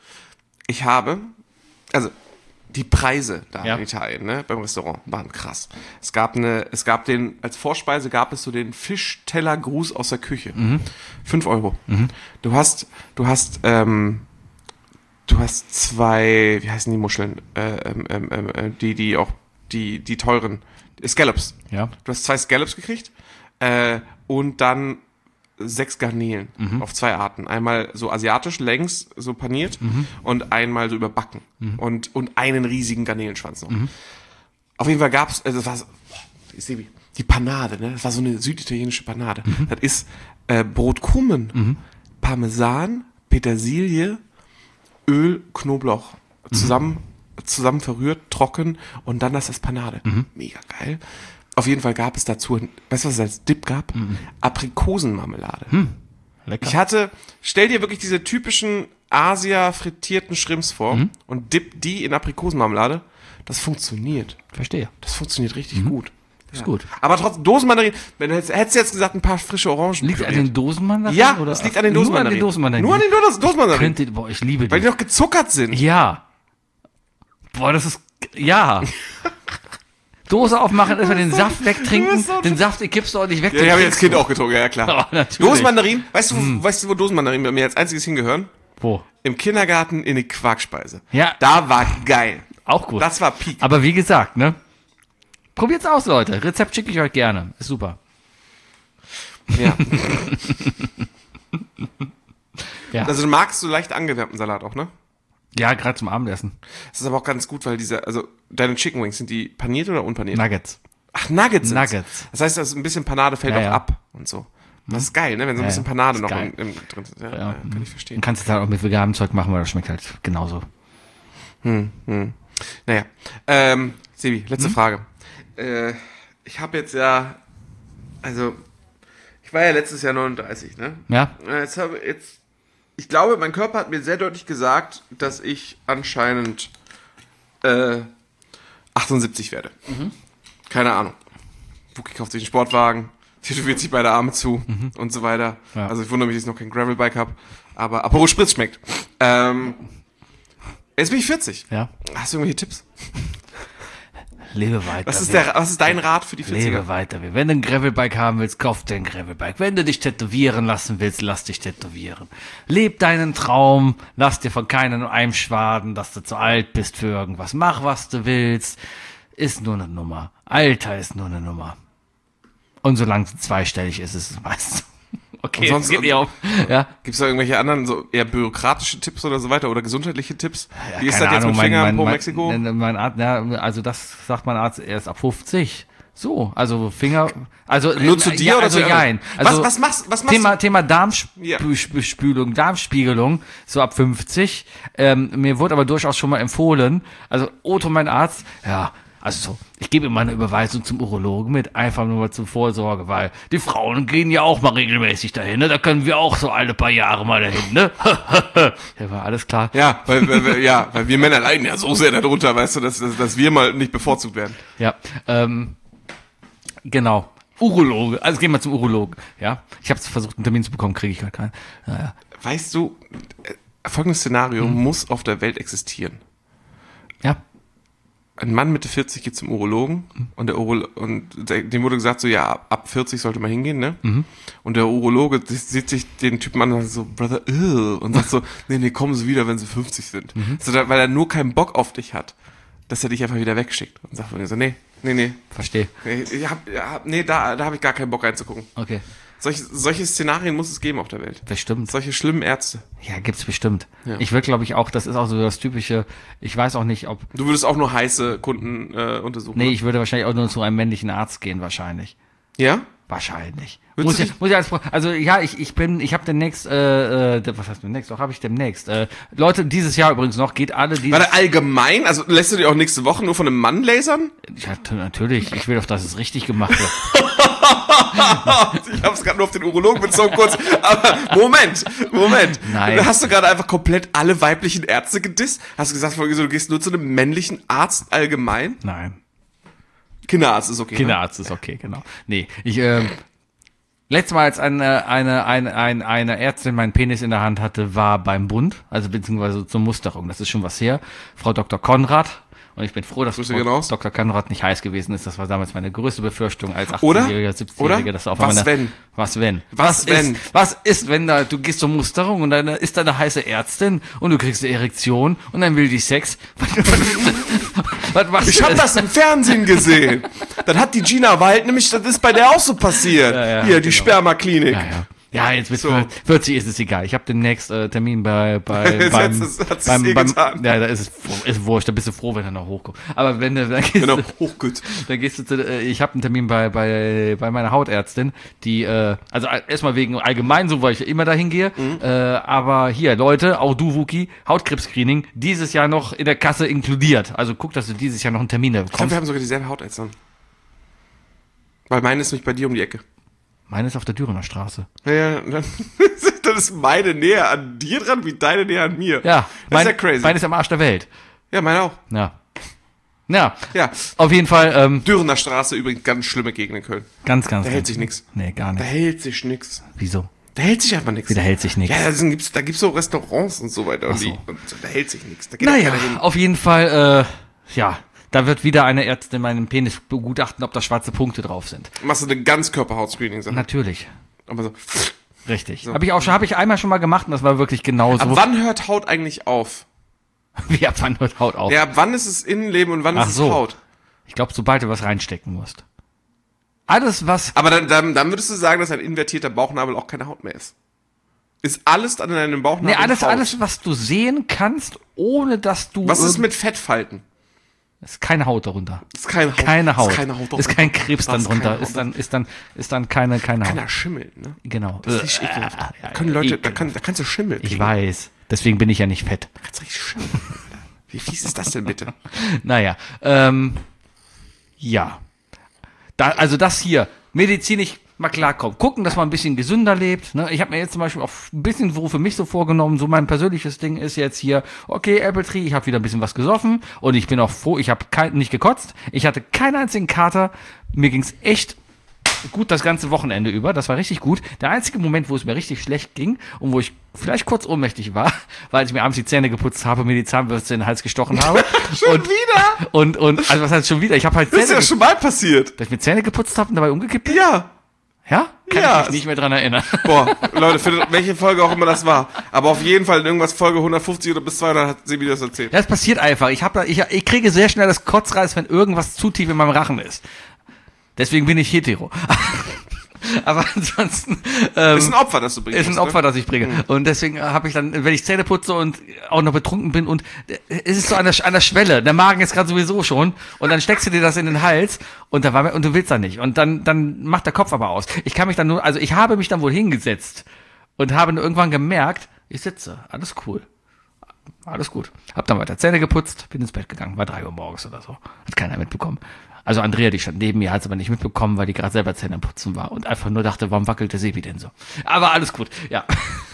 Also die Preise da Ja. in Italien, ne, beim Restaurant waren krass. Es gab als Vorspeise gab es so den Fischtellergruß aus der Küche. 5 Euro. Du hast zwei, wie heißen die Muscheln? Die teuren Scallops. Ja. Du hast 2 Scallops gekriegt und dann 6 Garnelen auf 2 Arten. Einmal so asiatisch längs so paniert und einmal so überbacken. Und einen riesigen Garnelenschwanz noch. Auf jeden Fall gab's, das war so, ich sehe die Panade, ne? Das war so eine süditalienische Panade. Das ist Brotkrumen, Parmesan, Petersilie, Öl, Knoblauch zusammen verrührt, trocken und dann das Panade. Mega geil. Auf jeden Fall gab es dazu, weißt du, was es als Dip gab? Aprikosenmarmelade. Lecker. Stell dir wirklich diese typischen Asia-frittierten Shrimps vor und dip die in Aprikosenmarmelade. Das funktioniert. Verstehe. Das funktioniert richtig gut. Ist gut. Aber trotzdem, Dosenmandarinen, hättest du jetzt gesagt, ein paar frische Orangen. Liegt an den Dosenmandarinen? Ja, oder? es liegt an den Dosenmandarinen. Nur an den Dosenmandarinen. Nur an den Dosenmandarinen. Boah, ich liebe Weil die. die noch gezuckert sind. Ja. Boah, das ist, ja. Dose aufmachen, erstmal den Saft wegtrinken, den Saft kippst du ordentlich weg. Ja, die habe ich als Kind auch getrunken, ja klar. Oh, natürlich. Dosenmandarinen, weißt du, wo Dosenmandarinen bei mir als einziges hingehören? Wo? Im Kindergarten in die Quarkspeise. Ja. Da war geil. Auch gut. Das war Peak. Aber wie gesagt, ne? Probiert's aus, Leute. Rezept schicke ich euch gerne. Ist super. Ja. Ja, Also du magst so leicht angewärmten Salat auch, ne? ja, gerade zum Abendessen. Das ist aber auch ganz gut, weil deine Chicken Wings, sind die paniert oder unpaniert? Nuggets. Ach, Nuggets sind's. Nuggets. Das heißt, ein bisschen Panade fällt Ja, auch ja. ab und so. Das ist geil, ne? Wenn so ein Ja, bisschen ja. Panade Ist noch geil. drin ist. Ja, Ja. kann ich verstehen. Du kannst es halt auch mit veganem Zeug machen, weil das schmeckt halt genauso. Naja. Sebi, letzte Frage. Ich habe jetzt ich war ja letztes Jahr 39, ne? Ja? Ich glaube, mein Körper hat mir sehr deutlich gesagt, dass ich anscheinend 78 werde. Keine Ahnung. Wookie kauft sich einen Sportwagen, tätowiert sich beide Arme zu und so weiter. Ja. Also ich wundere mich, dass ich noch kein Gravelbike habe. Aber Aperol Spritz schmeckt. Jetzt bin ich 40. Ja. Hast du irgendwelche Tipps? Lebe weiter. Was ist dein Rat für die 40er? Lebe weiter. Wenn du ein Gravelbike haben willst, kauf dir ein Gravelbike. Wenn du dich tätowieren lassen willst, lass dich tätowieren. Leb deinen Traum. Lass dir von keinem einschwaden, dass du zu alt bist für irgendwas. Mach, was du willst. Ist nur eine Nummer. Alter ist nur eine Nummer. Und solange es zweistellig ist, ist es meistens. Okay, sonst geht nicht auf. Ja. Gibt es da irgendwelche anderen, so eher bürokratische Tipps oder so weiter oder gesundheitliche Tipps? Ja, wie ist das keine jetzt mit Ahnung, Finger pro Mexiko? Mein Arzt, ja, also das sagt mein Arzt erst ab 50. So, also Finger, also nur zu dir ja, oder also zu nein. Also was machst Thema Ja. Darmspülung, Darmspiegelung, so ab 50. Mir wurde aber durchaus schon mal empfohlen, also Otto, mein Arzt, ja, also so, ich gebe ihm mal eine Überweisung zum Urologen mit, einfach nur mal zur Vorsorge, weil die Frauen gehen ja auch mal regelmäßig dahin, ne? Da können wir auch so alle paar Jahre mal dahin, ne? Ja, war alles klar. Ja, weil wir Männer leiden ja so sehr darunter, weißt du, dass wir mal nicht bevorzugt werden. Ja, genau. Urologe, also gehen wir zum Urologen, ja. Ich habe versucht, einen Termin zu bekommen, kriege ich halt keinen. Naja. Weißt du, folgendes Szenario muss auf der Welt existieren. Ja. Ein Mann Mitte 40 geht zum Urologen und dem wurde gesagt, so ja, ab 40 sollte man hingehen, ne? Und der Urologe sieht sich den Typen an und sagt so, Brother, und sagt so, nee, kommen Sie wieder, wenn Sie 50 sind. So, weil er nur keinen Bock auf dich hat, dass er dich einfach wieder wegschickt und sagt so, nee. Verstehe. Da habe ich gar keinen Bock reinzugucken. Okay. Solche Szenarien muss es geben auf der Welt. Bestimmt. Solche schlimmen Ärzte. Ja, gibt's bestimmt. Ja. Ich will, glaube ich, auch, das ist auch so das typische, ich weiß auch nicht, ob... Du würdest auch nur heiße Kunden untersuchen? Nee, ich würde wahrscheinlich auch nur zu einem männlichen Arzt gehen, wahrscheinlich. Ja? Wahrscheinlich. Muss ich also ja, ich habe demnächst, was heißt demnächst? Doch, habe ich demnächst. Leute, dieses Jahr übrigens noch, geht alle Warte, allgemein? Also lässt du dir auch nächste Woche nur von einem Mann lasern? Ja, natürlich. Ich will doch, dass es richtig gemacht wird. Ich habe es gerade nur auf den Urologen bezogen kurz. Aber Moment. Nein. Hast du gerade einfach komplett alle weiblichen Ärzte gedisst? Hast du gesagt, du gehst nur zu einem männlichen Arzt allgemein? Nein. Kinderarzt ist okay. Kinderarzt ist okay, genau. Nee, letztes Mal, als eine Ärztin meinen Penis in der Hand hatte, war beim Bund, also beziehungsweise zur Musterung. Das ist schon was her. Frau Dr. Konrad. Und ich bin froh, dass Frau Dr. Konrad nicht heiß gewesen ist. Das war damals meine größte Befürchtung als 18-Jähriger, 17-Jähriger. Dass auf Was wenn? Was ist, wenn du gehst zur Musterung und dann ist da eine heiße Ärztin und du kriegst eine Erektion und dann will die Sex? Ich habe das im Fernsehen gesehen. Dann hat die Gina Wald nämlich, das ist bei der auch so passiert. Hier, die Spermaklinik. Ja, jetzt mit 40 ist es egal. Ich habe demnächst Termin beim da ist es wurscht, da bist du froh, wenn er noch hochkommt. Aber wenn du dann gehst du ich habe einen Termin bei meiner Hautärztin, die also erstmal wegen allgemein so, weil ich immer dahin gehe, aber hier Leute, auch du Wookie, Hautkrebs-Screening dieses Jahr noch in der Kasse inkludiert. Also guck, dass du dieses Jahr noch einen Termin bekommst. Ich glaube, wir haben sogar dieselbe Hautärztin. Weil meine ist nicht bei dir um die Ecke. Meine ist auf der Dürener Straße. Ja, dann ist meine näher an dir dran, wie deine näher an mir. Ja, das ist ja crazy. Meine ist am Arsch der Welt. Ja, meine auch. Ja, auf jeden Fall. Dürener Straße, übrigens ganz schlimme Gegend in Köln. Ganz. Da hält sich nichts. Nee, gar nicht. Da hält sich nichts. Wieso? Da hält sich einfach nichts. Da hält sich nichts. Ja, da gibt's so Restaurants und so weiter. Und da hält sich nichts. Da geht naja, keiner hin. auf jeden Fall, da wird wieder eine Ärztin meinen Penis begutachten, ob da schwarze Punkte drauf sind. Machst du eine Ganzkörperhautscreening? Natürlich. Aber so. Richtig. So. Habe ich einmal schon mal gemacht und das war wirklich genauso. Ab wann hört Haut eigentlich auf? Wie, ab wann hört Haut auf? Ja, ab wann ist es Innenleben und wann ist es Haut? Ich glaube, sobald du was reinstecken musst. Alles, was... Aber dann würdest du sagen, dass ein invertierter Bauchnabel auch keine Haut mehr ist. Ist alles an deinem Bauchnabel alles, was du sehen kannst, ohne dass du... Was ist mit Fettfalten? Ist keine Haut darunter. Ist keine Haut. Keine Haut. Ist keine Haut darunter. Ist kein Krebs dann drunter. Ist dann keine Haut. Kann ja schimmeln, ne? Genau. Das ist richtig ekelhaft. Da können Leute, da kannst du schimmeln. Ich weiß. Deswegen bin ich ja nicht fett. Da kannst du richtig schimmeln. Wie fies ist das denn bitte? Naja, ja. Also das hier, medizinisch mal klarkommen. Gucken, dass man ein bisschen gesünder lebt. Ne? Ich habe mir jetzt zum Beispiel auch ein bisschen für mich so vorgenommen, so mein persönliches Ding ist jetzt hier, okay, Apple Tree, ich habe wieder ein bisschen was gesoffen und ich bin auch froh, ich habe nicht gekotzt, ich hatte keinen einzigen Kater, mir ging's echt gut das ganze Wochenende über. Das war richtig gut. Der einzige Moment, wo es mir richtig schlecht ging und wo ich vielleicht kurz ohnmächtig war, weil ich mir abends die Zähne geputzt habe, mir die Zahnbürste in den Hals gestochen habe. Schon wieder? Und also was heißt schon wieder? Ich habe halt Das ist ja schon mal passiert. dass ich mir Zähne geputzt habe und dabei umgekippt bin? Ja. Ja? Kann Ja. ich mich nicht mehr dran erinnern. Boah, Leute, für welche Folge auch immer das war. Aber auf jeden Fall in irgendwas Folge 150 oder bis 200 hat Sebi das erzählt. Das passiert einfach. Ich kriege sehr schnell das Kotzreiß, wenn irgendwas zu tief in meinem Rachen ist. Deswegen bin ich hetero. Aber ansonsten Ist ein Opfer, das du bringst. ist ein Opfer, das ich bringe. Und deswegen habe ich dann, wenn ich Zähne putze und auch noch betrunken bin und es ist so an der Schwelle, der Magen ist gerade sowieso schon und dann steckst du dir das in den Hals und du willst dann nicht. Und dann macht der Kopf aber aus. Ich habe mich dann wohl hingesetzt und habe nur irgendwann gemerkt, ich sitze, alles cool. Alles gut. Hab dann weiter Zähne geputzt, bin ins Bett gegangen, war 3 Uhr morgens oder so. Hat keiner mitbekommen. Also Andrea, die stand neben mir, hat es aber nicht mitbekommen, weil die gerade selber Zähne putzen war und einfach nur dachte, warum wackelt der Sebi denn so? Aber alles gut, ja.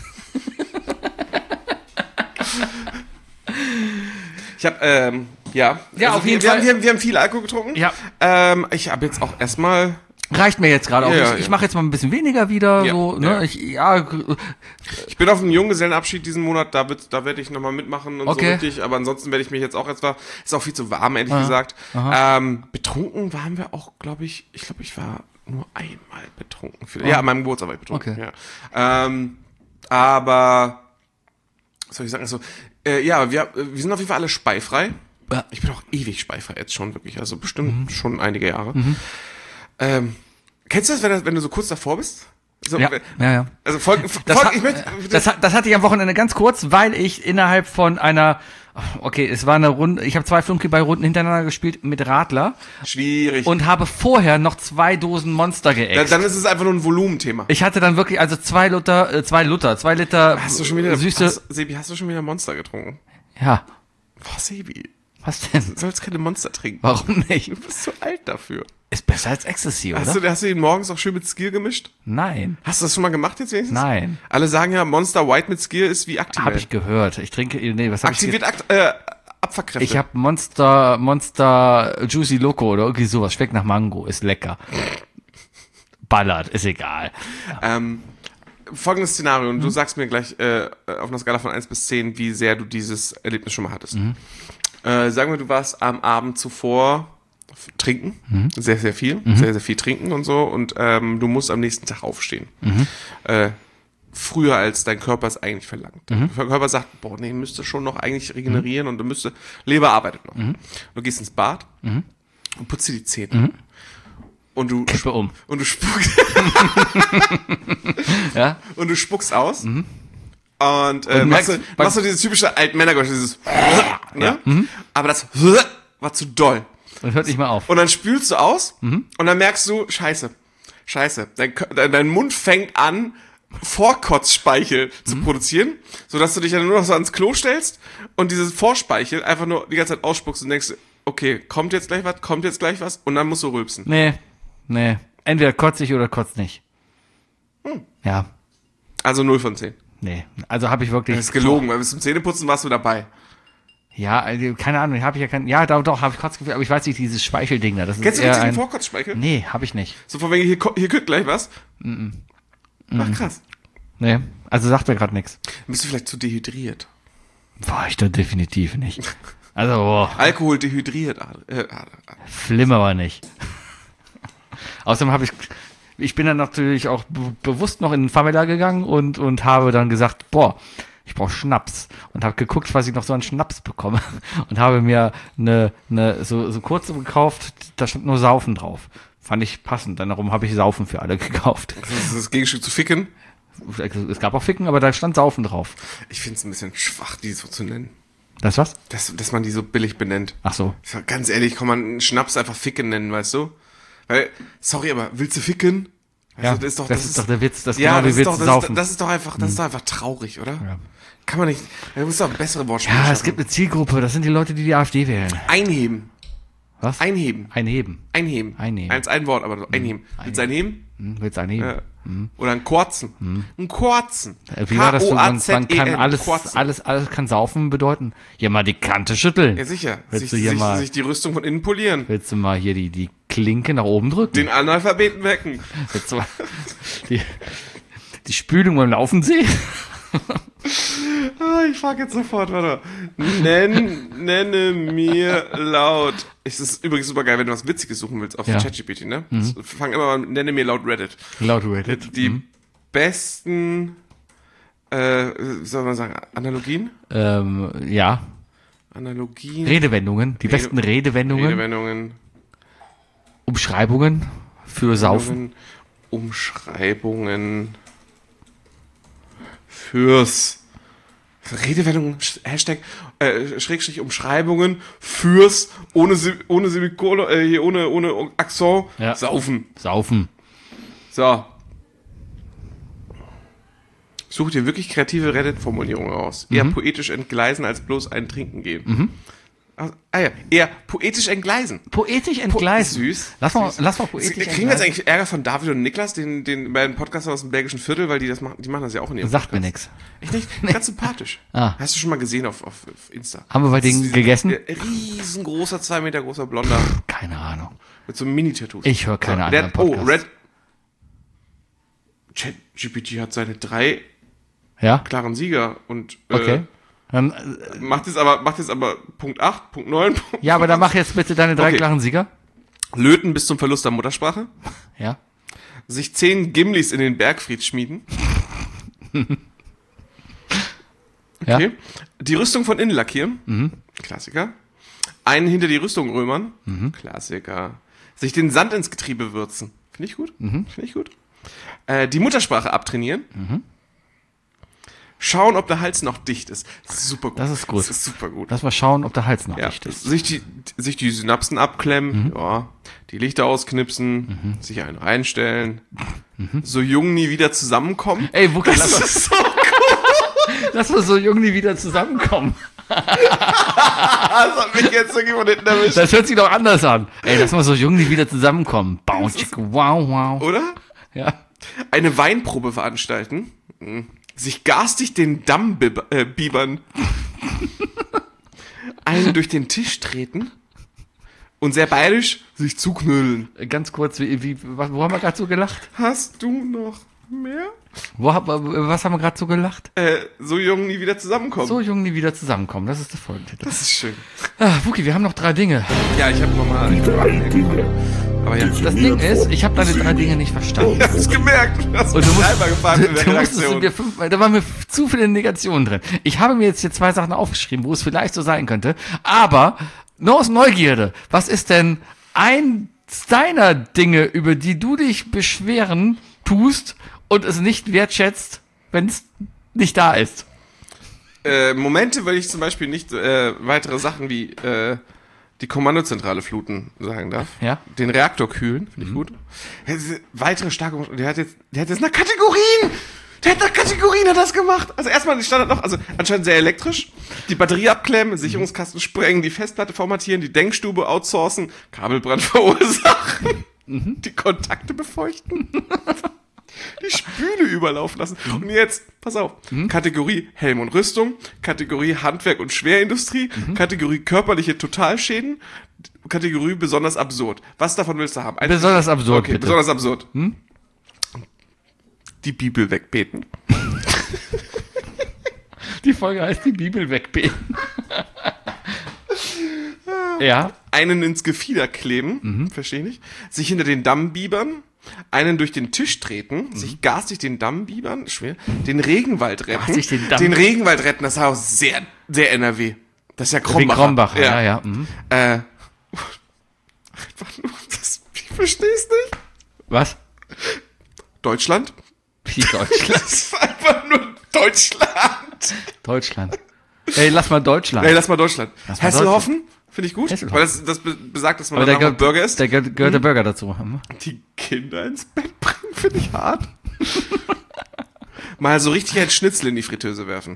Ich habe, ja. Ja, auf jeden Fall. Wir haben viel Alkohol getrunken. Ja. Ich habe jetzt auch erstmal... Reicht mir jetzt gerade auch. Ja, Ich ja. mache jetzt mal ein bisschen weniger wieder, Ja, so, ne? ja. Ich bin auf einem Junggesellenabschied diesen Monat, da werde ich nochmal mitmachen und so Okay. richtig, aber ansonsten werde ich mich jetzt auch ist auch viel zu warm, ehrlich Aha. gesagt. Betrunken waren wir auch, glaube ich war nur einmal betrunken. Ja, an meinem Geburtstag war ich betrunken. Okay. Ja. Aber, was soll ich sagen, also, ja, wir sind auf jeden Fall alle speifrei. Ja. Ich bin auch ewig speifrei jetzt schon, wirklich, also bestimmt schon einige Jahre. Kennst du das, wenn du so kurz davor bist? So, Ja. Also Das hatte ich am Wochenende ganz kurz, weil ich innerhalb von es war eine Runde, ich habe 2 Flunkyball-Runden hintereinander gespielt mit Radler schwierig. und habe vorher noch 2 Dosen Monster geäxt. Dann ist es einfach nur ein Volumenthema. Ich hatte dann wirklich, also 2 Liter Hast du schon wieder, süße, Sebi, hast du schon wieder Monster getrunken? ja, Boah, Sebi, was denn? du sollst keine Monster trinken. Warum nicht? Du bist zu alt dafür. Ist besser als Ecstasy, oder? Hast du ihn morgens auch schön mit Skier gemischt? Nein, Hast du das schon mal gemacht jetzt wenigstens? nein, Alle sagen ja, Monster White mit Skier ist wie Actimel. habe ich gehört. Ich trinke, nee, was habe ich? Aktiviert Abfuckkräfte. Ich habe Monster Juicy Loco oder irgendwie sowas. Schmeckt nach Mango, ist lecker. Ballert, ist egal. Folgendes Szenario, und du sagst mir gleich auf einer Skala von 1 bis 10, wie sehr du dieses Erlebnis schon mal hattest. Sagen wir, du warst am Abend zuvor trinken, sehr, sehr viel, sehr, sehr viel trinken und so, und du musst am nächsten Tag aufstehen. Früher, als dein Körper es eigentlich verlangt. Der Körper sagt, boah, nee, müsste schon noch eigentlich regenerieren und Leber arbeitet noch. Du gehst ins Bad und putzt dir die Zähne. Und du Kippe um. und du spuckst Ja? und du spuckst aus und merkst, machst du dieses typische Altmännergeräusch, dieses ne? Aber das war zu doll. Und hört nicht mal auf. Und dann spülst du aus und dann merkst du, scheiße, dein Mund fängt an, Vorkotzspeichel zu produzieren, sodass du dich dann nur noch so ans Klo stellst und dieses Vorspeichel einfach nur die ganze Zeit ausspuckst und denkst, okay, kommt jetzt gleich was und dann musst du rülpsen. Nee. Entweder kotze ich oder kotze nicht. Ja, Also 0 von 10. nee. Also habe ich wirklich... Das ist gelogen, weil bis zum Zähneputzen warst du dabei. Ja, also, keine Ahnung, habe ich ja kein... Ja, doch, habe ich Kotzgefühl, aber ich weiß nicht, dieses Speichelding da. Das ist Kennst du eher richtig den ein... Vorkotzspeichel? Nee, habe ich nicht. So von wegen, hier könnte gleich was? Ach krass. Nee, also sagt mir gerade nichts. Dann bist du vielleicht zu dehydriert. War ich da definitiv nicht. Also, boah, Alkohol dehydriert. schlimm aber nicht. Außerdem ich bin dann natürlich auch bewusst noch in den Famila gegangen und habe dann gesagt, boah, ich brauche Schnaps. Und habe geguckt, was ich noch so an Schnaps bekomme. Und habe mir so kurze gekauft, da stand nur Saufen drauf. Fand ich passend. Darum habe ich Saufen für alle gekauft. Das ist das Gegenstück zu Ficken. Es gab auch Ficken, aber da stand Saufen drauf. Ich finde es ein bisschen schwach, die so zu nennen. Das was? Dass man die so billig benennt. Ach so. Ganz ehrlich, kann man einen Schnaps einfach Ficken nennen, weißt du? Weil, sorry, aber willst du ficken? Ja, Also, das ist doch der Witz. Das ist ja, genau wie Witz saufen. das ist doch einfach traurig, oder? Ja. Kann man nicht, da muss doch bessere Wortspiele Ja, es schaffen. gibt eine Zielgruppe, das sind die Leute, die die AfD wählen. Einheben. Was? Einheben. Einheben. Einheben. Einheben. Ein Wort, aber so einheben. Willst du einheben? Willst du einheben? Ja. Oder ein Kurzen. Ein Kurzen. Wie war das? Man kann Kurzen. alles kann saufen bedeuten. Hier mal die Kante schütteln. Ja, sicher. Willst du hier mal, Sich die Rüstung von innen polieren. willst du mal hier die Klinke nach oben drücken. Den Analphabeten wecken. Jetzt mal die Spülung beim Laufen sehen. Ich frage jetzt sofort, warte. Nenne mir laut. Es ist übrigens super geil, wenn du was Witziges suchen willst auf ChatGPT, ne? Fang immer mal mit, nenne mir laut Reddit. Laut Reddit. Die besten, soll man sagen, Analogien? Ja. Analogien. Redewendungen. Die besten Redewendungen. Umschreibungen für Saufen. Umschreibungen fürs Redewendungen, Hashtag, Schrägstrich Umschreibungen fürs ohne Semikolon, ohne Akzent, Saufen. So. Such dir wirklich kreative Reddit-Formulierungen aus. Eher poetisch entgleisen als bloß ein Trinken gehen. Eher poetisch entgleisen. Poetisch entgleisen. Süß. Lass mal poetisch entgleisen. Kriegen wir jetzt eigentlich Ärger von David und Niklas, den beiden Podcaster aus dem belgischen Viertel, weil die machen das ja auch in ihrem Sagt Podcast. mir nix. Echt nicht? Nee. Ganz sympathisch. Hast du schon mal gesehen auf Insta? Haben wir bei denen gegessen? Riesengroßer, 2 Meter großer Blonder. Keine Ahnung. Mit so einem Mini-Tattoos. Ich höre keine anderen Podcasts. ChatGPT hat seine 3 klaren Sieger und okay. Dann, macht jetzt aber Punkt 8, Punkt 9. Ja, aber dann mach jetzt bitte deine 3 klaren Sieger. Löten bis zum Verlust der Muttersprache. Ja. Sich 10 Gimlis in den Bergfried schmieden. Okay. Ja. Die Rüstung von innen lackieren. Klassiker. Einen hinter die Rüstung römern. Klassiker. Sich den Sand ins Getriebe würzen. Finde ich gut. Die Muttersprache abtrainieren. Schauen, ob der Hals noch dicht ist. Super gut. Das ist gut. Das ist super gut. Lass mal schauen, ob der Hals noch dicht ist. Sich die Synapsen abklemmen, die Lichter ausknipsen, sich einen reinstellen, so jung nie wieder zusammenkommen. Ey, Wucki, das ist so cool. Lass mal so jung nie wieder zusammenkommen. Das hat mich jetzt wirklich von hinten erwischt. Das hört sich doch anders an. Ey, lass mal so jung nie wieder zusammenkommen. Wow. Oder? Ja. Eine Weinprobe veranstalten. Sich garstig den Damm biebern. Einen durch den Tisch treten. Und sehr bayerisch sich zuknüllen. Ganz kurz, wo haben wir gerade so gelacht? Hast du noch mehr? Was haben wir gerade so gelacht? So jung nie wieder zusammenkommen. So jung nie wieder zusammenkommen, das ist der Folgentitel. Das ist schön. Wucki, wir haben noch 3 Dinge. Ja, ich habe nochmal... Aber jetzt das Ding ist, ich habe deine 3 Dinge nicht verstanden. Ich hab's gemerkt. Du hast mich einmal gefragt in der Redaktion. Da waren mir zu viele Negationen drin. Ich habe mir jetzt hier 2 Sachen aufgeschrieben, wo es vielleicht so sein könnte. Aber nur aus Neugierde, was ist denn eins deiner Dinge, über die du dich beschweren tust und es nicht wertschätzt, wenn es nicht da ist? Momente, weil ich zum Beispiel nicht weitere Sachen wie die Kommandozentrale fluten sagen darf. Ja. Den Reaktor kühlen, finde ich gut. Weitere starke, der hat jetzt nach Kategorien! Der hat nach Kategorien das gemacht. Also erstmal den Standard noch, also anscheinend sehr elektrisch. Die Batterie abklemmen, Sicherungskasten sprengen, die Festplatte formatieren, die Denkstube outsourcen, Kabelbrand verursachen, die Kontakte befeuchten, die Spüle überlaufen lassen. Und jetzt, pass auf, Kategorie Helm und Rüstung, Kategorie Handwerk und Schwerindustrie, Kategorie körperliche Totalschäden, Kategorie besonders absurd. Was davon willst du haben? Besonders absurd, okay, bitte. Besonders absurd. Die Bibel wegbeten. Die Folge heißt die Bibel wegbeten. Ja. Einen ins Gefieder kleben, verstehe ich. Sich hinter den Damm biebern. Einen durch den Tisch treten, sich garstig den Damm biebern, schwer, den Regenwald retten. Den Regenwald retten, das ist auch sehr, sehr NRW. Das ist ja Krombacher. Ja. Einfach nur, ich versteh's nicht. Was? Deutschland? Wie Deutschland? Das ist einfach nur Deutschland. Ey, lass mal Deutschland. Hesselhoffen? Finde ich gut, weil das besagt, dass man danach Burger isst. Da gehört der Burger dazu. Die Kinder ins Bett bringen, finde ich hart. Mal so richtig ein Schnitzel in die Fritteuse werfen.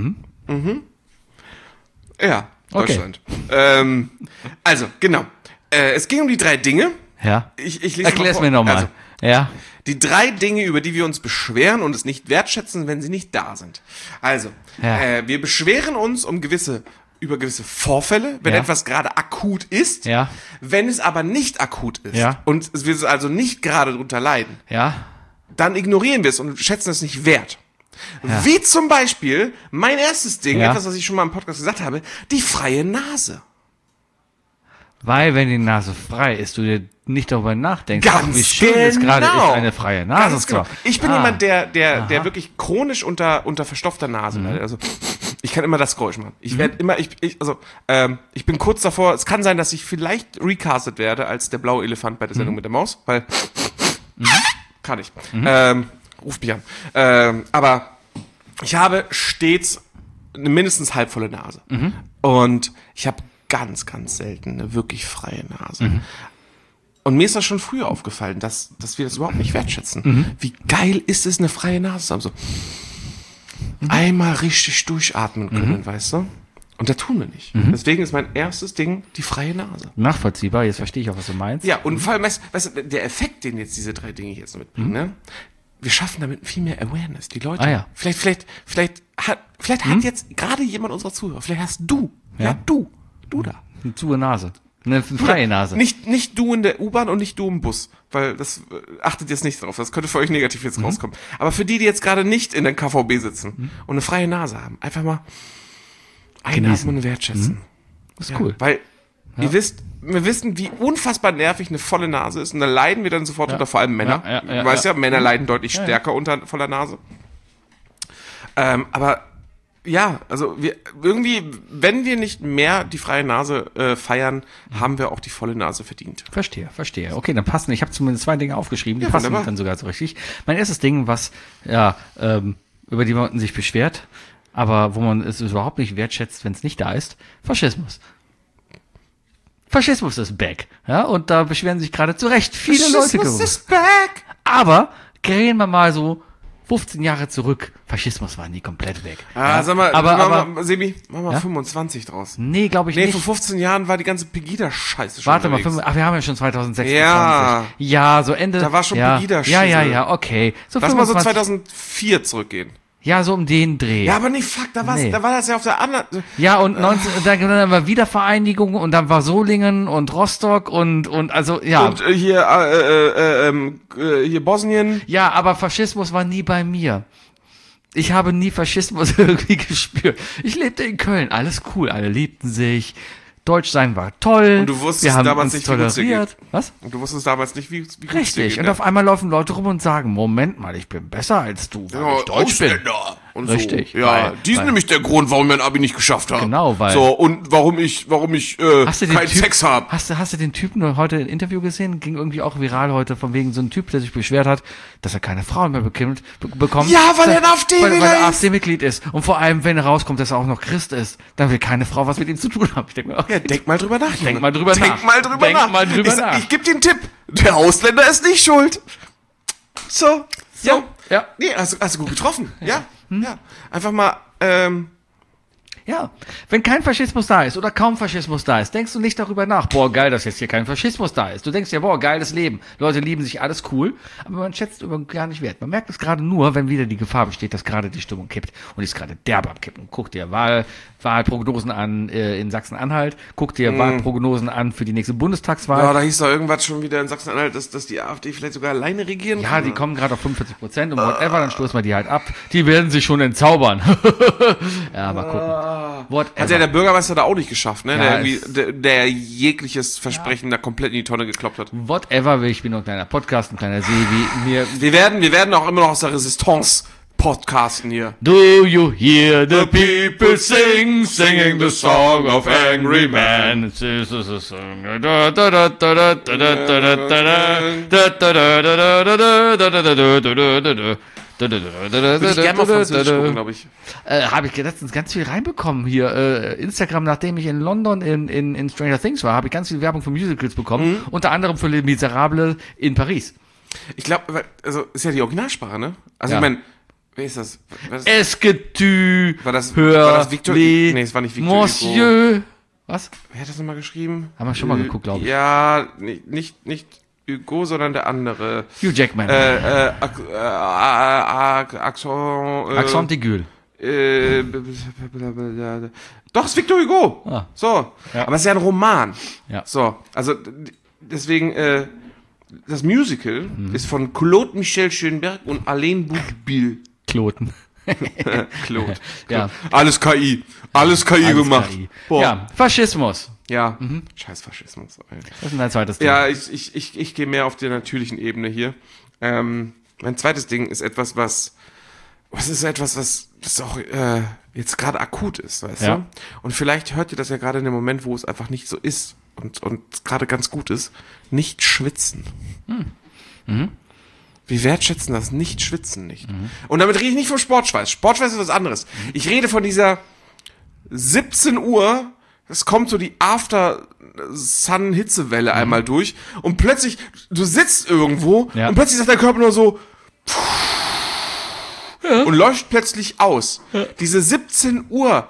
Ja, Deutschland. Okay. Also, genau. Es ging um die 3 Dinge. Ja. Ich lese Erklär's mir nochmal. Also, ja. Die 3 Dinge, über die wir uns beschweren und es nicht wertschätzen, wenn sie nicht da sind. Also, wir beschweren uns um gewisse über gewisse Vorfälle, wenn Ja. etwas gerade akut ist. Ja. Wenn es aber nicht akut ist Ja. und wir also nicht gerade drunter leiden, Ja. dann ignorieren wir es und schätzen es nicht wert. Wie zum Beispiel mein erstes Ding, Ja. etwas, was ich schon mal im Podcast gesagt habe, die freie Nase. Weil, wenn die Nase frei ist, du dir nicht darüber nachdenkst, Ganz wie schön es gerade genau. ist, eine freie Nase Ganz zu genau. haben. Ich bin Ah. jemand, der wirklich chronisch unter verstopfter Nase leidet. Also ich kann immer das Geräusch machen. Ich werde immer, ich bin kurz davor. Es kann sein, dass ich vielleicht recastet werde als der blaue Elefant bei der Sendung mit der Maus, weil kann ich. Ruft mich an. Aber ich habe stets eine mindestens halbvolle Nase. Und ich habe ganz, ganz selten eine wirklich freie Nase. Und mir ist das schon früher aufgefallen, dass wir das überhaupt nicht wertschätzen. Wie geil ist es, eine freie Nase zu haben? So einmal richtig durchatmen können, weißt du? Und das tun wir nicht. Deswegen ist mein erstes Ding die freie Nase. Nachvollziehbar, jetzt verstehe ich auch, was du meinst. Ja, und vor allem, weißt du, der Effekt, den jetzt diese 3 Dinge jetzt mitbringen, ne? Wir schaffen damit viel mehr Awareness. Die Leute, Ah, ja. vielleicht hat jetzt gerade jemand unserer Zuhörer, vielleicht hast du, du da. Eine zu Nase. Eine freie Nase. Nicht du in der U-Bahn und nicht du im Bus, weil das achtet jetzt nicht drauf, das könnte für euch negativ jetzt rauskommen. Aber für die jetzt gerade nicht in der KVB sitzen und eine freie Nase haben, einfach mal einatmen und wertschätzen. Das ist cool. Weil wir wissen, wie unfassbar nervig eine volle Nase ist und da leiden wir dann sofort unter, vor allem Männer. Du weißt ja, Männer leiden deutlich stärker unter voller Nase. Aber ja, also wenn wir nicht mehr die freie Nase feiern, haben wir auch die volle Nase verdient. Verstehe. Okay, dann passen. Ich habe zumindest 2 Dinge aufgeschrieben, die passen wunderbar. dann sogar so richtig. Mein erstes Ding, was, über die man sich beschwert, aber wo man es überhaupt nicht wertschätzt, wenn es nicht da ist, Faschismus. Faschismus ist back. Ja, und da beschweren sich gerade zu Recht viele Leute Faschismus geworden. is back! Aber gehen wir mal so 15 Jahre zurück. Faschismus war nie komplett weg. Ah, ja? sag mal, aber Sebi, mach mal 25 draus. nee, glaube ich Nee, nicht. vor 15 Jahren war die ganze Pegida-Scheiße schon Warte mal, unterwegs. wir haben ja schon 2026. Ja. Ja, so Ende. Da war schon ja, Pegida-Schissel. ja, okay. So Lass mal so 25 2004 zurückgehen. Ja, so um den Dreh. Ja, aber nee, fuck, da war das ja auf der anderen... Ja, und dann war Wiedervereinigung und dann war Solingen und Rostock und also, ja. Und hier Bosnien. Ja, aber Faschismus war nie bei mir. Ich habe nie Faschismus irgendwie gespürt. Ich lebte in Köln, alles cool, alle liebten sich. Deutsch sein war toll. Und du wusstest wir haben damals uns nicht, wie gut's dir toleriert. geht. Was? Und du wusstest damals nicht, wie gut's dir Richtig. geht, Und ne? auf einmal laufen Leute rum und sagen, Moment mal, ich bin besser als du, weil ich Deutsch bin. Ausländer und Richtig, So. Ja, weil- die sind weil- nämlich der Grund, warum wir ein Abi nicht geschafft haben. Genau, weil- So, und warum ich Hast du den keinen Typ- Sex habe. Hast du den Typen heute im Interview gesehen? Ging irgendwie auch viral heute, von wegen so ein Typ, der sich beschwert hat, dass er keine Frauen mehr bekommt. Ja, weil er ein AfD-Wähler weil er ist. AfD-Mitglied ist. Und vor allem, wenn rauskommt, dass er auch noch Christ ist, dann will keine Frau was mit ihm zu tun haben. Ich denke mir, okay, Ja, denk mal drüber nach. Junge. Denk mal drüber nach. Denk mal drüber Denk nach. mal drüber nach. Ich gebe dir einen Tipp. Der Ausländer ist nicht schuld. So. Ja, ja. Nee, hast du gut getroffen. Ja. Ja. Einfach mal, Ja, wenn kein Faschismus da ist oder kaum Faschismus da ist, denkst du nicht darüber nach, boah, geil, dass jetzt hier kein Faschismus da ist. Du denkst ja, boah, geiles Leben. Leute lieben sich, alles cool, aber man schätzt über gar nicht wert. Man merkt es gerade nur, wenn wieder die Gefahr besteht, dass gerade die Stimmung kippt und ist gerade derbe am Kippen. Guck dir Wahlprognosen an in Sachsen-Anhalt, guck dir Wahlprognosen an für die nächste Bundestagswahl. ja, da hieß doch irgendwas schon wieder in Sachsen-Anhalt, dass die AfD vielleicht sogar alleine regieren Ja, kann. die kommen gerade auf 45% und whatever, dann stoßen wir die halt ab. Die werden sich schon entzaubern. Ja, mal gucken. Whatever. Hat ja der Bürgermeister da auch nicht geschafft, ne? Ja, Der jegliches Versprechen da komplett in die Tonne gekloppt hat. Whatever, ich bin nur ein kleiner Podcast, ein kleiner Sebi. Wir werden auch immer noch aus der Resistance podcasten hier. Do you hear the people singing the song of angry man? This is a song. Würde ich gerne mal Französisch gucken, glaube ich. Habe ich letztens ganz viel reinbekommen hier. Instagram, nachdem ich in London in Stranger Things war, habe ich ganz viel Werbung für Musicals bekommen. Unter anderem für Les Miserables in Paris. Ich glaube, also ist ja die Originalsprache, ne? Also Ja. ich meine, wer ist das? Est-ce que tu War das hör Victor? les Nee, es war nicht Victor Monsieur. Was? Wer hat das nochmal geschrieben? Haben wir schon mal geguckt, glaube ich. Ja, nicht Hugo, sondern der andere. Hugh Jackman. Accent. Accent d'Aiguille. Doch, es ist Victor Hugo. Ah. So. Ja. Aber es ist ja ein Roman. Ja. So. Also, deswegen, das Musical ist von Claude Michel Schönberg und Alain Boublil. Kloten. Claude. Ja. Alles KI. Alles KI gemacht. KI. Boah. Ja, Faschismus. Ja. Scheiß Faschismus. Ey. Das ist ein zweites Thema. Ja, ich gehe mehr auf der natürlichen Ebene hier. Mein zweites Ding ist etwas, was das auch jetzt gerade akut ist, weißt Ja. du? Und vielleicht hört ihr das ja gerade in dem Moment, wo es einfach nicht so ist und gerade ganz gut ist. Nicht schwitzen. Wir wertschätzen das Nicht-Schwitzen nicht. Und damit rede ich nicht vom Sportschweiß. Sportschweiß ist was anderes. Ich rede von dieser 17 Uhr, es kommt so die After-Sun-Hitzewelle einmal durch und plötzlich, du sitzt irgendwo Ja. und plötzlich sagt der Körper nur so und läuft plötzlich aus. Diese 17 Uhr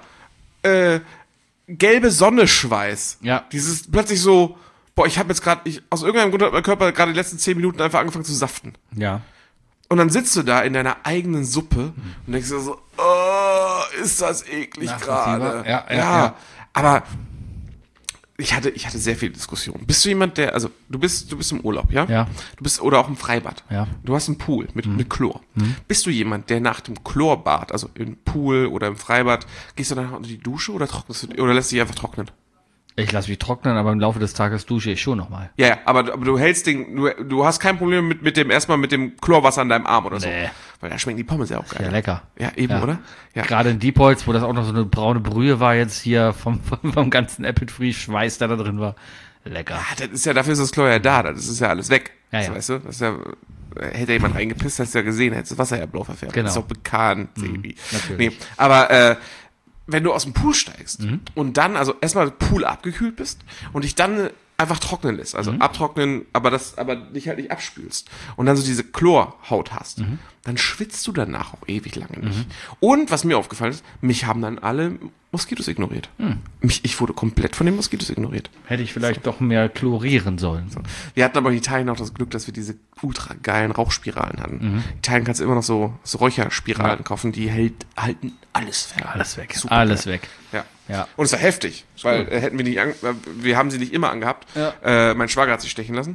gelbe Sonne-Schweiß. Ja. Dieses plötzlich so, boah, ich habe jetzt gerade, aus irgendeinem Grund hat mein Körper gerade die letzten 10 Minuten einfach angefangen zu saften. Ja. Und dann sitzt du da in deiner eigenen Suppe und denkst dir so, oh, ist das eklig Nachvollziehbar. gerade. Ja. Aber ich hatte sehr viel Diskussion. Bist du jemand, der, also du bist im Urlaub, ja? Ja. Du bist, oder auch im Freibad. Ja. Du hast einen Pool mit Chlor. Bist du jemand, der nach dem Chlorbad, also im Pool oder im Freibad, gehst du dann unter die Dusche oder oder lässt dich einfach trocknen? Ich lasse mich trocknen, aber im Laufe des Tages dusche ich schon nochmal. Ja, aber du hältst du hast kein Problem mit dem Chlorwasser an deinem Arm oder so. Nee. Weil da schmecken die Pommes ja auch geil. Ja, lecker. Ja, eben, Ja. oder? Ja. Gerade in Diepholz, wo das auch noch so eine braune Brühe war jetzt hier vom ganzen Apple-Free-Schweiß, der da drin war. Lecker. Ah, das ist ja, dafür ist das Chlor ja da, das ist ja alles weg. Ja, ja. Weißt du? Das ist ja, hätte jemand reingepisst, hättest du ja gesehen, hättest das Wasser ja blau verfärbt. Genau. Das ist auch bekannt, Sebi. natürlich. Nee, aber wenn du aus dem Pool steigst und dann, also erstmal Pool abgekühlt bist und dich dann einfach trocknen lässt, also abtrocknen, aber dich halt nicht abspülst und dann so diese Chlorhaut hast, dann schwitzt du danach auch ewig lange nicht. Und was mir aufgefallen ist, mich haben dann alle Moskitos ignoriert. Ich wurde komplett von den Moskitos ignoriert. Hätte ich vielleicht doch mehr chlorieren sollen. Wir hatten aber in Italien auch das Glück, dass wir diese ultra geilen Rauchspiralen hatten. In Italien kannst du immer noch so Räucherspiralen kaufen, die halten alles fern. Alles weg. Super Alles geil. weg. Ja. Ja. Und es war heftig, weil hätten wir nicht, wir haben sie nicht immer angehabt. Ja. Mein Schwager hat sich stechen lassen.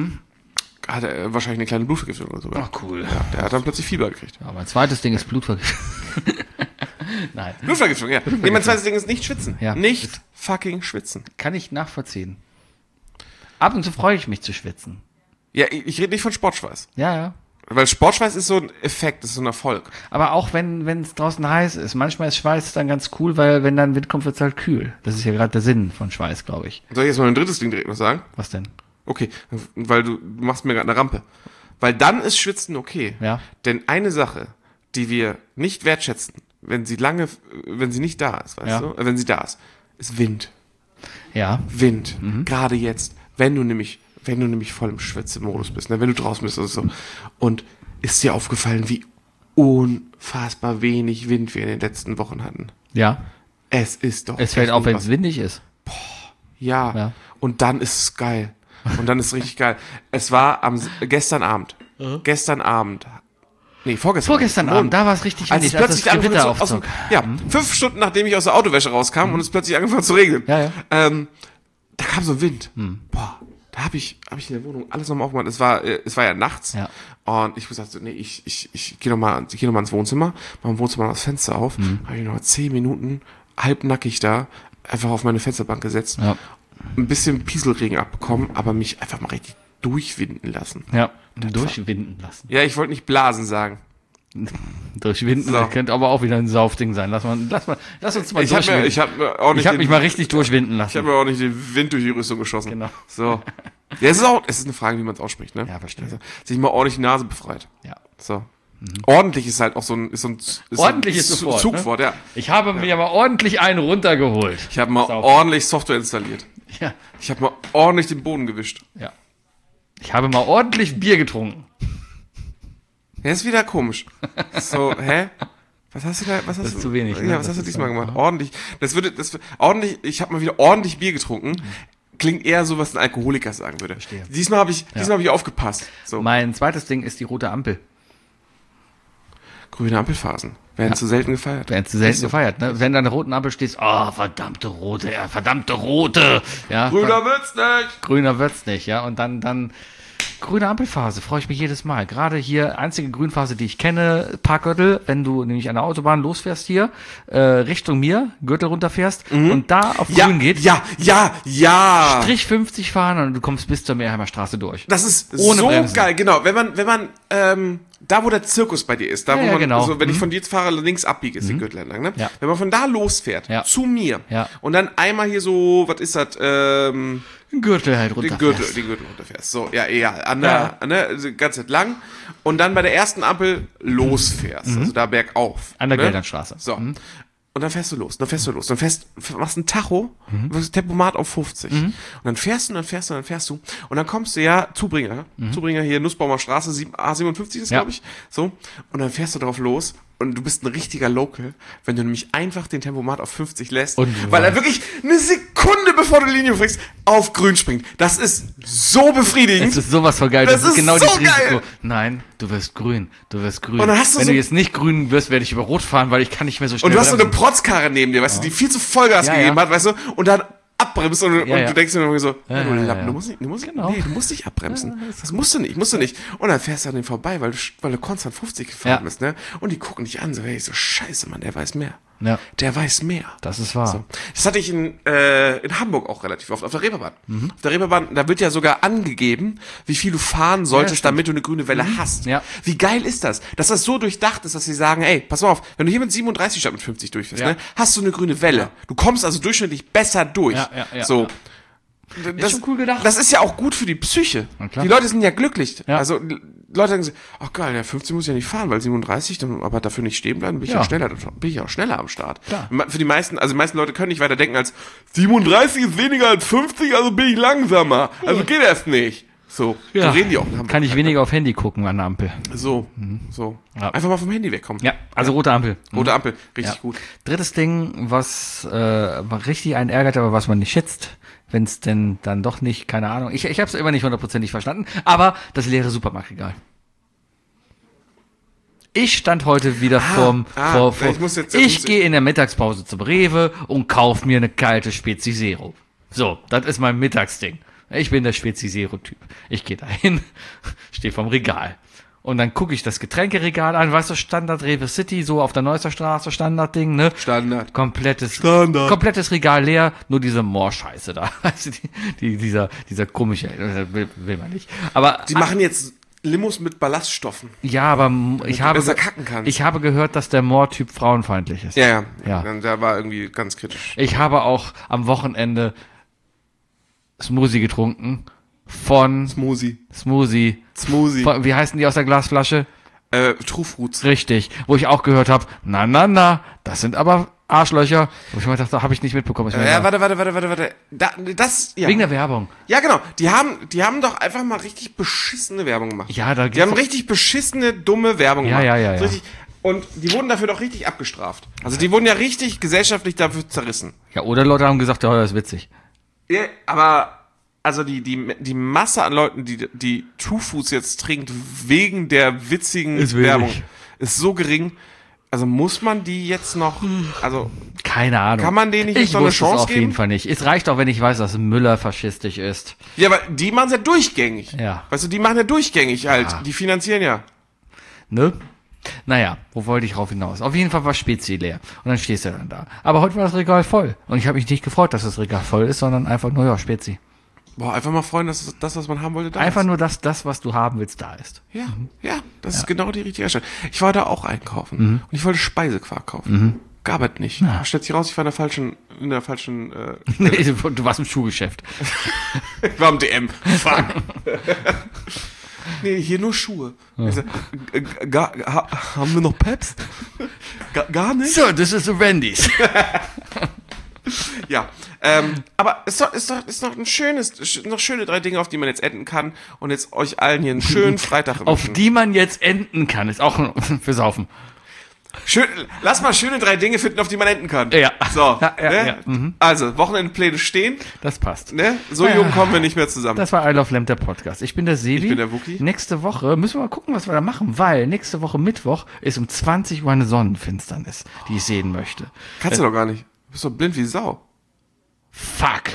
Hatte wahrscheinlich eine kleine Blutvergiftung oder so. Ach, cool. Ja, der hat dann plötzlich Fieber gekriegt. Ja, mein zweites Ding ist Blutvergiftung. Nein. Blutvergiftung, ja. Nee, mein zweites Ding ist nicht schwitzen. Ja. Nicht fucking schwitzen. Kann ich nachvollziehen. Ab und zu freue ich mich zu schwitzen. Ja, ich rede nicht von Sportschweiß. Ja, ja. Weil Sportschweiß ist so ein Effekt, das ist so ein Erfolg. Aber auch wenn es draußen heiß ist. Manchmal ist Schweiß dann ganz cool, weil wenn dann Wind kommt, wird es halt kühl. Das ist ja gerade der Sinn von Schweiß, glaube ich. Soll ich jetzt mal ein drittes Ding direkt noch sagen? Was denn? Okay, weil du machst mir gerade eine Rampe. Weil dann ist Schwitzen okay. Ja. Denn eine Sache, die wir nicht wertschätzen, wenn sie nicht da ist, weißt Ja. du? Wenn sie da ist Wind. Ja. Wind. Gerade jetzt, wenn du nämlich voll im Schwitzemodus bist, ne? Wenn du draußen bist oder so. Und ist dir aufgefallen, wie unfassbar wenig Wind wir in den letzten Wochen hatten? Ja. Es ist doch. Es fällt echt auf, wenn es unfassbar. windig ist. Ja. Ja. Und dann ist es geil. Und dann ist es richtig geil. Es war gestern Abend. Nee, vorgestern Abend, da war es richtig als es windig, plötzlich das angefangen Gewitter zu, aufzog. ja, 5 Stunden nachdem ich aus der Autowäsche rauskam und es plötzlich angefangen zu regnen. Ja, ja. Da kam so ein Wind. Boah, da habe ich in der Wohnung alles nochmal aufgemacht. Es war ja nachts. Ja. Und ich gesagt so, nee, ich gehe nochmal ins Wohnzimmer, mach im Wohnzimmer das Fenster auf, habe ich noch 10 Minuten halbnackig da einfach auf meine Fensterbank gesetzt, Ja. ein bisschen Pieselregen abbekommen, aber mich einfach mal richtig durchwinden lassen. Ja. Durchwinden lassen. Ja, ich wollte nicht blasen sagen. Durchwinden, So. das könnte aber auch wieder ein Saufding sein. Lass uns mal Ich habe Ich habe mich mal richtig durchwinden Ich lassen. habe mir auch nicht den Wind durch die Rüstung geschossen. Genau. So. Ja, es ist eine Frage, wie man es ausspricht, ne? Ja, verstehe. Also, sich mal ordentlich die Nase befreit. Ja. So. Ordentlich ist halt auch so ein Ordentlich ist sofort, Zugwort, ja. Ich habe mir aber ordentlich einen runtergeholt. Ich habe mal Sauber. ordentlich Software installiert. Ja. Ich habe mal ordentlich den Boden gewischt. Ja. Ich habe mal ordentlich Bier getrunken. Ja, ist wieder komisch. So, hä? Was hast du da? Was hast ist du? zu wenig, Ja, ne? was Das hast du ist diesmal so, gemacht? aha. Ordentlich. Ordentlich. Ich habe mal wieder ordentlich Bier getrunken. Klingt eher so, was ein Alkoholiker sagen würde. Verstehe. Diesmal habe ich aufgepasst. So. Mein zweites Ding ist die rote Ampel. Grüne Ampelphasen. Werden zu selten gefeiert. Werden zu selten gefeiert, ne? Wenn du an der roten Ampel stehst, verdammte rote. Ja, Grüner wird's nicht. Grüner wird's nicht, ja. Und dann grüne Ampelphase, freue ich mich jedes Mal. Gerade hier, einzige Grünphase, die ich kenne, Parkgürtel, wenn du nämlich an der Autobahn losfährst hier, Richtung mir, Gürtel runterfährst und da auf grün geht. Ja. Strich 50 fahren und du kommst bis zur Meerheimer Straße durch. Das ist Ohne so Bremsen. geil, genau. Wenn man, da wo der Zirkus bei dir ist, da wo man, genau. also wenn ich von dir jetzt fahre, links abbiege, ist den Gürtel entlang, ne? Ja. Wenn man von da losfährt, zu mir, und dann einmal hier so, was ist das, Den Gürtel halt den runterfährst. Gürtel runterfährst. So, ne, ganz entlang. Und dann bei der ersten Ampel losfährst. Also da bergauf. An der ne? Geldernstraße. So. Und dann fährst du los. Machst ein Tacho, Tempomat auf 50. Und dann fährst du. Und dann kommst du Zubringer hier, Nussbaumer Straße, A57 ist, glaube ich. So. Und dann fährst du drauf los. Und du bist ein richtiger Local, wenn du nämlich einfach den Tempomat auf 50 lässt, weil er wirklich eine Sekunde, bevor du die Linie fährst, auf grün springt. Das ist so befriedigend. Das ist sowas von geil. Das ist genau so dieses geil. Risiko. Nein, du wirst grün. Und dann hast du wenn so- du jetzt nicht grün wirst, werde ich über Rot fahren, weil ich kann nicht mehr so schnell Und du hast so eine bremsen. Protzkarre neben dir, weißt du, die viel zu Vollgas gegeben hat, weißt du, und dann abbremst und du denkst dir irgendwie so, du Lappen, du musst nicht abbremsen. Das musst du nicht. Und dann fährst du an denen vorbei, weil du konstant 50 gefahren bist, ne? Und die gucken dich an, so, hey, so scheiße, Mann, der weiß mehr. Ja. Der weiß mehr. Das ist wahr. So. Das hatte ich in Hamburg auch relativ oft, auf der Reeperbahn. Auf der Reeperbahn, da wird ja sogar angegeben, wie viel du fahren solltest, stimmt. damit du eine grüne Welle hast. Ja. Wie geil ist das? Dass das so durchdacht ist, dass sie sagen, ey, pass mal auf, wenn du hier mit 37 statt mit 50 durchfährst, ne, hast du eine grüne Welle. Du kommst also durchschnittlich besser durch. Ja. So. Das, schon cool gedacht. Das ist ja auch gut für die Psyche. Na klar. Die Leute sind ja glücklich. Ja. Also Leute denken sich, ach geil, der 50 muss ja nicht fahren, weil 37, dann aber dafür nicht stehen bleiben, bin ich auch schneller am Start. Klar. Für die meisten Leute können nicht weiter denken als 37 ist weniger als 50, also bin ich langsamer. Also geht das nicht. So reden die auch in Hamburg. Kann ich weniger auf Handy gucken an der Ampel. So. Ja. Einfach mal vom Handy wegkommen. Ja, also rote Ampel. Rote Ampel, richtig gut. Drittes Ding, was richtig einen ärgert, aber was man nicht schätzt, wenn es denn dann doch nicht, keine Ahnung, ich habe es immer nicht hundertprozentig verstanden, aber das leere Supermarktregal. Ich stand heute wieder ich gehe in der Mittagspause zum Rewe und kauf mir eine kalte Spezi Zero. So, das ist mein Mittagsding. Ich bin der Spezi Zero-Typ. Ich gehe dahin, stehe vorm Regal. Und dann gucke ich das Getränkeregal an, weißt du, Standard Rewe City, so auf der Neusser Straße, Standardding, ne? Standard. Komplettes Regal leer, nur diese Moorscheiße da. Weißt du, dieser komische, will man nicht. Aber Die machen jetzt Limos mit Ballaststoffen. ja, aber ich habe besser kacken kannst. ich habe gehört, dass der Moor-Typ frauenfeindlich ist. Ja. Ja. Der war irgendwie ganz kritisch. Ich habe auch am Wochenende Smoothie getrunken von Smoothie. Von, wie heißen die aus der Glasflasche? True Fruits. Richtig, wo ich auch gehört habe, na, das sind aber Arschlöcher. Wo ich mir dachte, habe ich nicht mitbekommen. Ist mir egal. Warte. Ja. Wegen der Werbung. Ja, genau. Die haben doch einfach mal richtig beschissene Werbung gemacht. Ja, da Die haben richtig beschissene, dumme Werbung gemacht. Ja. So richtig, und die wurden dafür doch richtig abgestraft. Also die wurden ja richtig gesellschaftlich dafür zerrissen. Ja, oder Leute haben gesagt, ja, das ist witzig. Ja, aber also die Masse an Leuten, die True Foods jetzt trinkt, wegen der witzigen Ist wenig. Werbung, ist so gering. Also muss man die jetzt noch, also Keine Ahnung. kann man denen nicht Ich noch eine wusste es Chance auf jeden geben? Fall nicht. Es reicht auch, wenn ich weiß, dass Müller faschistisch ist. Ja, aber die machen es ja durchgängig. Ja. Weißt du, die machen ja durchgängig halt. Ja. Die finanzieren ja. Ne? Naja, wo wollte ich drauf hinaus? Auf jeden Fall war Spezi leer. Und dann stehst du dann da. Aber heute war das Regal voll. Und ich habe mich nicht gefreut, dass das Regal voll ist, sondern einfach nur, ja, Spezi. Boah, einfach mal freuen, dass das, was man haben wollte, da Einfach ist. nur, dass das, was du haben willst, da ist. Ja, das ist genau die richtige Einstellung. Ich war da auch einkaufen und ich wollte Speisequark kaufen. Gab es nicht. Stellt sich raus, ich war in der falschen Nee, du warst im Schuhgeschäft. ich war im DM. Fuck. Nee, hier nur Schuhe. Ich sag, haben wir noch Peps? Gar nicht? So, das ist so Wendy's. Ja, aber ist noch noch schöne 3 Dinge, auf die man jetzt enden kann und jetzt euch allen hier einen schönen Freitag Auf wünschen. die man jetzt enden kann. Ist auch für Saufen. Schön, lass mal schöne 3 Dinge finden, auf die man enden kann. Ja. So. Ja, ne? ja. Mhm. Also, Wochenendpläne stehen. Das passt. Ne? So jung kommen wir nicht mehr zusammen. Das war I Love Lamp, der Podcast. Ich bin der Sebi. Ich bin der Wookie. Nächste Woche müssen wir mal gucken, was wir da machen, weil nächste Woche Mittwoch ist um 20 Uhr eine Sonnenfinsternis, die ich sehen möchte. Kannst du doch gar nicht. Du bist doch blind wie Sau. Fuck.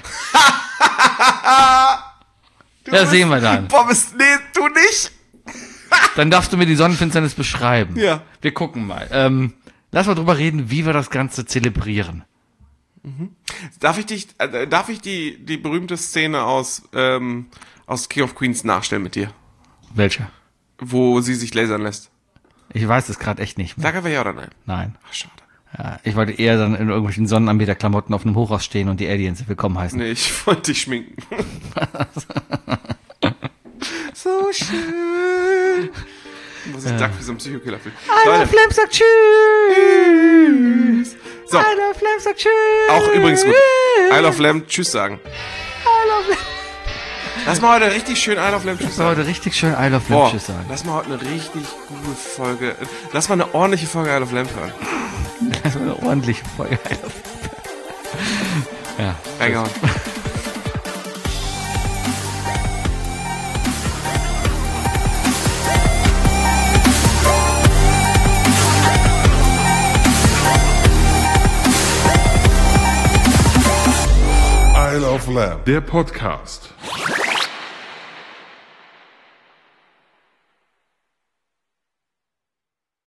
Das sehen wir dann. Pommes, nee, du nicht. Dann darfst du mir die Sonnenfinsternis beschreiben. Ja. Wir gucken mal. Lass mal drüber reden, wie wir das Ganze zelebrieren. Darf ich die berühmte Szene aus King of Queens nachstellen mit dir? Welche? Wo sie sich lasern lässt. Ich weiß es gerade echt nicht mehr. Sag einfach ja oder nein. Nein. Ach, schade. Ja, ich wollte eher dann in irgendwelchen Sonnenanbeterklamotten auf einem Hochhaus stehen und die Aliens willkommen heißen. Nee, ich wollte dich schminken. So schön. Was ich sag, wie so ein Psychokiller-Film. I Love Lamp sagt tschüss. So. I Love Lamp sagt tschüss. Auch übrigens gut. I Love Lamp, tschüss sagen. I Love Lamp. Lass mal heute richtig schön I Love Lamp, tschüss sagen. Heute richtig schön I Love Lamp Boah, tschüss sagen. lass mal heute eine richtig gute Folge, lass mal eine ordentliche Folge I Love Lamp hören. Das war eine ordentliche Folge. I Love Lamp. Ja. Reingehauen. I Love Lamp, der Podcast.